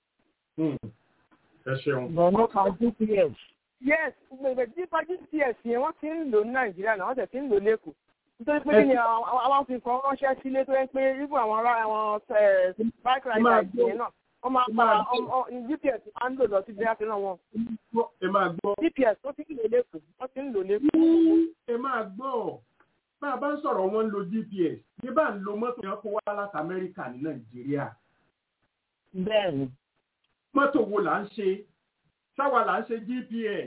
Ẹ ṣeun. Bọ̀nà kan GPS. Yes, nípa GPS yẹn wọ́n ti ń lò ní Nàìjíríà náà wọ́n tẹ̀ ti ń lò lẹ́kọ̀ọ́. Nítorí pé kí ni àwọn fi kan ránṣẹ́ sílé tó yẹ pé ibù àwọn bike riders yẹn náà wọ́n máa ń pa GPS máa ń lò lọ sí ìgbéyàwó náà wọn. Ẹ máa gbọ́. GPS tó ti ń lò lẹ́kọ̀ọ́ wọ́n ti ń lò lẹ́kọ̀ọ́. Ẹ máa gbọ́. Bá a bá ń sọ̀rọ̀ wọn ń lo GPS, ní bá ń lo mọ́tò yẹn kó wá láti Amẹ́ríkà ní Nàìjíríà. Bẹ́ẹ̀ni. Mọ́tò wo là ń ṣe? Ṣáwa là ń ṣe GPS.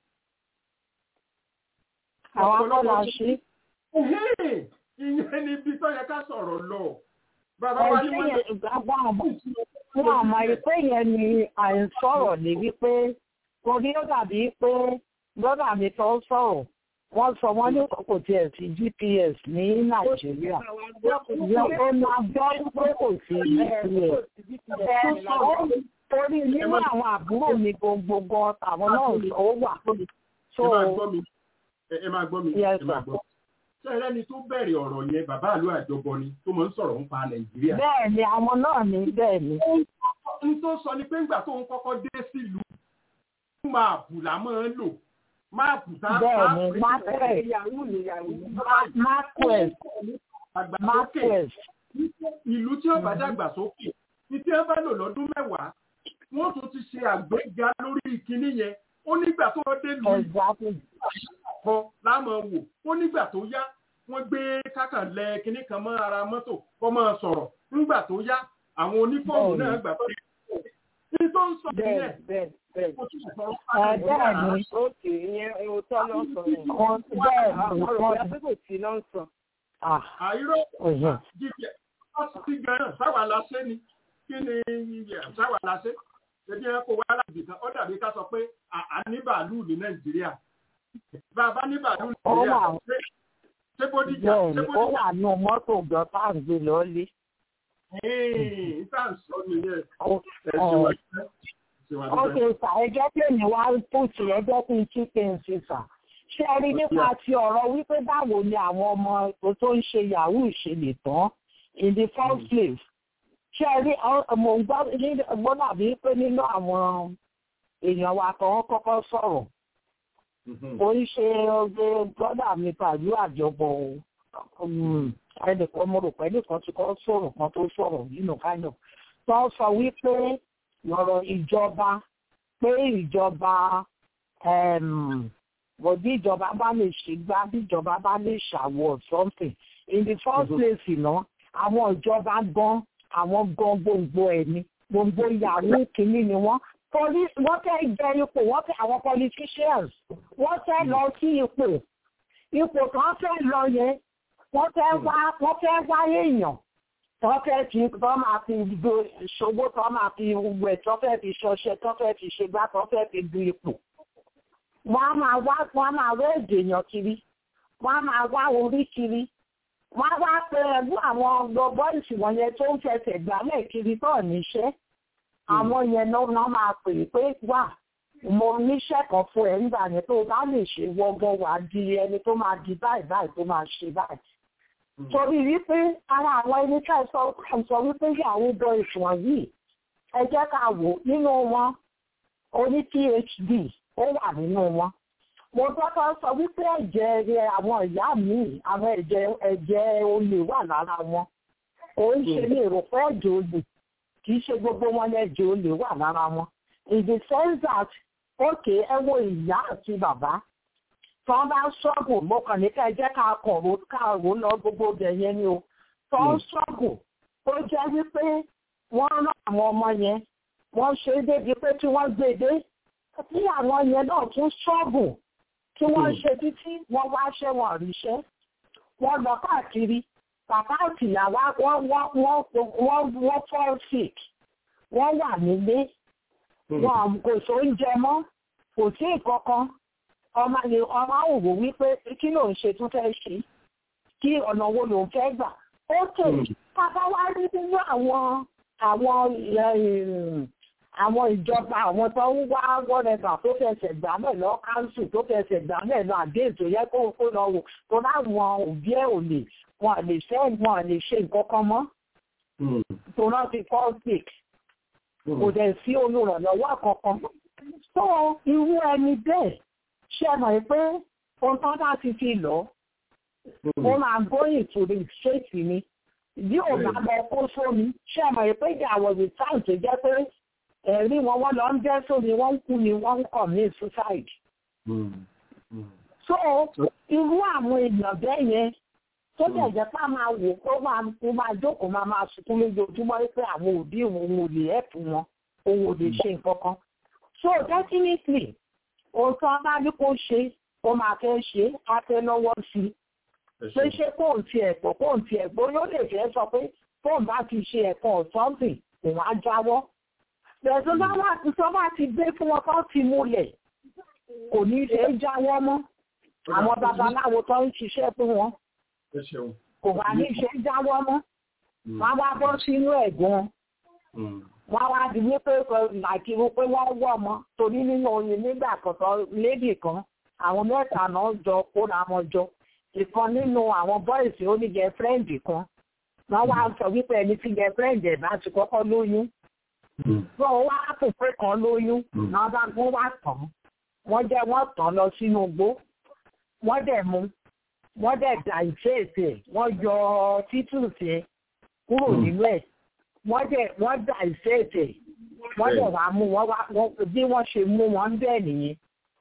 Àwọn akọ́lá ṣe. Ìyẹn ni ibi tó yẹ ká sọ̀rọ̀ lọ. Bàbá wa ní wọ́n àmọ́ ìpé yẹn ni à ń sọ̀rọ̀ ní wípé torí ó dàbí pé brọ́dà mi tó sọ̀rọ̀ wọ́n sọ wọ́n ní kò tiẹ̀ sí GPS ní Nàìjíríà. Ó máa gbọ́ pé kò sí GPS. Torí nínú àwọn àbúrò mi gbogbo àwọn náà ó wà. ẹ máa gbọ́ mi ẹ máa gbọ́ ṣé ẹlẹ́ni tó bẹ̀rẹ̀ ọ̀rọ̀ yẹn bàbá àlú àjọbọ ni tó máa ń sọ̀rọ̀ nípa Nàìjíríà. bẹ́ẹ̀ ni àwọn náà ní bẹ́ẹ̀ ni. n tó sọ ni pé ńgbà tó ń kọ́kọ́ dé sílùú máàpù là máa ń lò máàpù tá a bẹ́ẹ̀ ni MapQuest ìlú tí ó bá dàgbà sókè ní tí ẹ bá lò lọ́dún mẹ́wàá wọ́n tún ti ṣe àgbéga lórí ìkíní yẹn ó nígbà tó dé lù kan láàmú wò ó nígbà tó yá wọ́n gbé kákànlẹ̀ kinní kan mọ́ ara mọ́tò kọ́ máa sọ̀rọ̀ nígbà tó yá àwọn onífọ́ọ̀mù náà gbà tó ní tó ń sọ yẹn bẹ́ẹ̀ ni òkè ìyẹn òótọ́ ló ń sọ yẹn bẹ́ẹ̀ ni òótọ́ kò tí ló ń sọ. àìrọ̀ jíjẹ ọ̀sìn gan-an sáwà láṣẹ ni kí ni sáwà láṣẹ ẹbí ẹ kó wá láti kan ó dàbí ká sọ pé a ní bàálù ní Nàìjíríà bàbá ní bàálù ní Nàìjíríà ṣé Bódìjà ó wà nù mọ́tò gan tá à ń gbé lọ́ọ́lé. ìta ń sọ nìyẹn ókè sà ẹjọ́ pé mi wá pùtù ẹjọ́ pé chicken sísà ṣé ẹ rí nípa ti ọ̀rọ̀ wípé báwo ni àwọn ọmọ tó ń ṣe yahoo ṣe lè tán in the first place ṣé ẹ rí mo gbọ́ dàbí pé nínú àwọn èèyàn wa kan kọ́kọ́ sọ̀rọ̀ kò ń ṣe ọgbẹ́ gbọ́dà mi pàlú àjọpọ̀ ẹnìkan mo rò pé ẹnìkan ti kọ́ sọ̀rọ̀ kan tó sọ̀rọ̀ nínú káyọ̀ tó sọ wípé ọ̀rọ̀ ìjọba pé ìjọba bí ìjọba bá lè ṣe gbá bí ìjọba bá lè ṣàwọ̀ something in the first place àwọn ìjọba gan àwọn gan gbogbo ẹ̀ ni gbogbo yahoo kìíní ni wọ́n wọ́n fẹ́ jẹ ipò wọ́n fẹ́ àwọn politicians wọ́n fẹ́ lọ sí ipò kan fẹ́ lọ yẹn wọ́n fẹ́ wá èèyàn tó fẹ́ fi tó máa fi do ìṣòwò tó máa fi wẹ̀ tó fẹ́ fi ṣọṣẹ tó fẹ́ fi ṣègbà tó fẹ́ fi du ipò wọ́n á máa wá èdè èèyàn kiri wọ́n á máa wá orí kiri wọ́n á wá pé ẹgbẹ́ àwọn bọ́ìsì wọ̀nyẹn tó ń fẹsẹ̀ gbálẹ̀ kiri tó níṣẹ́ àwọn yẹn náà máa pè pé wà mo níṣẹ́ kan fún ẹ nígbà yẹn tó bá lè ṣe wọ́gọ́ wà di ẹni tó máa di báyìí tó máa ṣe báyìí. torí wípé ara àwọn ẹni ká sọ wípé ìyàwó bọ ìṣùwọ̀n yìí ẹ jẹ́ ká wò nínú wọn oní PhD ó wà nínú wọn. mo tọ́kọ́ sọ wípé ẹ̀jẹ̀ àwọn ìyá mi àwọn ẹ̀jẹ̀ olè wà lára wọn. òun ṣe ní èrò pé ẹ̀jẹ̀ olè kì í ṣe gbogbo wọn lẹ́jẹ̀ olè wà lára wọn. in the sense that okay ẹ wo ìyá àti bàbá tí wọ́n bá ṣọ́ọ̀bù mo kàn ní ká ẹ jẹ́ ká kọ̀rọ̀ lọ gbogbo ọbẹ̀ yẹn ni o tí wọ́n ṣọ́ọ̀bù ó jẹ́ wípé wọ́n rán àwọn ọmọ yẹn wọ́n ṣe é débi pé tí wọ́n gbé dé tí àwọn yẹn náà tún ṣọ́ọ̀bù tí wọ́n ṣe títí wọ́n wá ṣẹ́ wọn ríṣẹ́ wọ́n lọ káàkiri bàbá àtìyàwó wọ́n fall sick wọ́n wà nílé wọn kò sóúnjẹ mọ́ kò sí ìkọ̀kan ọmọ òwò wípé kí ló ń ṣe tún fẹ́ ṣe kí ọ̀nà wo ló ń fẹ́ gbà ó tè bàbá wá rí nínú àwọn ìjọba àwọn tó ń wá wọ́rẹ́gà tó fẹsẹ̀ gbà náà lọ káńsù tó fẹsẹ̀ gbà náà lọ àdéhùn tó yẹ kó lọ wò tó láwọn òbí ẹ̀ ò lè wọn lè ṣe nǹkan kan mọ́ tó náà ti fall sick kò dẹ̀ sí olùrànlọ́wọ́ kankan. tó irú ẹni bẹ́ẹ̀ ṣe mọ̀ pé ohun tó bá ti fi lọ ó máa gbóyìn to the straight ni bí ò bá lọ kó sómi ṣe mọ̀ pé ìyàwó the time tó jẹ́ pé ẹ̀rí wọn lọ ń jẹ́ sómi wọ́n ń kú ni wọ́n ń commit suicide. so irú àwọn èèyàn bẹ́ẹ̀ yẹn tó dẹ̀ jẹ́ ká máa wò ó máa jókòó máa sunkún lójoojúmọ́ pé àwọn òbí òun ò lè ẹ̀pù wọn òun ò lè ṣe nǹkan kan. so definitely ohun tó bá ní kó ṣe ó máa fẹ́ ṣe á fẹ́ lọ́wọ́ sí i. pé ṣé kóun ti ẹ̀pọ̀ kóun ti ẹ̀gbọ́ yóò lè fẹ́ sọ pé tóun bá ti ṣe ẹ̀kan ọ̀sọ́ǹtì òun á jáwọ́. bẹ̀rẹ̀ tó bá ti gbé fún wọn kó ti múlẹ̀ kò ní ṣe é jáwọ́ mọ́. àwọn babaláwo tó ń ṣiṣẹ́ fún wọn kò wá ní ṣe é jáwọ́ mọ́. wọ́n wá bọ́ sínú ẹ̀gbọ́n wọ́n wá di wípé làkìrú pé wọ́n wọ́ ọmọ torí nínú oyin nígbà kọ̀tọ̀ lédì kan àwọn mẹ́ta náà jọ kóra wọn jọ ìkan nínú àwọn bọ́ìsì ó ní gẹ́fẹ́rẹ́ǹdì kan wọ́n wá sọ wípé ẹni tí gẹ́fẹ́rẹ́ǹdì ẹ̀ bá ti kọ́kọ́ lóyún wọ́n wá pò pé kan lóyún náà bá gbọ́n wá tán wọ́n tán lọ sínú igbó wọ́n dẹ̀ mú wọ́n dẹ̀ dà ìféèsì ẹ̀ wọ́n yọ títùsì ẹ̀ kúrò nínú ẹ̀ wọ́n dà ìféèsì ẹ̀ wọ́n dẹ̀ wá mú bí wọ́n ṣe mú wọn bẹ́ẹ̀ nìyẹn.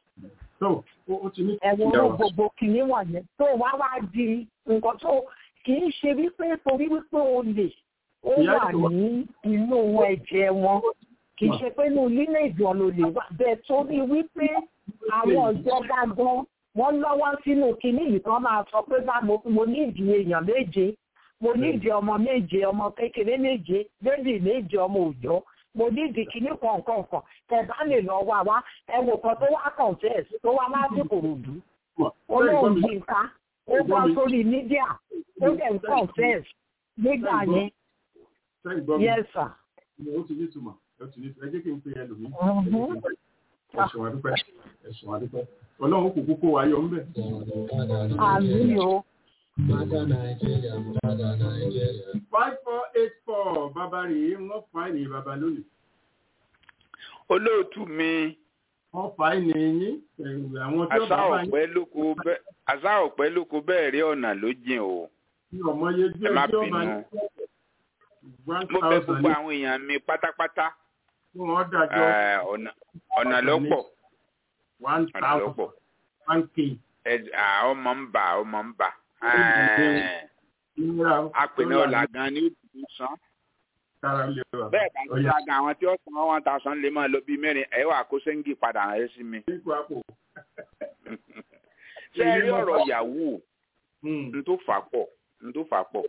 ẹ̀wọ̀n gbogbo kìíní wọ̀nyẹn tó wá di nǹkan tó kì í ṣe wípé torí wípé o lè ó wà ní inú ẹ̀jẹ̀ wọn kì í ṣe pé inú lílẹ̀èdè wọn ló lè wà bẹ́ẹ̀ torí wípé àwọn ìjọba gan wọ́n lọ́wọ́ sínú kìíní yìí kan máa sọ pé bá mo ní ìdí èèyàn méje mo ní ìdí ọmọ méje ọmọ kékeré méje bébì méje ọmọ òòjọ́ mo ní ìdí kìíní kọ̀ọ̀kan tẹ̀bá lè lọ wá ẹ wò kan tó wá confess tó wá láti Ìkòròdú olóhùn yìí ká ó bọ́ sórí mídíà ó dẹ̀ ń confess nígbà yẹn. Yes sir. Ó ti ní ìtumọ̀ ẹ jẹ́ kí n pe ẹlòmíì. Ẹ̀sùn àdúpẹ́ ọlọ́run kò kókó wa yọ ńbẹ̀. Àmì o. 5484 bàbá rèé wọ́n fáìlì bàbá lónìí. Olóòtú mi. Wọ́n fáìlì yín àwọn tí ó bàbá yín. Àṣà ọ̀pẹ lóko bẹ́ẹ̀ rí ọ̀nà ló jìn o. Ẹ má bínú. Mo bẹ̀ gbogbo àwọn èèyàn mi pátápátá. Wọ́n dájọ́. Ọ̀nà ló pọ̀. 1,000 1K. Ọmọ ń bà. Apènà ọ̀la gan ni ó ti san. Bẹ́ẹ̀ bá ń sá gan àwọn tí ó san 1,000 lè máa lọ bí mẹ́rin ẹ̀wà kó sẹ́ńgì padà rẹ̀ sí mi. Ṣé ẹ rí ọ̀rọ̀ yahoo n tó fà pọ̀?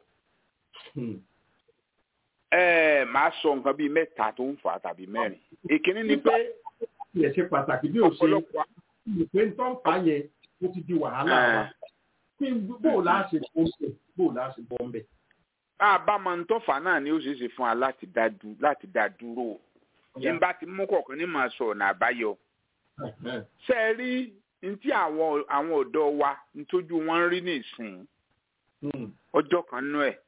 Màá sọ nǹkan bíi mẹ́ta tó ń fà tàbí mẹ́rin. Ìkíní ni pé ẹ ṣe pàtàkì bí o ṣe ìpè ń tán fà yẹn ó ti di wàhálà wa kí bó láṣẹ bọ́ ń bẹ̀. Àbámọ̀ ń tọ́fà náà ni ó ṣeé ṣe fún wa láti dá dúró. Yín bá ti mú kọ̀ọ̀kan ní màá sọ ọ̀nà àbáyọ. Ṣé ẹ rí ní tí àwọn ọ̀dọ́ wa ń tójú wọn rí nísìn ọjọ́ kan nú ẹ̀.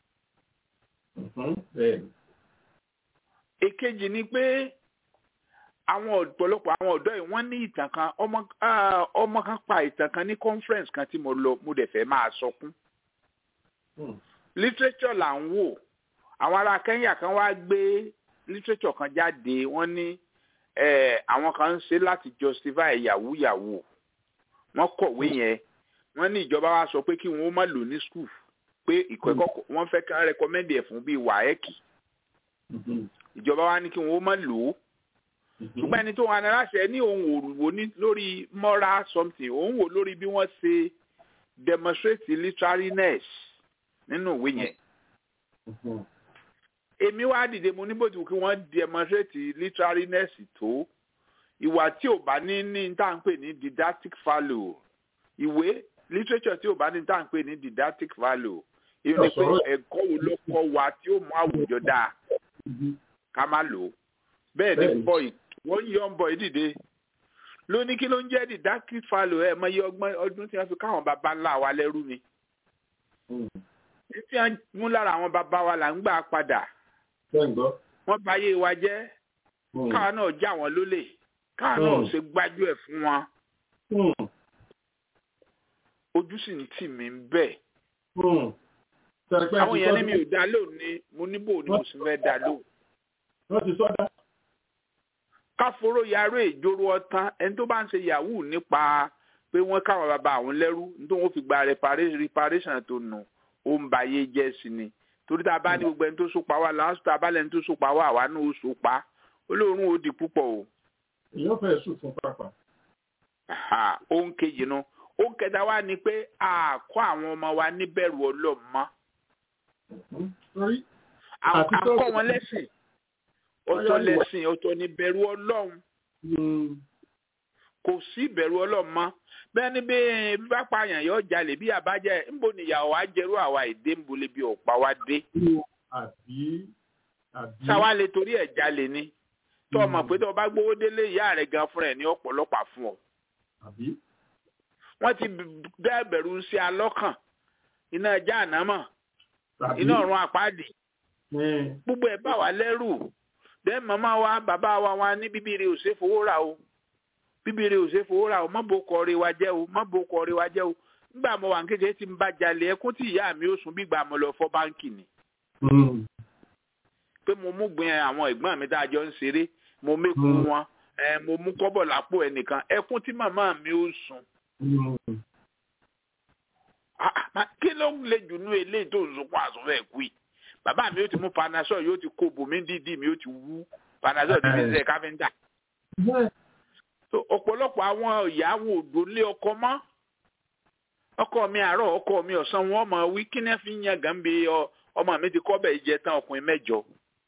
Èkejì ni pé ọ̀pọ̀lọpọ̀ àwọn ọ̀dọ́ yìí wọ́n ní ìtàn kan ọmọ kan pa ìtàn kan ní conference kan tí mo lọ mo dẹ̀ fẹ́ máa sọkún. Literature là ń wò àwọn ará Kenya kan wá gbé literature kan jáde wọ́n ní àwọn kan ń ṣe láti justify yahoo wọ́n kọ̀wé yẹn wọ́n ní ìjọba wa sọ pé kí wọ́n má lò ní school pé ìkẹ́kọ̀ọ́ wọ́n fẹ́ ká recommend ẹ̀ fún bíi wáẹ́kì ìjọba wa ní kí wọ́n má lò ó ṣùgbọ́n ẹni tó wà ní aláṣẹ ní òun wò ní lórí moral something òun wò lórí bí wọ́n ṣe demonstrate literariness nínú ìwé yẹn. Èmi wá dìde mo níbòtí kí wọ́n demonstrate literariness tó ìwà tí ò bá ní tá à ń pè ní didactic value ìwé literature tí ò bá ní tá à ń pè ní didactic value ìyẹn ni pé ẹ̀kọ́ wo ló kọ́ wa tí ó mú àwùjọ dáa ká má lò ó. Bẹ́ẹ̀ ni wọ́n yọ ń bọ̀ ìdìde ló ní kí ló ń jẹ́ didactic value ẹ̀ mọ iye ọdún tí wọ́n fi káwọn bàbá ńlá wa lẹ́rú ni. Títí wọ́n mú lára àwọn bàbá wa là ń gbà padà. Wọ́n bà ayé wa jẹ́ káwọn náà já wọn lólè káwọn náà ṣe gbájú ẹ̀ fún wọn. Ojú sì ń tì mí bẹ́ẹ̀. Àwọn èèyàn ní mi ò dá lónìí mo níbò ni mo sì fẹ́ dá lóhùn. Wọ́n ti sọ́dá. Káforó yàrá ìjóró ọtán ẹni tó bá ń ṣe yahoo nípa pé wọ́n káwọn bàbá àwọn lẹ́rú nítorí wọ́n fi gba reparation tó nù ó ń ba ayé jẹ́ sí ni torí tá a bá ní gbogbo ẹni tó sopa wá láàásù tá a bá lẹni tó sopa wá àwa náà ó sopa olóòórùn ó di púpọ̀ o. èèyàn fẹ́ sùn fún pápá. Ohun kejì nu ohun kẹta wá ni pé a kọ́ àwọn ọmọ wa níbẹ̀rù Ọlọ́run mọ́. A kọ́ wọn lẹ́sìn ọ̀tọ̀ lẹ́sìn ọ̀tọ̀ ní bẹ̀rù Ọlọ́run kò sí ìbẹ̀rù Ọlọ́run mọ́ bẹ́ẹ̀ ni bí bá pààyàn yóò jalè bí àbájá ńbo nìyàwó wa jẹ́rú àwa èdè ń bolè bí ọ̀pá wa dé. sáwa lè torí ẹ̀ jalè ni tó o mọ̀ pé tó o bá gbówó délé ìyá rẹ̀ gan fúnra ẹ̀ ní ọ̀pọ̀lọpàá fún ọ. wọ́n ti dá ẹ̀bẹ̀rù sí alọ́kàn iná jahannama iná ọ̀run àpáàdì gbogbo ẹ̀ bá wà lẹ́rù dẹ́ màmá wa bàbá wa ní bíbí rẹ̀ ò ṣe fowó rà o bíbí rẹ̀ ò ṣe fowó rà o má bo kọ́ rẹ̀ wá jẹ́ o má bo kọ́ rẹ̀ wá jẹ́ o nígbà mo wà ní kékeré tí n bá jalè ẹkún tí ìyá mi ó sùn bí gbà mo lọ fọ́ báńkì ni pé mo mú gbin àwọn ẹ̀gbọ́n mi tá a jọ ń ṣeré mo mékun wọn mo mú kọ́bọ̀ lápò ẹnìkan ẹkún tí màmá mi ó sùn. Kí ló ń le jù nú eléyìí tó ń sunkún àsùnfẹ́ ẹ̀kú yìí bàbá mi ó ti mú panasol yóò ti kó bòmí dídì mi ó ti wú panasol ti fi ṣe káfíńtà. Ọ̀pọ̀lọpọ̀ àwọn ìyá àwọn òdò lé ọkọ mọ́ ọkọ mi àárọ̀ ọkọ mi ọ̀sán wọn mọ̀ wí kí ní fi ń yan gàmbé ọmọ mi ti kọ́ bẹ̀ jẹ tán ọkùnrin 8.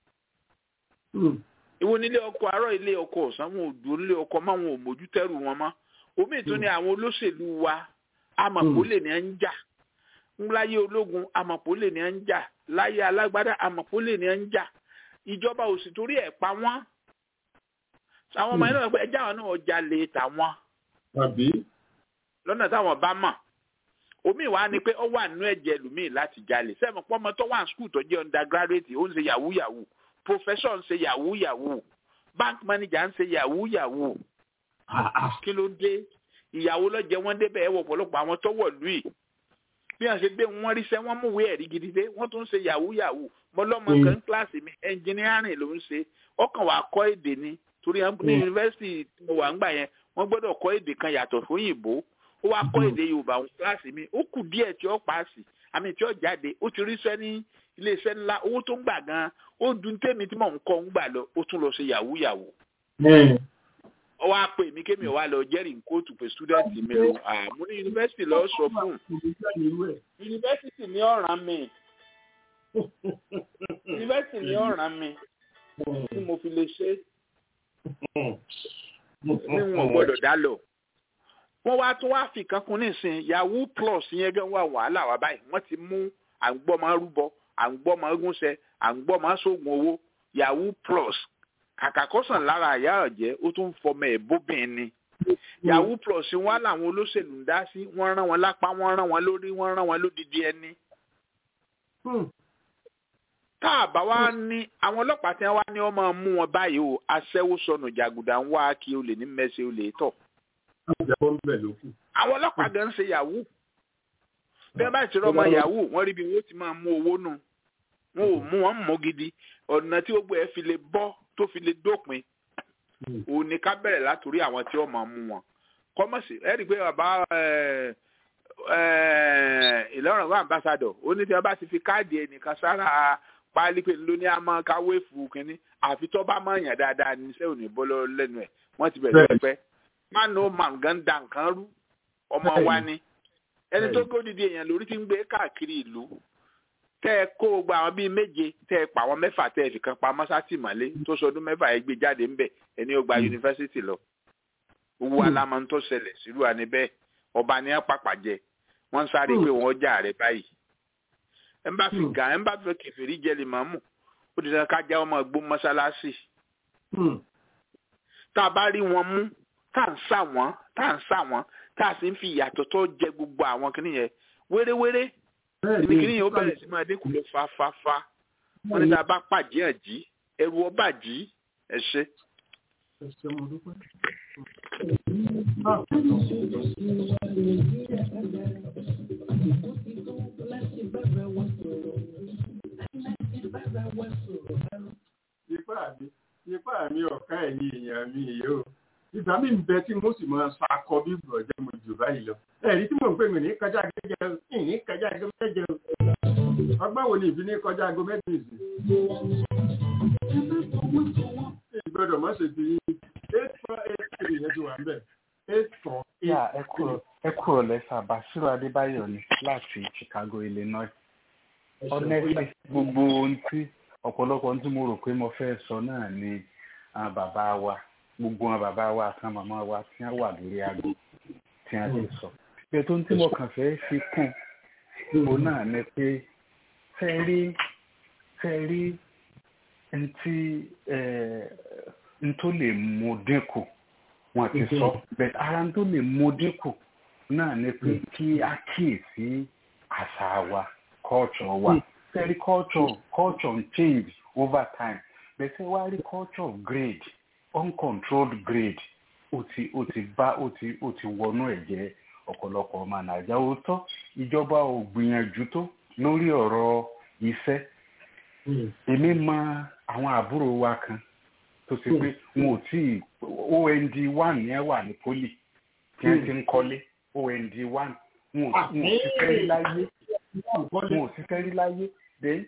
Ìwọ nílé ọkọ àárọ̀ ilé ọkọ ọ̀sán wọn òdò lé ọkọ mọ́ wọn ò mójú tẹ́rù wọn mọ́ omi ìtún ni àwọn olóṣèlú wa amọ̀pólè ní à ń jà ńláyé ológun amọ̀pólè ní à ń jà láyé alágbádá amọ̀pólè ní à ń jà ìjọba ò sì torí ẹ̀ pa wọ́n àwọn ọmọ ẹ̀rọ ẹja àwọn náà jalè tàwọn lọ́nà táwọn bá mọ̀ omi ìwà ni pé ó wà nínú ẹ̀jẹ̀ lùmíì láti jalè sẹ́mi pọ́nmọ́ tó wà ní skul tó jẹ́ undergraduate ó ń ṣe yahoo yahoo professor ń ṣe yahoo yahoo bank manager ń ṣe yahoo yahoo kí ló dé ìyàwó lọ́jẹ́ wọ́n débẹ̀ ẹ̀wọ̀ ọ̀pọ̀lọpọ̀ àwọn tó wọ̀ lùí bí wọ́n ṣe gbé wọn ríṣẹ́ wọ́n múwé ẹ̀rí gidi dé wọ́n tún ṣe yahoo yahoo mọ́lọ́mọ kan kíláàsì mi engineering ló ń ṣe ọkàn wà kọ́ èdè ni torí ní yunifásitì mo wà ń gbà yẹn wọ́n gbọ́dọ̀ kọ́ èdè kan yàtọ̀ fún òyìnbó ó wá kọ́ èdè yorùbá wọn kíláàsì mi ó kù díẹ̀ tí ó paasi àmì tí ó jáde ó ti ríṣẹ́ ní iléeṣẹ́ ńlá owó tó ń gbà gan ó dun tèmi tí mò ń kọ́ ń gbà lọ ó tún lọ ṣe yahoo yahoo ó wá pè mí kémi ó wá lọ jẹ́rìí kóòtù pé stúdẹ̀ntì mi lò mo ní yunifásitì lọ sọ fún yunifásitì ní ọ̀ràn mi yunifásitì ní ọ̀ràn mi tí mo fi lè ṣe níwọ̀n gbọ́dọ̀ dá lọ wọ́n wá tún wá fi kan kún nísìn yahoo plus yẹn gan wà wàhálà wà báyìí wọ́n ti mú à ń gbọ́ máa rúbọ à ń gbọ́ máa gúnṣẹ́ à ń gbọ́ máa sóògùn owó yahoo plus àkàkọ́sàn lára àyà ọ̀jẹ́ ó tún fọmọ ẹ̀ bóbìn ni yahoo plus wọn làwọn olóṣèlú ń dá sí wọ́n rán wọn lápá wọ́n rán wọn lórí wọ́n rán wọn lódìdí ẹni. tá a bá wá ní àwọn ọlọ́pàá tí wọ́n wá ní wọ́n máa mú wọn báyìí o aṣẹ́wó sọnù jàgùdà ń wá kí o lè ní mẹ́sẹ̀ o lè tọ̀. àwọn ọlọ́pàá gan ń ṣe yahoo bí wọ́n bá ti rọ́mọ yahoo wọ́n rí bí wọ́n ti máa mú owó nù wọn ò mú wọn mọ́ gidi ọ̀nà tí gbogbo ẹ̀ fi lè bọ́ tó fi lè dópin òun ni ká bẹ̀rẹ̀ látòrí àwọn tí wọ́n máa mú wọn kọ́mọ̀sì ẹ rí i pé bàbá Ìlọrin wà ambassador ó ní tí wọ́n bá ti fi káàdì ẹnìkan sára páálí pé ló ní àmọ́ káwé fún kínní àfi tó bá máa yàn dáadáa ní iṣẹ́ òní bọ́ lẹ́nu ẹ̀ wọ́n ti bẹ̀rẹ̀ pẹ́ man no man gan da nǹkan rú ọmọ wa ni ẹni tó kó dìde èèyàn lórí ti ń gbé káàkiri ìlú tẹ́ ẹ kó gba àwọn bíi 7 tẹ́ ẹ pa àwọn 6 tẹ́ ẹ fi kan pamọ́ sátìmọ́lé tó sọdún 6 ẹ gbé jáde ńbẹ̀ ẹni ó gba yunifásitì lọ owó alámọ̀ tó ṣẹlẹ̀ sílùú àní bẹ́ẹ̀ ọba ni ẹ pàpà jẹ wọ́n sáré pé wọ́n jà rẹ̀ báyìí ẹ bá fi gà ẹ bá fi kẹfìrí jẹ lè máa mú ó ti sọ ká já ọmọ gbó mọ́sálásì tá a bá rí wọn mú tá à ń sà wọ́n tá a sì ń fi ìyàtọ̀ tó jẹ gbogbo àwọn kìnìyẹn wéréwéré ìnìkìní yìí ó bẹ̀rẹ̀ sí máa dínkù lọ fáfáfá wọ́n ní tá a bá pàjẹ́ àjí ẹrù ọba àjí ẹ ṣe. Ipá mi ọ̀ká ẹ̀yìn èèyàn mi yìí o. Ìgbà mi ń bẹ tí mo sì máa ṣakọ bí bùrọ̀jẹ́ mo jù báyìí lọ. Ẹ̀rí tí mò ń pè mí ní kọjá gẹ́gẹ́ ní kọjá aago méje. Ọgbọ́n wo ni ìbí ní kọjá aago méje sí? Ìgbọ́dọ̀ mọ̀ ṣe ti 8483 yẹn ti wà ń bẹ̀. 8483. Ẹ kúrò lẹ́sà Basiru Adébáyọ̀ ni láti Chicago, Illinois. Honestly, gbogbo ohun tí ọ̀pọ̀lọpọ̀ ohun tí mo rò pé mo fẹ́ sọ náà ni àwọn bàbá wa gbogbo àwọn bàbá wa àti màmá wa tí wọ́n wà lórí aago tí wọ́n ti sọ. Pé tó ń tí mo kàn fẹ́ fi kún mo náà ni pé fẹ́ rí n tó lè mú dínkù wọn ti sọ bẹ́ẹ̀ ara tó lè mú dínkù náà ni pé kí á kíyèsí àṣà wa culture wa very culture change over time bẹ́sẹ̀ wá rí culture grade uncontrolled grade ó ti wọnú ẹ̀jẹ̀ ọ̀pọ̀lọpọ̀ ọmọ nàìjíríà òótọ́ ìjọba ò gbìyànjú tó lórí ọ̀rọ̀ iṣẹ́ èmi mọ àwọn àbúrò wa kan tó ṣe pé wọn ò tí OND 1 yẹn wà ní poli tí wọ́n ti ń kọ́lé OND 1 wọn ò ṣiṣẹ́ rí láyé then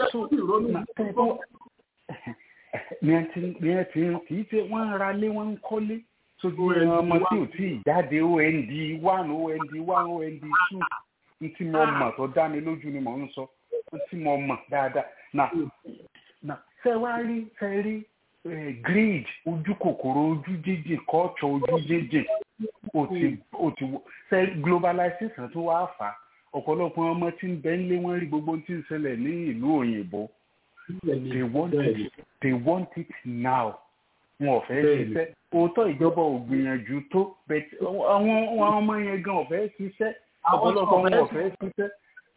ní ẹ ti kì í ṣe wọ́n ń ralé wọ́n ń kọ́lé sójú ọmọ tí ò tí ì jáde OND 1 OND 1 OND 2 n tí mo mọ̀ tó dá mi lójú ni mò ń sọ n tí mo mọ̀ dáadáa na fẹ́ rí greed ojú kòkòrò ojú jíjìn culture ojú jíjìn ó ti fẹ́ globalization tó wá fà ọ̀pọ̀lọpọ̀ ọmọ tí ń bẹ ń lé wọ́n rí gbogbo tí ń ṣẹlẹ̀ ní ìlú òyìnbó they want it now wọn ò fẹ́ ṣiṣẹ́ òótọ́ ìjọba ò gbìyànjú tó àwọn ọmọ yẹn gan ò fẹ́ ṣiṣẹ́ ọ̀pọ̀lọpọ̀ wọn ò fẹ́ ṣiṣẹ́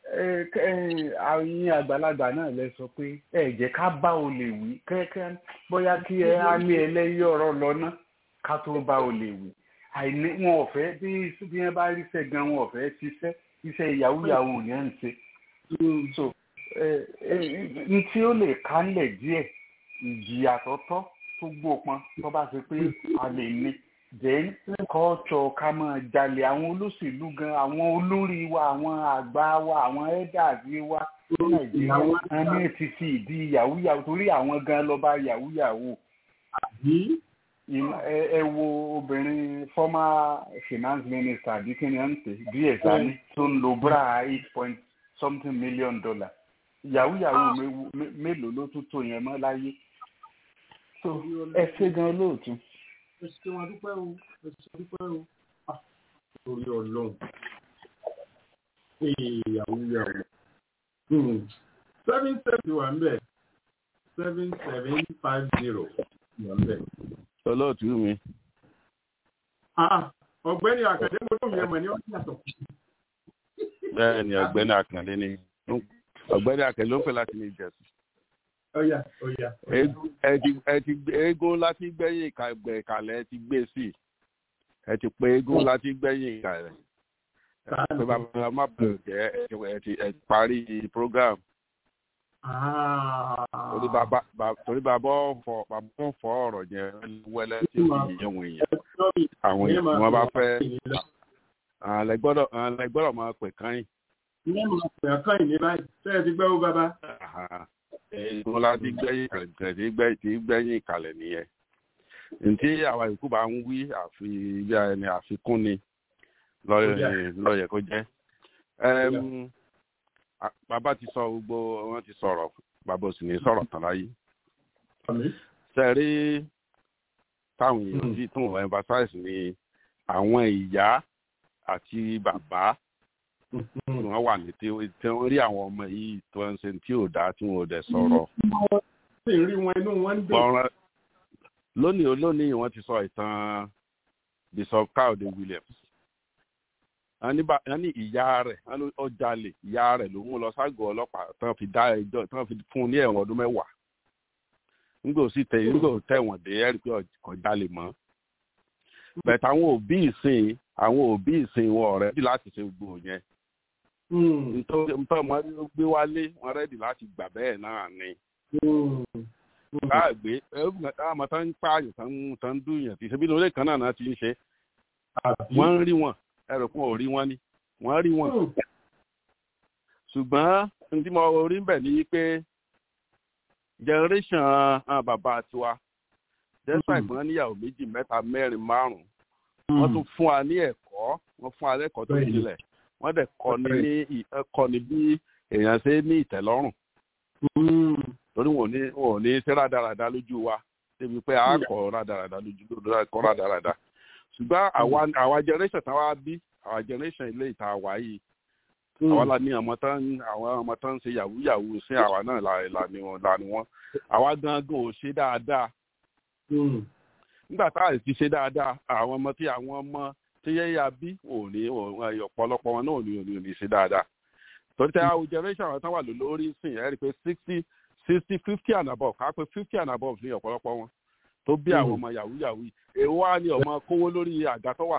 àwọn àgbàlagbà náà lẹ sọ pé ẹ jẹ́ ká bá olè wí kẹ́kẹ́ bóyá kí ẹ á ní ẹlẹ́yìí ọ̀rọ̀ lọ́nà ká tó bá olè wí àìní wọn ò fẹ́ bí wọ́n bá ríṣẹ́ gan wọn ò fẹ́ ṣiṣẹ́ iṣẹ́ yahoo yẹn ń ṣe so n tí ó lè kálẹ̀ díẹ̀ ìjìyà tọ́tọ́ tó gbópọn tó bá ṣe pé a lè ní then culture ká máa jalè àwọn olóṣèlú gan àwọn olórí wa àwọn àgbà wa àwọn elders wa ní nàìjíríà wọn ní ti fi ìdí yahoo torí àwọn gan lọ́ba yahoo ẹ wo obìnrin former finance minister àdìkíní àǹtẹ díẹ̀ sani tó ń lo bra $8 million yahoo mélòó ló tún tó yẹn mọ́ láyé so ẹ ṣe gan lóòtú. ẹ ṣe wọn dúpẹ́ o ẹ ṣe dúpẹ́ o lórí ọlọ́run yahoo 77 wà ń bẹ̀ 7750 wà ń bẹ̀. olóòtú mi. ọ̀gbẹ́ni àkàndé mo tó yẹ mọ̀ ní ọ̀sẹ̀ àtọ̀. bẹ́ẹ̀ ni ọ̀gbẹ́ni àkàndé ni ọ̀gbẹ́ni àkàndé ló ń pè láti ní ìjẹsùn. ọ̀yà. eégún láti gbẹ̀yìn ìkàlẹ̀ ti gbé sí ẹ ti pé eégún láti gbẹ̀yìn ìkàlẹ̀ pé bàbá má bẹ̀rẹ̀ jẹ́ ẹ ti parí program. torí bàbá ń fọ ọ̀rọ̀ yẹn wẹ́lẹ́ tí ó fi yẹn wọ̀nyẹn àwọn èèyàn wọn bá fẹ́ àwọn gbọ́dọ̀ máa pè káyìn. ilé máa pè káyìn ní báyìí ṣé ẹ ti gbẹ́ ó bàbá. eégún láti gbẹ̀yìn ìkàlẹ̀ nìyẹn ntí àwa ìkú bá ń wí àfi bí ẹni àfikún ni lọ́yẹ̀ kó jẹ́. Bàbá ti sọ gbogbo wọn ti sọ̀rọ̀ bàbá ò sì ní sọ̀rọ̀ tán láyé. Sẹ́rí táwọn èèyàn sì tún emphasize ni àwọn ìyá àti bàbá wọ́n wà ní tí wọ́n rí àwọn ọmọ yìí tó ń ṣe tí ò dá tí wọ́n ò dẹ̀ sọ̀rọ̀. Lónìí wọ́n ti sọ ìtàn Bishop Káyọ̀dé Williams. Wọ́n ní ìyá rẹ̀ ó jalè ìyá rẹ̀ ló mú lọ ságọ́ ọlọ́pàá tán fi dá ẹjọ́ tán fi fún un ní ẹ̀wọ̀n ọdún 10. nígbà tẹ̀wọ̀n dé ẹ̀rí pé kò jalè mọ́. bẹ̀tẹ̀ àwọn òbí ìsìn wọn ọ̀rẹ́dì láti ṣe gbogbo yẹn. nítorí wọn gbé wálé wọn rẹ́dì láti gbà bẹ́ẹ̀ náà ni. káàgbé àwọn tó ń pààyàn tó ń dùnyàn tí ṣebí lórí kan náà ti ń ṣe. wọ́n ń rí wọn ẹ̀rọ fún orí wọn ni wọ́n rí wọn. ṣùgbọ́n tí mo rí ń bẹ̀ ní pé generation bàbá tiwa despite wọn níyàwó 2, 3, 4, 5 wọ́n tún fún wa ní ẹ̀kọ́ wọ́n fún wa lẹ́kọ̀ọ́ tó jinlẹ̀ wọ́n dẹ̀ kọ́ ni bí èèyàn ṣe ní ìtẹ́lọ́rùn torí wọn ò ní ṣe rádaràda lójú wa débi pé a kọ́ rádaràda kọ́ rádaràda ṣùgbọ́n àwa generation táwa bí àwa generation ilé ìta wà yìí àwa la ní àwọn ọmọ tán ń ṣe yahoo sí àwa náà la ni wọn àwa gangan ò ṣe dáadáa nígbà tá a ti ṣe dáadáa àwọn ọmọ tí yẹ́yà bí òní ọ̀pọ̀lọpọ̀ wọn náà òní ṣe dáadáa torí tẹ́ àwọn generation àwọn táwọn wà lórí sìn ẹ́ rí pé 50 and above ká pé 50 and above ní ọ̀pọ̀lọpọ̀ wọn tó bí àwọn ọmọ yahoo yahoo èwo wá ní ọmọ kówó lórí àga tó wà.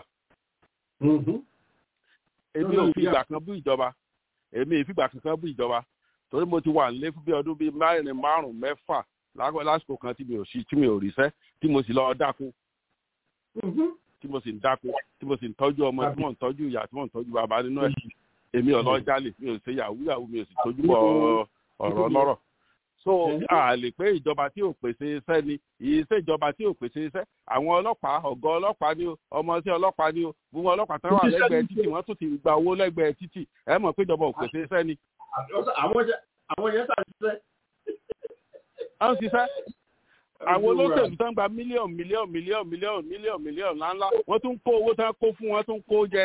èmi ò fi ìgbà kan bú ìjọba torí mo ti wà nílé fún bí ọdún bíi márùn-ún mẹ́fà lásìkò kan tí mi ò ríṣẹ́ tí mo sì lọ dákú tí mo sì ń dákú tí mo sì ń tọ́jú ọmọ tí mo ń tọ́jú ìyá tí mo ń tọ́jú bàbá nínú ẹ̀ èmi ò lọ jálè mi ò ṣe yahoo yahoo mi ò sì tójú bọ ọ̀rọ̀ lọ́rọ̀ so a lè pé ìjọba tí ò pèsè iṣẹ́ ni ìṣe ìjọba tí ò pèsè iṣẹ́ àwọn ọlọ́pàá ọ̀gá ọlọ́pàá ni o ọmọ sí ọlọ́pàá ni o gbogbo ọlọ́pàá tán wà lẹ́gbẹ̀ẹ́ títì wọ́n tún ti gba owó lẹ́gbẹ̀ẹ́ títì ẹ mọ̀ pé ìjọba ò pèsè iṣẹ́ ni. àwọn yẹn ṣàṣìṣẹ́. wọ́n ṣiṣẹ́ àwọn olóṣèlú tán gba mílíọ̀nù ńláńlá wọ́n tún kó owó tán kó fún wọn tún kó jẹ.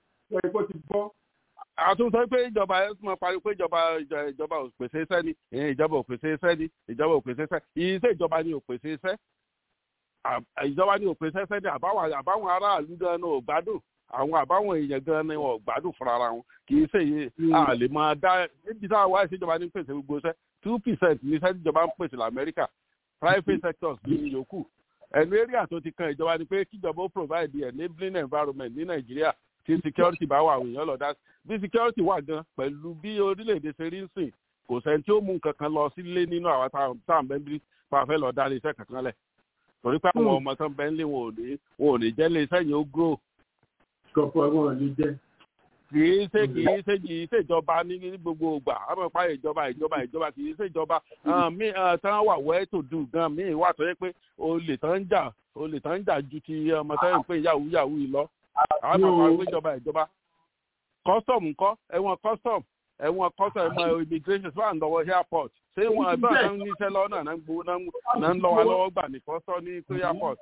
àtúntò pé ìjọba ẹ máa pariwo pé ìjọba ò pèsè iṣẹ́ ni ìjọba ò pèsè iṣẹ́ ni ìjọba ò pèsè iṣẹ́ iṣẹ́ ìjọba ni ò pèsè iṣẹ́ ìjọba ni ò pèsè iṣẹ́ ni àbáwọn aráàlú gan-an ò gbádùn àwọn àbáwọn èèyàn gan-an ni wọn ò gbádùn fúnra ara wọn kì í ṣe iye a lè máa dá níbi tá a wá ìṣèjọba ní pèsè gbogbo iṣẹ́ 2% ní iṣẹ́ ìjọba ń pèsè lamẹ́ríkà private sectors ní yòókù ẹnu area tó ti kan ìjọba ni pé kíjọba ó provide enabling environment ní nàìjíríà tí security bá wà àwọn èèyàn lọ dá bí security wà gan pẹ̀lú bí orílẹ̀-èdè ṣe rí ń sìn kò sẹ́ni tí ó mú nǹkan kan lọ sílé nínú àwọn táwọn bẹ́ńbí pa fẹ́ lọ dá iléeṣẹ́ kankan lẹ̀ torí pé àwọn ọmọ tán bẹ́ẹ̀ lé wọn ò ní jẹ́ iléeṣẹ́ yẹn ó grow. kọ̀ọ̀kan wọn ò ní jẹ́. kì í ṣe ìjọba ní gbogbo ìgbà àmọ́ pa ìjọba kì í ṣe ìjọba tán wà well to do gan míì wà tó yẹ pé olè tán ń jà ju ti ọmọ tán ń pè yahoo yahoo yìí lọ àwọn ọmọ pa ìjọba custom ńkọ́ ẹ̀wọ̀n custom immigration wà ń lọ́wọ́ airport ṣé wọn ẹ̀bá náà ń níṣẹ́ lọ́wọ́ náà ń lọ́ wa lọ́wọ́ gbà ní custom ní airport.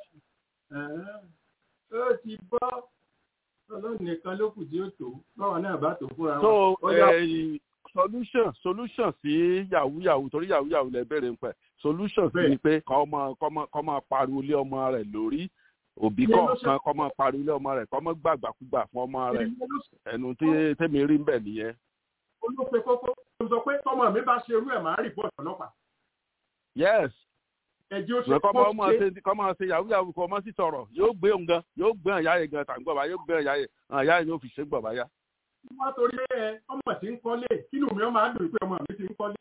ó ti bọ́ ọlọ́run nìkan ló kù tí ó tó báwa náà bá tó fúnra wọn. so solution sí yahoo yahoo torí yahoo yahoo lẹ bẹ̀rẹ̀ ń pẹ̀ solution sí ni pé kọ́ máa pariwo lé ọmọ rẹ̀ lórí òbí kọ̀ọ̀kan kọ́ máa pariwo lé ọmọ rẹ̀ kọ́ máa gbàgbàkúgbà fún ọmọ rẹ̀ ẹnu tẹ́mi rí ń bẹ̀ nìyẹn. olùpẹ̀ kókó ló sọ pé tọmọ mi bá ṣe irú ẹ̀ máa rìpọ́ọ̀tì ọlọ́pàá. yes ẹjọ́ ṣe kọ́ máa ṣe yahoo yahoo kọ́ máa sì sọ̀rọ̀ yóò gbé òun gan yóò gbé àyà yẹn gan tàǹgbọ̀ bá yóò gbé àyà yẹn yóò fi ṣe gbọ̀ bá yá. wọ́n torí pé ọmọ tí ń kọ́lé kí ló mi ọmọ á dùn pé ọmọ mi ti ń kọ́lé.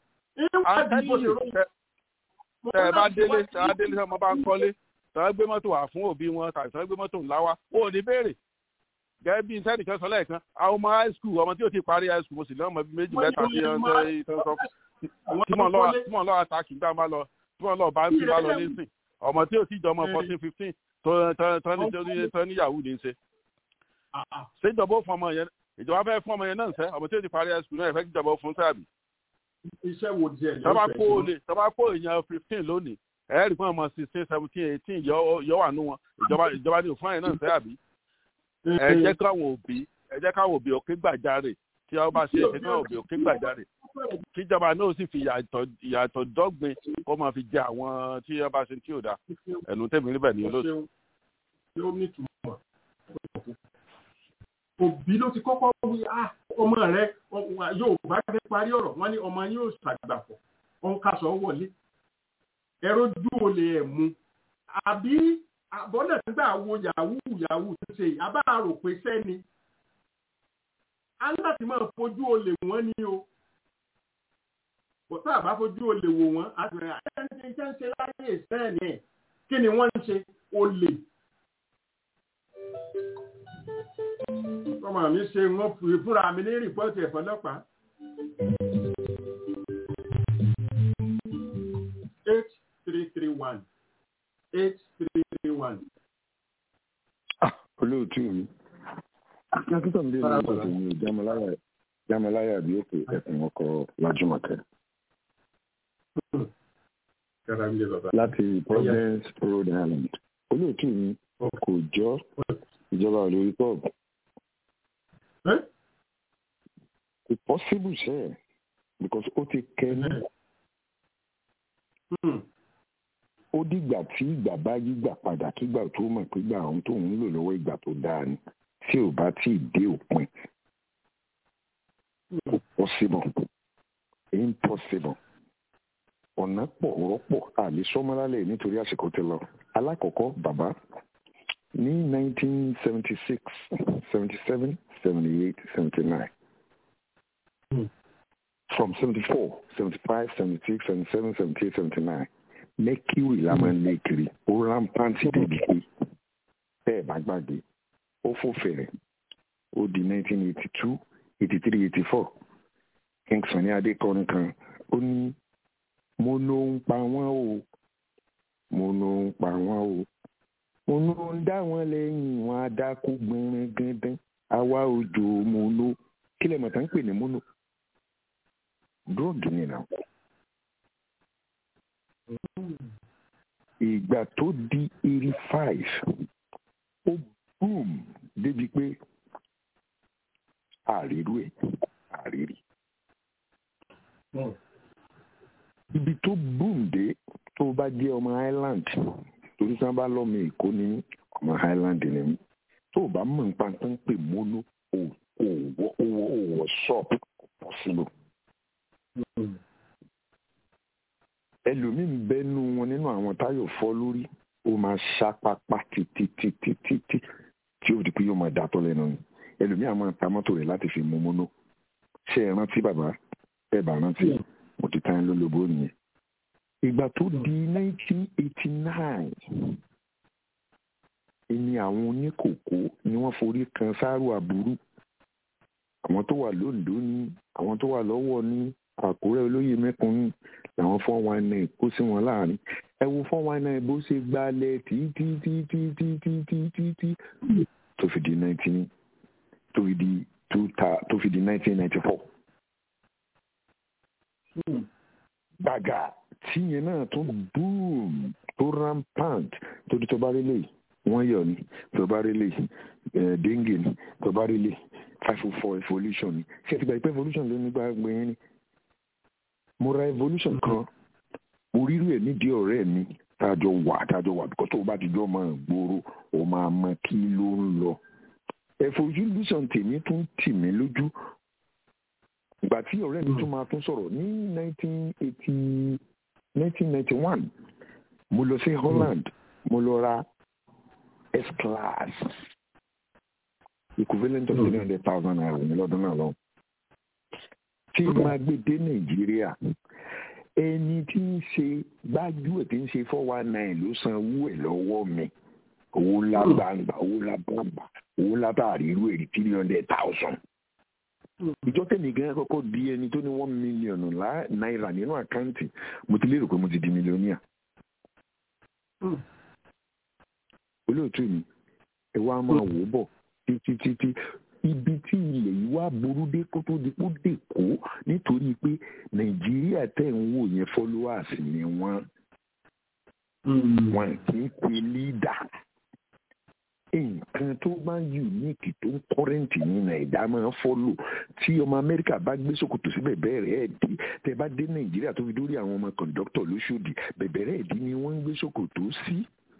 tẹ ẹ bá délé tí ọmọ bá ń kọ́lé tọ́ gbé mọ́tò wà fún òbí wọn tàbí tọ́ gbé mọ́tò ńlá wá ó ní béèrè gẹ́gẹ́ bí sẹ́nìkan sọ lẹ́ẹ̀kan àwọn ọmọ high school ọmọ tí ó ti parí high school mo sì lọ́mọ bíi méjì mẹ́ta tí wọ́n lọ́ àtàkì gbá má lọ tí wọ́n lọ bá ń fi bá lọ nísìn ọmọ tí ó ti jọ ọmọ 14-15 tó ní yahoo ní í ṣe. ṣé ìjọba ó fún ọmọ yẹn ìjọba fẹ́ fún ọmọ yẹn náà ṣẹ́ ọmọ tí ó ti parí high school náà ìfẹ́ ìjọba ó fún sáàbì. iṣẹ́ wo díẹ̀ tọ́ba kó èèyàn 15 lónìí ẹ̀ẹ́dì fún ọmọ 16 17 18 yọ wà nù wọn ìjọba ní òfin àyẹ̀ náà ṣẹ́ àbí. ẹ jẹ́ káwọn òbí òkè gbàjarè tí wọ́n bá ṣe é ṣe káwọn òbí òkè gbàjarè kíjọba náà sì fi ìyàtọ̀ dọ́gbin kó máa fi jẹ àwọn tí wọ́n bá ṣe tí ò dáa ẹnu tẹ̀mí níbẹ̀ ní olóòtú. òbí ló ti kọ́kọ́ wí ọmọ rẹ yóò bá dé parí ọ̀rọ̀ wọn ni ọmọ yóò ṣàgbàpọ̀ òun kàṣọ wọlé ẹ̀rọ ojú olè ẹ̀ mú àbí àbọ̀nà nígbà wo yahoo tó ṣe àbá rò pé sẹ́ni á láti máa fojú olè wọ́n ní o kò tá àbá fojú olè wò wọ́n á ti rẹ̀ àyẹ̀ǹtẹ̀ ń ṣe láyé sẹ́ẹ̀nì kí ni wọ́n ń ṣe olè. ọmọ mi ṣe wọ́n fúnra mi ní rìpọ́ọ̀tì ẹ̀fọ́ ọlọ́pàá. 8331. olóòtú mi akíntọ́ mi lè ní ọ̀sẹ̀ mi jámọ́láyà bí ètò ẹ̀sìn ọkọ̀ lájúmọ̀kẹ́. láti Providence, Rhode Island. olóòtú mi kò jọ ìjọba olórí pọ́ọ̀bù. kò possible sẹ́ẹ̀ because ó ti kẹ́nu. ó dìgbà tí ìgbà bá yígbà padà kígbà tó mọ̀ pé gbà ohun tó ń lò lọ́wọ́ ìgbà tó dáa ni tí ò bá tí ì dé òpin kò possible impossible ọ̀nà pọ̀ rọ́pọ̀ àlè sọ́mọ́lálẹ̀ nítorí àsìkò ti lọ. alákọ̀ọ́kọ́ bàbá ní 1976 77 78 79 from 74 75 76 77 78 79 mercury la máa ń lé kiri ó rámpáǹtì débi pé bẹ́ẹ̀ bá gbàgbé ó fò fèrè ó di 1982 83 84 King Sunny Adé kọrin kan ó ní mo ló ń pa wọ́n o mo ló ń pa wọ́n o mo ló ń dá wọn lẹ́yìn wọn á dákú gbìnrín gíndín àwa òjò mo ló kí lè mọ̀tá ń pè ní mono drug ni náà. ìgbà tó di 85 ó boom débi pé àrírú ẹ̀ àrírí. ibi tó boom dé tó bá jẹ́ ọmọ Island torí tí wọ́n bá lọ́mọ Èkó ní ọmọ Island ni mí tó bá mọ̀ nípa tó ń pè mọ́nú òwò ṣọ́ọ̀pù possible. ẹlòmíì ń bẹ́nu wọn nínú àwọn táyọ̀ fọ́ lórí ó máa ṣàpápá títí tí ó di pé yóò máa dàtọ̀ lẹ́nu ni ẹlòmíì á máa ta mọ́tò rẹ̀ láti fi mú mọ́nú. ṣé ẹ rántí bàbá ẹ bá rántí mo ti tán lólobó nìyẹn. ìgbà tó di 1989 ni àwọn oníkòkó ni wọ́n forí kan sáárù aburú àwọn tó wà lóńdó ní àwọn tó wà lọ́wọ́ ní Àkúrẹ́ olóyè mẹ́kùnrin làwọn 419 kó sí wọn láàrin ẹ wo 419 bó ṣe gbalẹ̀ tí tó fi di 1994. gbàgà tíyẹn náà tó boom tó rampant tó di tó bá rí lè wọ́n yọ̀ ní tó bá rí lè dengue ní tó bá rí lè 504 evolution ní ṣé ti gba ìpẹ́ evolution ló nígbà gbẹ̀yìn ni. mo ra evolution kan mo rírú ẹ̀ nídìí ọ̀rẹ́ mi tájọ wà bíkọ́ tó o bá ti jọ máa gbòòrò o máa mọ kí ló ń lọ. evolution tèmi tún tì mí lójú ìgbà tí ọ̀rẹ́ mi tún máa tún sọ̀rọ̀ ní 1991 mo lọ sí Holland mo lọ ra S-Class equivalent of 300,000 naira ní lọ́dún náà lọ. tí máa gbé dé Nàìjíríà ẹni tí ń ṣe gbájú ẹ̀ tí ń ṣe 419 ló san owó ẹ̀ lọ́wọ́ mi owó lábàǹgbà owó látàrí irú èrè 300,000. ìjọ tẹ̀mí gan kọ́kọ́ di ẹni tó ní 1 million náírà nínú àkáǹtì mo ti lérò pé mo ti di mílíọ̀nìà. olóòtú mi ẹ wá máa wò ó bọ̀ títí ibi tí ilẹ̀ yìí wá burú dé kó tó di kó dé kó nítorí pé Nàìjíríà tẹ̀ ń wò yẹn followers ni wọ́n kì í pe leader. nǹkan tó bá unique tó ń kọ́rẹ́ǹtì ní Nàìjíríà máa ń fọ́lò tí ọmọ Amẹ́ríkà bá gbé ṣòkòtò sí bẹ̀bẹ̀rẹ̀ ẹ̀dí tẹ́ bá dé Nàìjíríà tó fi dórí àwọn ọmọ kọ̀ǹdọ́tọ̀ lóṣòdì bẹ̀bẹ̀rẹ̀ ẹ̀dí ni wọ́n ń gbé ṣòkòtò sí.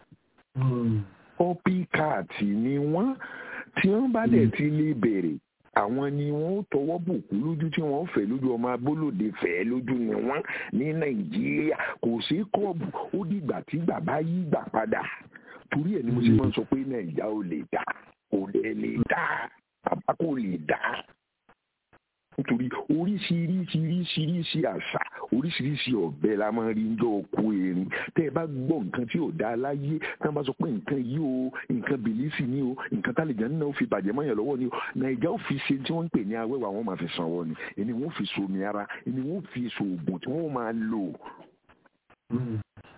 copycat ni wọ́n tí wọ́n bá dẹ̀ ti lè bẹ̀rẹ̀ àwọn ni wọ́n tọwọ́ bùkún lójú tí wọ́n fẹ́ lójú ọmọ abólòdè fẹ́ lójú ni wọ́n ní Nàìjíríà kò sí kọ́ọ̀bù ó dìgbà tí bàbá yí gbà padà torí ẹ̀ ni mo ṣe máa ń sọ pé Nàìjíríà ò lè dá kò lè dá bàbá kò lè dá nítorí oríṣiríṣi àṣà oríṣiríṣi ọ̀bẹ la máa ń rí njọ́ oko erin tẹ́ ẹ bá gbọ́ nǹkan tí ò dá láyé tí wọ́n bá sọ pé nǹkan yìí o nǹkan bìlísì ni o nǹkan tálẹ̀jà náà ó fi bàjẹ́ mọ́yàn lọ́wọ́ ni o Nàìjíríà ó fi ṣe tí wọ́n ń pè ní awẹ́wà wọ́n máa fi sanwó ni ẹni wọ́n fi somi ara ẹni wọ́n fi ṣoògùn tí wọ́n máa lò.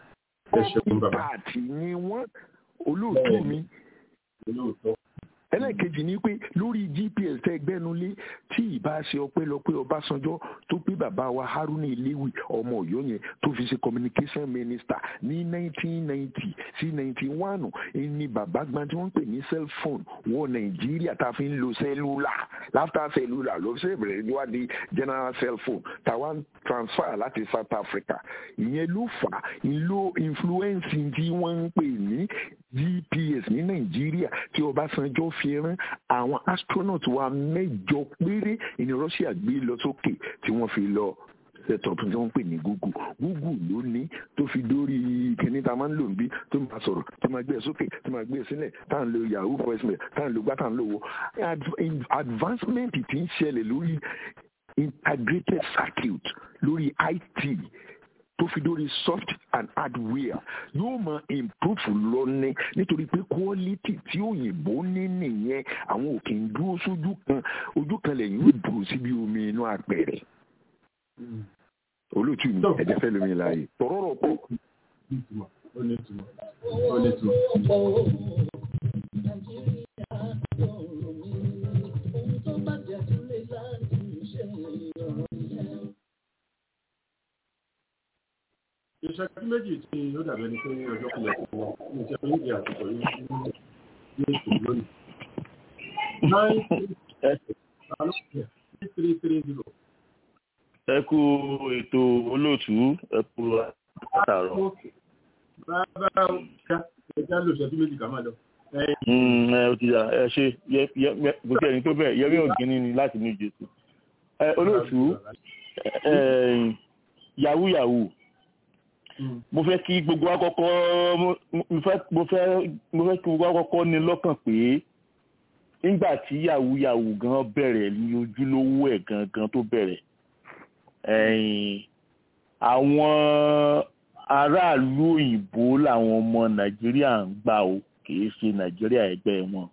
pààtì ni wọ́n olóòtú mi ẹlẹ́ẹ̀kejì ni pé lórí GPS tẹ́ gbẹ́nulé tí ìbá ṣe ọpẹ́lọpẹ́ Ọbásanjọ́ tó pé bàbá wa Haruna Ilewi ọmọ Ọ̀yọ́ yẹn tó fi ṣe communication minister ní 1990 sí 91 ní bàbá gbọ́n tí wọ́n ń pè ní cell phone wọ Nàìjíríà tá a fi ń lo cellular láfta cellular ló ṣe bẹ̀rẹ̀ níwádìí general cell phone tàwa transfer láti South Africa ìyẹn ló fà ìlò influence tí wọ́n ń pè ní GPS ní Nàìjíríà tí Ọbásanjọ́ fi rán àwọn astronaut wa 8 péré ní Russia gbé lọ sókè tí wọ́n fi lọ setup tí wọ́n pè ní Google ló ní tó fi dórí kíní tá a máa ń lò níbí tó máa sọ̀rọ̀ tó máa gbé ẹ sókè tó máa gbé ẹ sílẹ̀ tá à ń lo Yahoo voicemail tá à ń lo gbá tá à ń lo wo advancement tí ń ṣẹlẹ̀ lórí integrated circuit lórí IT tó fi dórí soft and hardware yóò máa improve lọ ní nítorí pé quality tí òyìnbó ní nìyẹn àwọn òkè ń dúró sójú kan ojú kan lẹ́yìn ó dúró síbi omi inú apẹ̀rẹ̀ olóòtú mi ẹ̀jẹ̀ fẹ́ lómi láàyè tọ̀rọ̀rọ̀ pọ̀. ìṣẹ́jú méjì tí ó dàbẹ̀ ní pé ọjọ́ kúlẹ̀ fún wọn ní ìṣẹ́ pé níbi àtúntò yìí ní ètò lónìí. 93330. Ẹ kú ètò olóòtú ẹ kú àtàrọ. Bàbá ẹja lò ìṣẹ́jú méjì kà máa lọ. Ó ti yà ẹ ṣe gbogbo ẹni tó bẹ̀ Yẹmí Ògínní ni láti New Jersey. Olóòtú yahoo mo fẹ́ kí gbogbo àkọ́kọ́ mo fẹ́ kí gbogbo àkọ́kọ́ ní lọ́kàn pé nígbà tí yahoo gan bẹ̀rẹ̀ ní ojúlówó ẹ̀ gangan tó bẹ̀rẹ̀ àwọn aráàlú òyìnbó làwọn ọmọ Nàìjíríà ń gbà ó kìí ṣe Nàìjíríà ẹgbẹ́ wọn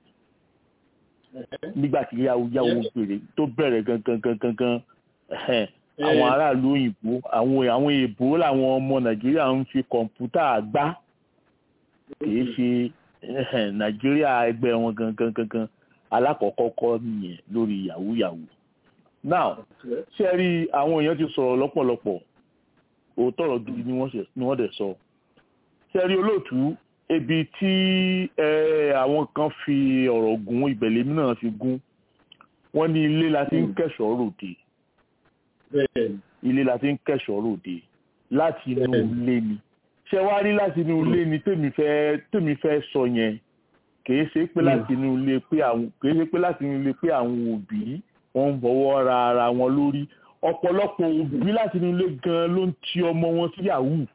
nígbà tí yahoo bẹ̀rẹ̀ tó bẹ̀rẹ̀ gangan àwọn aráàlú òyìnbó àwọn èèbó làwọn ọmọ Nàìjíríà ń fi kọ̀ǹpútà gbá kìí ṣe Nàìjíríà ẹgbẹ́ wọn gangan alákọ̀ọ́kọ́ kọ́ nìyẹn lórí yahoo. Now ṣe rí àwọn èèyàn ti sọ̀rọ̀ lọ́pọ̀lọpọ̀ òótọ́ ọ̀rọ̀ gidi ni wọ́n dẹ̀ sọ ṣe rí olóòtú ebi tí àwọn kan fi ọ̀rọ̀ gún ìbẹ̀lẹ́mí náà fi gún wọ́n ní ilé la ti ń kẹ́ṣọ̀ọ́ ròde ilé la ti ń kẹ́ṣọ̀ọ́ ròde láti inú ilé ni ṣe wá rí láti inú ilé ni tèmi fẹ́ sọ yẹn kìí ṣe pé láti inú ilé pé àwọn òbí wọ́n ń bọ̀wọ́ ra ara wọn lórí ọ̀pọ̀lọpọ̀ òbí láti inú ilé gan ló ń ti ọmọ wọn sí yahoo.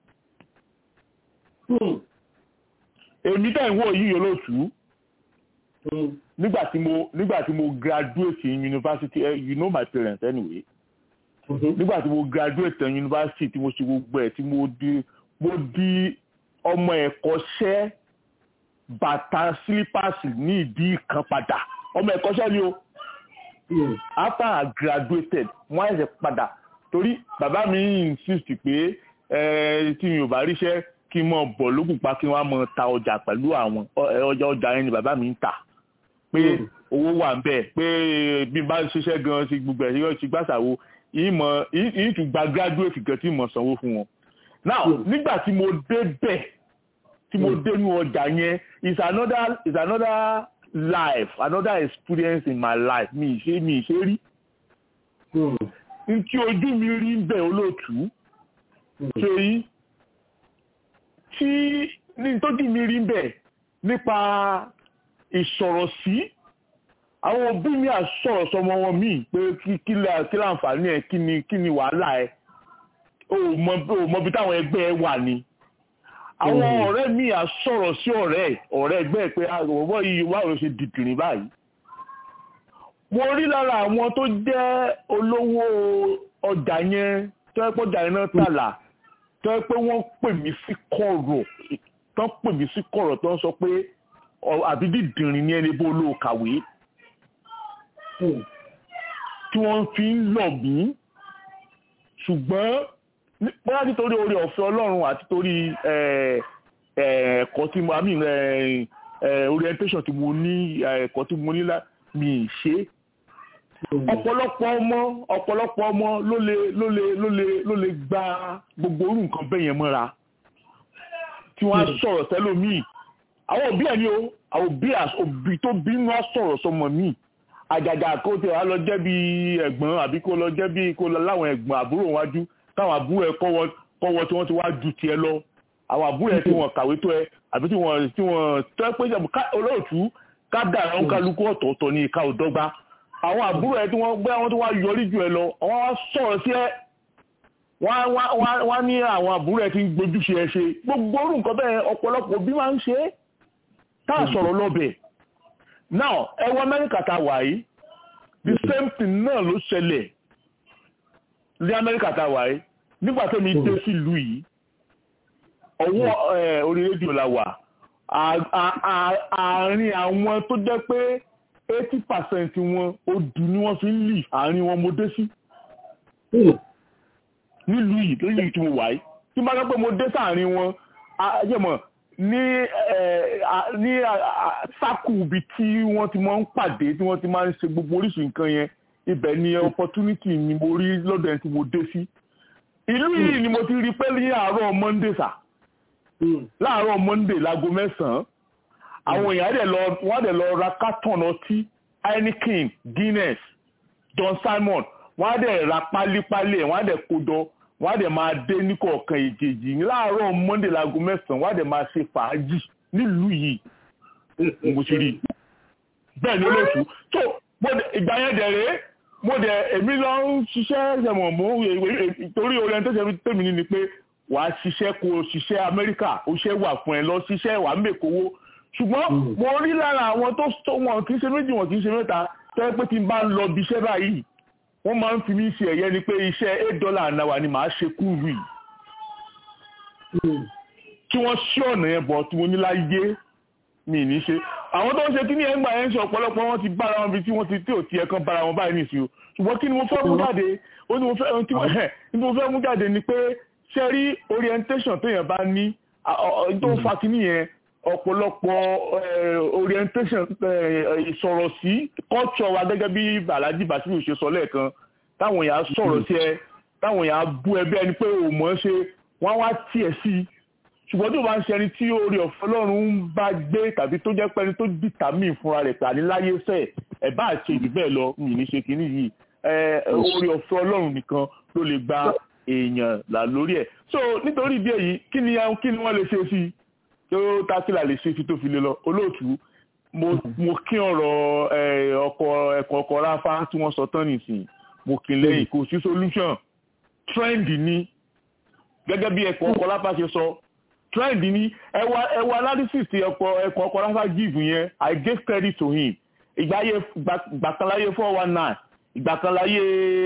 Èmi tẹ̀ ń wò yí olóòtú nígbà tí mo graduate in university you know my parents anyway. Nígbà tí mo graduate in university tí mo ṣe gbogbo ẹ̀ tí mo di ọmọ ẹ̀kọ́ṣẹ́ bàtà slippers ní ìdí kan padà ọmọ ẹ̀kọ́ṣẹ́ ni o. After I graduated wọ́n ẹ̀sẹ̀ padà torí bàbá mi insist pé tí mi ò bá ríṣẹ́ kí n mọ̀ bọ̀ lókùnpá kí wọ́n á mọ̀ ta ọjà pẹ̀lú àwọn ọjà yẹn ni bàbá mi ń tà pé owó wà ń bẹ̀ pé bí n bá ṣiṣẹ́ gan ṣe gbogbo ẹ̀ ṣe gbàṣàwò yìí tún gba graduate gan tí mo sanwó fún wọn. Now nígbà tí mo dé bẹ̀ tí mo dé ní ọjà yẹn is another life another experience in my life mi ṣe rí n tí ojú mi rí ń bẹ̀ olóòtú ṣe yí tí ní tójú mi rí ń bẹ̀ nípa ìsọ̀rọ̀ sí àwọn òbí mi àsọ̀rọ̀ sọmọ wọn míì pé kí láǹfààní ẹ kí ni wàhálà ẹ o mọ bí táwọn ẹgbẹ́ ẹ wà ni àwọn ọ̀rẹ́ mi àsọ̀rọ̀ sí ọ̀rẹ́ ẹgbẹ́ pé àwọ̀ yìí wà ló ṣe dìdìrín báyìí. Mo rí lára àwọn tó jẹ́ olówó ọjà yẹn tó ẹ́ pọ́jà yẹn náà tààlà tó ẹ́ pé wọ́n pè mí sí kọ̀rọ̀ tó ń sọ pé àbí dìdìrín ní ẹni bó ló kàwé tí wọ́n fi ń lọ̀ mí ṣùgbọ́n bóyá nítorí oore ọ̀fẹ́ Ọlọ́run àti torí ẹ̀kọ́ tí mo orientation tí mo ní ẹ̀kọ́ tí mo ní mi ì ṣe ọ̀pọ̀lọpọ̀ ọmọ ló lè gba gbogbo orú nǹkan bẹ́ẹ̀ yẹn mọ́ra tí wọ́n á sọ̀rọ̀ tẹ́lómìí àwọn òbí ẹ̀ ni o àwọn òbí tó bínú á sọ̀rọ̀ sọmọ míì àjàjà kó tẹ̀ wá lọ jẹ́ bí ẹ̀gbọ́n àbí kó lọ jẹ́ bí kó lọ láwọn ẹ̀gbọ́n àbúrò wájú táwọn àbúrò ẹ̀ kọ́wọ́ tí wọ́n ti wá ju tiẹ̀ lọ àwọn àbúrò ẹ̀ tí wọ́n kàwé tó ẹ àbí tí wọ́n tẹ́ pé olóòtú ká dàrá ń kálukú ọ̀tọ̀ọ̀tọ̀ ní ìka òdọ́gba àwọn àbúrò ẹ̀ tí wọ́n gbé àwọn tó wá yọrí jù ẹ lọ àwọn wá sọ̀rọ̀ sí ẹ wọ́n ní àwọn àbúrò ẹ̀ tí ń gbójúṣe ẹ ṣe gbogbo orú nǹkan bẹ́ẹ̀ ọ̀pọ̀lọpọ̀ òbí máa ń ṣe é tá a sọ̀rọ̀ lọ́bẹ̀ now ẹ wọ Amẹ́ríkà tá a wà yìí the same thing náà ló ṣẹlẹ̀ ní Amẹ́ríkà tá a wà yìí nígbà tó mi dé sílùú yìí ọwọ́ orí rédíò la wà àárín àwọn tó jẹ́ pé 80% wọn odù ni wọ́n fi ń lì àárín wọn mo dé sí nílùú yìí lórí yìí tí mo wà yìí tí bá gbọ́ pé mo dé sáàárín wọn ayémọ̀ ní sákù ibi tí wọ́n ti máa ń pàdé tí wọ́n ti máa ń ṣe gbogbo oríṣìí nǹkan yẹn ibẹ̀ ni opportunity ni mo rí lọ́dọ̀ ẹni tí mo dé sí ìlú yìí ni mo ti rí pé ní àárọ̀ Monday sà láàárọ̀ Monday láago 9 àwọn èèyàn wọ́n dẹ̀ lọ ra carton ọtí Heineken Guinness John Simon wọ́n dẹ̀ ra pálípálí ẹ̀ wọ́n dẹ̀ kójọ wọ́n dẹ̀ máa dé ní kọ̀ọ̀kan ìjèjì láàárọ̀ Monday láago 9 wọ́n dẹ̀ máa ṣe fàájì nílùú yìí mo ti rí bẹ́ẹ̀ ni olóòtú tó ìgbà yẹn dẹ̀ rèé mo dẹ̀ èmi lọ ń ṣiṣẹ́ ṣẹ̀mọ̀ mú torí orientation tèmi ni pé wàá ṣiṣẹ́ kó o ṣiṣẹ́ Amẹ́ríkà ó ṣe wà fún ẹ lọ ṣiṣẹ́ wàá mèkówó ṣùgbàn mo rí lára àwọn tó wọn kì í ṣe méjì wọn kì í ṣe mẹ́ta tẹ́ pé tí n bá ń lọ bí iṣẹ́ báyìí wọ́n máa ń fi mí ṣe ẹ̀yẹ ni pé iṣẹ́ $8 an hour ni màá ṣe kúrú yìí kí wọ́n ṣí ọ̀nà yẹn bọ̀ tí mo ní láyé mi ní ṣe àwọn tó ń ṣe kíní ẹgbà yẹn ń ṣe ọ̀pọ̀lọpọ̀ wọn ti bára wọn bí tí wọ́n ti tí ò ti ẹ̀kan bára wọn báyìí nìṣó ṣùgbọ́n kí ni mo fẹ́ mú jáde ó ní mo fẹ́ mú jáde ni pé ṣe rí orientation téèyàn bá ní tó ń fa kíní yẹn ọ̀pọ̀lọpọ̀ orientation ìsọ̀rọ̀ sí culture wa gẹ́gẹ́ bí Alhaji Basiru ṣe sọ lẹ́ẹ̀kan táwọn èèyàn sọ̀rọ̀ sí ẹ táwọn èèyàn bú ẹ bí ẹni pé ò mọ̀ ṣe wọ́n wá tiẹ̀ sí i ṣùgbọ́n tó bá ń ṣe ẹni tí oore ọ̀fẹ́ Ọlọ́run ń bá gbé tàbí tó jẹ́ pé ẹni tó determine fúnra rẹ̀ pàdé láyé sẹ̀ ẹ̀ bá ṣe jù bẹ́ẹ̀ lọ mi ní ṣe kínní yìí oore ọ̀fẹ́ Ọlọ́run nìkan ló lè gba èèyàn là lórí ẹ̀ so nítorí ìdí èyí kí ni wọ́n lè ṣe sí i tó tákìlà lè ṣe sí tó fi lè lọ olóòtú mo kí ọ̀rọ̀ ọkọ̀ ráfá tí wọ́n sọ tán nìsín mo kí lẹ́yìn kò sí solution trend ni gẹ́gẹ́ bí ọkọ̀ ráfá ṣe sọ trend ni ẹwà analysis ti ọkọ̀ ráfá give yẹn I gave credit to him ìgbàkanláyé 419 ìgbàkanláyé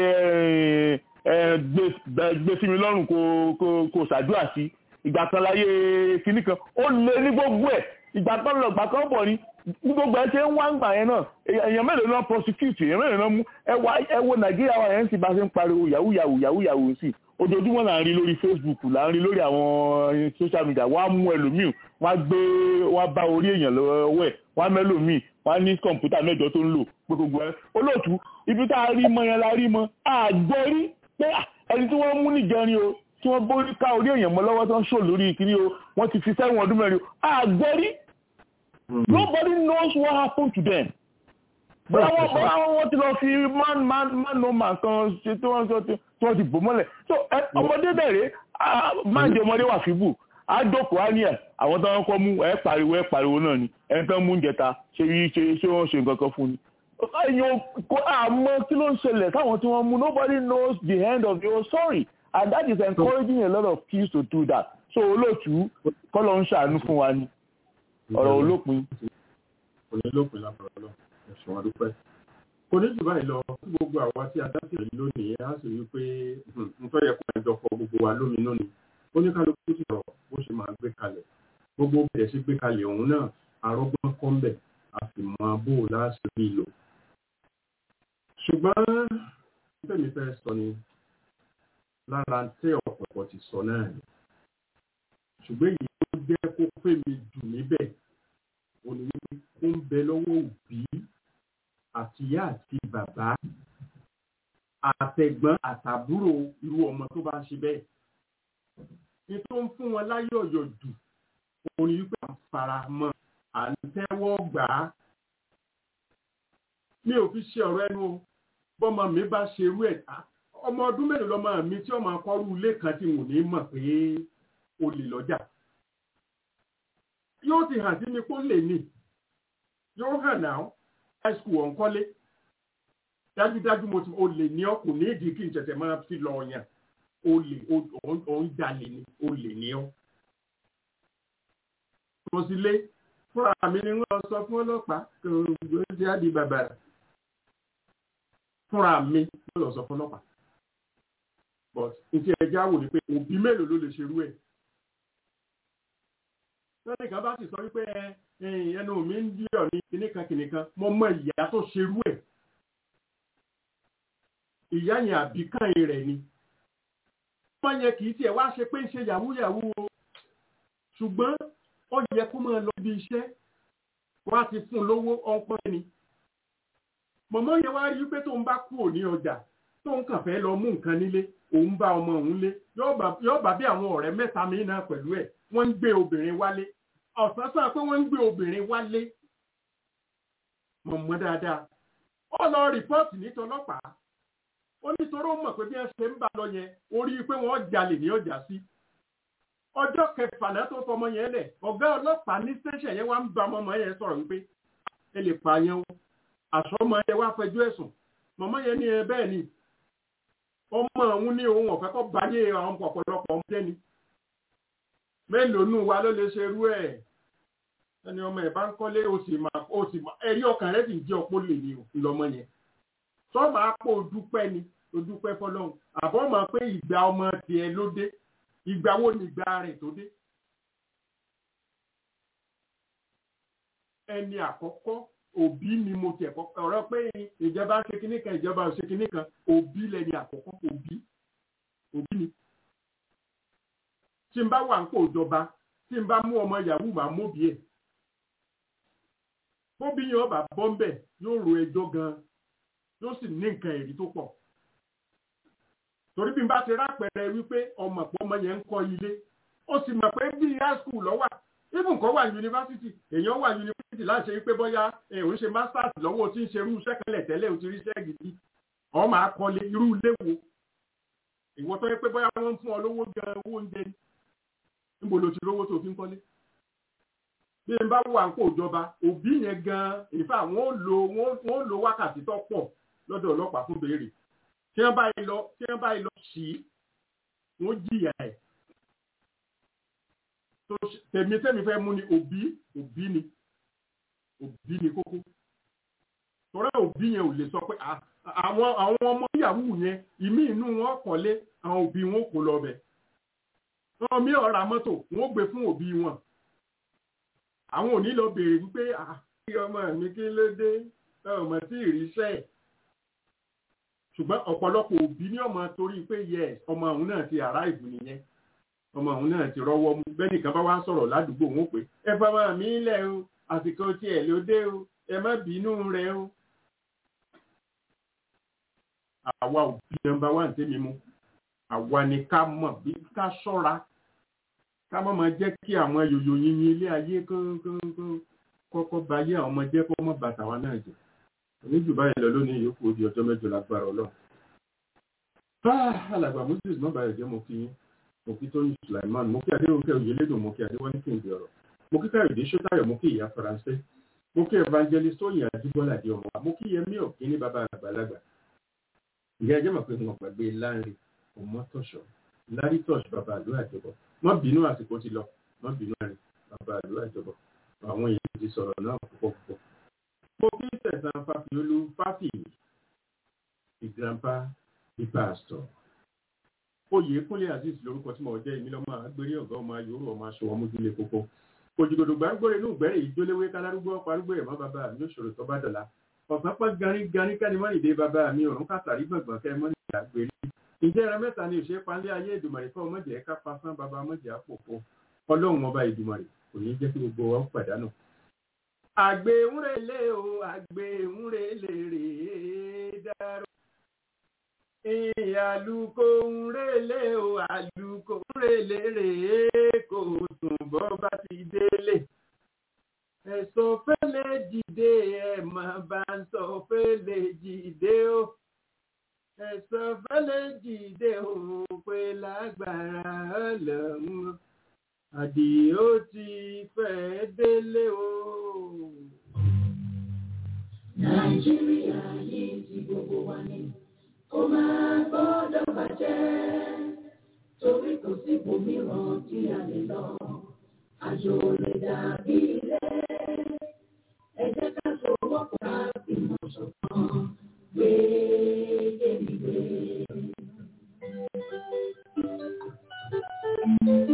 gbé sí mi lọ́rùn kò ṣàdúrà sí ìgbà kan láyé kìíní kan ó lé ní gbogbo ẹ̀ ìgbà kan lọ ìgbà kan bọ̀ ní gbogbo ẹ̀ ṣe ń wá ń gbà yẹn náà èèyàn mélòó náà prosecute èèyàn mélòó náà mú ẹ wo Nàìjíríà wa yẹn ń sì bá ṣe ń pariwo yahoo sí ojoojúmọ́ là ń rí lórí Facebook là ń rí lórí àwọn social media wọ́n á mú ẹlòmíì wọ́n á bá orí èèyàn lọ́wọ́ ẹ̀ wọ́n á mẹ́lòmíì wọ́n á ní kọ̀ǹpútà mẹ́jọ tó ń lò gbogbo ẹ̀ olóòtú ibi tá a rí mọ́ yẹn la rí mọ́ àgbọ̀rí pé ẹni tí wọ́n mú nìjẹrin o tí wọ́n borí ká orí èèyàn mọ́ lọ́wọ́ tó ń ṣò lórí ìkíní o wọ́n ti fi 7 ọdún mẹ́rin àgbọ́rí nobody knows what happened to them bọ́lá wọ́n ti lọ fi man kan ṣe tí wọ́n ti bò mọ́lẹ̀ so ọmọdé bẹ̀rẹ̀ máa ń jẹ ọmọdé wà fíbù àjọkọ̀ á ní ẹ̀ àwọn tó ń kọ́ mú ẹ̀ pariwo náà ni ẹni tó ń mú jẹta ṣe wọ́n ṣe nǹkan kan fún ni èèyàn kò àmọ́ kí ló ń ṣẹlẹ̀ táwọn tí wọ́n mú nobody knows the end of your story. And that is encouraging a lot of kids to do that. So olóòtú kọ́lọ́ ń ṣàánú fún wa ní ọ̀rọ̀ olópin. Kò ní lópin lápapọ̀ lọ, ẹ̀sùn àdúpẹ́. Kò ní jù báyìí lọ sí gbogbo àwa tí a dá sí ìlú lónìí, a sì rí pé n tó yẹ kó ẹjọ́ fọ gbogbo wa lóminú ni. Ó ní kálukú sì rọ̀ bó ṣe máa gbé kalẹ̀. Gbogbo bẹ̀rẹ̀ sí gbé kalẹ̀ òun náà, arọ́gbọ́n kọ́ńbẹ̀, a sì mọ bó o láṣẹ bí lò. Ṣùgbọ́n tẹ̀mí fẹ́ sọ ni lára tí ọ̀pọ̀pọ̀ ti sọ náà ni ṣùgbọ́n èyí tó jẹ́ kó pè mí jù níbẹ̀ òní wípé ó ń bẹ lọ́wọ́ òbí àtìyá àti bàbá àtẹ̀gbọ́n àtàbúrò irú ọmọ tó bá ṣe bẹ́ẹ̀. ní tó ń fún wọn láyọ̀ yọ̀ jù òní wípé à ń fara mọ́ à ń tẹ́wọ́ gbà á. mi ò fi ṣe ọ̀rọ̀ ẹnu o bọ́mọ mi bá ṣe irú ẹ̀ ọmọ ọdún mélòó lọ́mọ mi tí ọmọ akọ́rú ilé kan tí wọ́n ní mọ̀ pé o lè lọ́jà. yóò ti hàn sí mi kó lè ní yóò hàn náà high school ọ̀nkọ́lé dájúdájú mo ti o lè ní ọ kò ní ìdí kí n tẹ̀tẹ̀ máa fi lọ ọ̀yàn o lè òun jalè ni o lè ní ọ. mo sì lé fúnra mi ni wọ́n sọ fún ọlọ́pàá kò gbé àdì bàbá rẹ̀ fúnra mi ló lọ sọ fún ọlọ́pàá but nti ẹja wò ni pé òbí mélòó ló lè ṣerú ẹ̀. lọ́nà kan bá sì sọ wípé ẹnu mi ń dí ọ̀ ní kìnìkan mo mọ ìyá tó ṣerú ẹ̀. ìyá yẹn àbíkàn rẹ̀ ni. wọ́n yẹ kì í tiẹ̀ wá ṣe pé ń ṣe yàwúyàwú o ṣùgbọ́n ó yẹ kó máa lọ bí iṣẹ́ wọ́n á ti fún un lówó ọ̀pọ̀ ni. mọ̀mọ́ yẹn wá rí pé tó ń bá kúrò ní ọjà tó ń kàn fẹ́ lọ mú nǹkan nílé òun bá ọmọ òun lé yóò bá bí àwọn ọ̀rẹ́ mẹ́ta mi náà pẹ̀lú ẹ̀ wọ́n ń gbé obìnrin wálé ọ̀sán sàn pé wọ́n ń gbé obìnrin wálé mọ̀mọ́ dáadáa ó lọ rìpọ́ọ̀tì nítọlọ́pàá ó nítorí ó mọ̀ pé bí wọ́n ṣe ń bá lọ yẹn ó rí i pé wọ́n jalè ní ọjà sí ọjọ́ kẹfà náà tó fọmọ yẹn lẹ̀ ọ̀gá ọlọ́pàá ní sẹ́ṣẹ̀ yẹn wá ń bá ọmọ yẹn sọ̀rọ̀ wípé ẹ lè pààyàn o àṣọmọ yẹn wá fẹjọ́ ẹ̀sùn mọ̀mọ́ yẹn ní ẹ bẹ́ẹ̀ ni ọmọ òun ní ohun ọ̀fẹ́ kọ́ báyé àwọn ọ̀pọ̀lọpọ̀ ọmọdé ni mélòó nù wa ló lè ṣe irú ẹ̀ ẹni ọmọ ẹ̀ bá ń kọ́lé ó sì máa ẹ̀rí ọkàn rẹ̀ sì ń jẹ́ ọpọ́ lè ní lọ́mọ yẹn sọ́ọ̀mù àpò òdúpẹ́ ni òdúpẹ́ fọlọ́run àbọ̀ mọ̀ pé ìgbà ọmọ tiẹ̀ ló dé ìgbà wo ni ìgbà rẹ̀ tó dé. ẹni àkọ́kọ́ òbí ni mo tẹ̀ kọ́ ọ̀rọ̀ pé ìjọba ṣe kinní kan ìjọba ò ṣe kinní kan òbí lẹni àkọ́kọ́ òbí ni. tí n bá wà ń pò ìjọba tí n bá mú ọmọ yahoo máa móbi ẹ̀ bóbi yẹn ọba bọ́m̀bẹ̀ yóò ro ẹjọ́ gan-an yóò sì ní nǹkan ẹ̀rí tó pọ̀. torí bí n bá ti rápẹ̀rẹ̀ wípé ọmọ yẹn ń kọ́ ilé ó sì mọ̀ pé bí high school lọ́wọ́ even kọ́ wà yunifásitì èèyàn wà yunifásitì láti ṣe wípé bóyá òun ṣe masters lọ́wọ́ tí ń ṣe irú iṣẹ́ kẹlẹ̀ tẹ́lẹ̀ ò ti rí iṣẹ́ gidi ọ̀ máa kọ́lé irú ilé wo ìwọ tó yẹ pé bóyá wọ́n ń fún ọ lówó gan owó oúnjẹ níbo ló ti lówó tó fi ń kọ́lé. bí n bá wà ń kó ìjọba òbí yẹn gan ìfà wọ́n lo wákàtí tó pọ̀ lọ́dọ̀ ọlọ́pàá fún béèrè tí wọ́n bá lọ sí wọ́n jìyà ẹ̀. tèmi fẹ́ mú ni òbí ni kókó tọ́rọ òbí yẹn ò lè sọ pé àwọn ọmọ yahoo yẹn ìmí inú wọn kọ́lé àwọn òbí wọn kò lọ bẹ̀ wọn mi ọ̀rà mọ́tò wọn gbé fún òbí wọn àwọn ò ní lọ béèrè wípé ọmọ mi kí ló dé ọmọ tí ìrísẹ́ ẹ̀ ṣùgbọ́n ọ̀pọ̀lọpọ̀ òbí ní ọmọ torí pé yes ọmọ òun náà ti arrive nìyẹn ọmọ òun náà ti rọ́wọ́ mú bẹ́ẹ̀ nìkan bá wá sọ̀rọ̀ ládùúgbò wọn pé ẹ fọmọ mi lẹ̀ o àsìkò tiẹ̀ ló dé o ẹ má bínú rẹ o. àwa òbí nọ́mbà wà ní tèmi mú àwa ni ká mọ̀ bí ká ṣọ́ra ká má máa jẹ́ kí àwọn yòyò yìnyín ilé ayé kọ́kọ́ bá yé àwọn ọmọ jẹ́ kó mọ̀ bàtà wa náà jẹ́ oníjù báyìí lọ lónìí yòókù odi ọjọ́ mẹ́jọ lágbára Ọlọ́run. alàgbà moses má bàyẹ̀ jẹ́ mo kí Tóyìn Sulaiman mo kí Adérónkẹ́ Oyèlédùn mo kí Adéwálé Kìndé ọ̀rọ̀ mo kí Káyọ̀dé Ṣótáyọ̀ mo kí ìyá Faransé mo kí evangelist Tóyìn Ajíbọ́lá di ọmọ wa mo kí Yẹmí Ọ̀kíní bàbá àgbàlagbà ìyá ẹjẹ́ mọ̀ pé wọn gbàgbé Láńre Ọmọ́tọ̀ṣọ́ Lárítọ̀ṣ bàbá àlú àjọbọ̀ wọ́n bínú àsìkò ti lọ wọ́n bínú àrẹ bàbá àlú àjọbọ̀ àwọn èèyàn ti sọ̀rọ̀ náà púpọ̀. mo kí Sẹ̀san Fáfiolú Fáfì the grandpa the pastor Oyèkúnlé Azeez lórúkọ tí mo jẹ́ èmi lọ́mọ agbérí ọ̀gá ọmọ ayòrò ọmọ aṣọ wọn mójúlé kókó òjìgbòdò gbàgbórè inú ìgbẹ́rẹ̀ ìjólewé kálárúgbó parúgbó ẹ̀mọ́ bàbá mi òṣòro tó bá dọ̀la ọ̀sán pọ́n garí káni mọ́ ìdè bàbá mi òrùn kàtàrí gbọ̀ngbọ̀n kẹ́ mọ́ nígbà gbérí ǹjẹ́ ẹran mẹ́ta ni òṣèré panlé ayé Èdùmàrè fún ọmọdé ká pasán bàbá ọmọdé àpòpọ̀ Ọlọ́run ọba Èdùmàrè kò ní jẹ́ kí gbogbo wa ó pàdánù àgbéhùnrèlé o àgbéhùnrèlé rèé dárò. Àlùkò ńrèlé o àlùkò ńrèlé rèé kò sùn bọ́ bá ti délé. Ẹ̀sọ́ fẹ́lẹ́ dìde ẹ̀ máa bá ń sọ fẹ́lẹ́ dìde o. Ẹ̀sọ́ fẹ́lẹ́ dìde o pé lágbára Ọlọ́run. Àdìó ti fẹ́ délé o. Nàìjíríà yìí ti gbogbo wa ní. Ó máa gbọ́dọ̀ bàjẹ́. Torí kò sí ibòmíràn tí a lè lọ. Àjò lè dàbí ilé. Ẹ jẹ́ ká sowọ́pọ̀ ká fìmọ̀ ṣọ̀kan. Gbé gbé.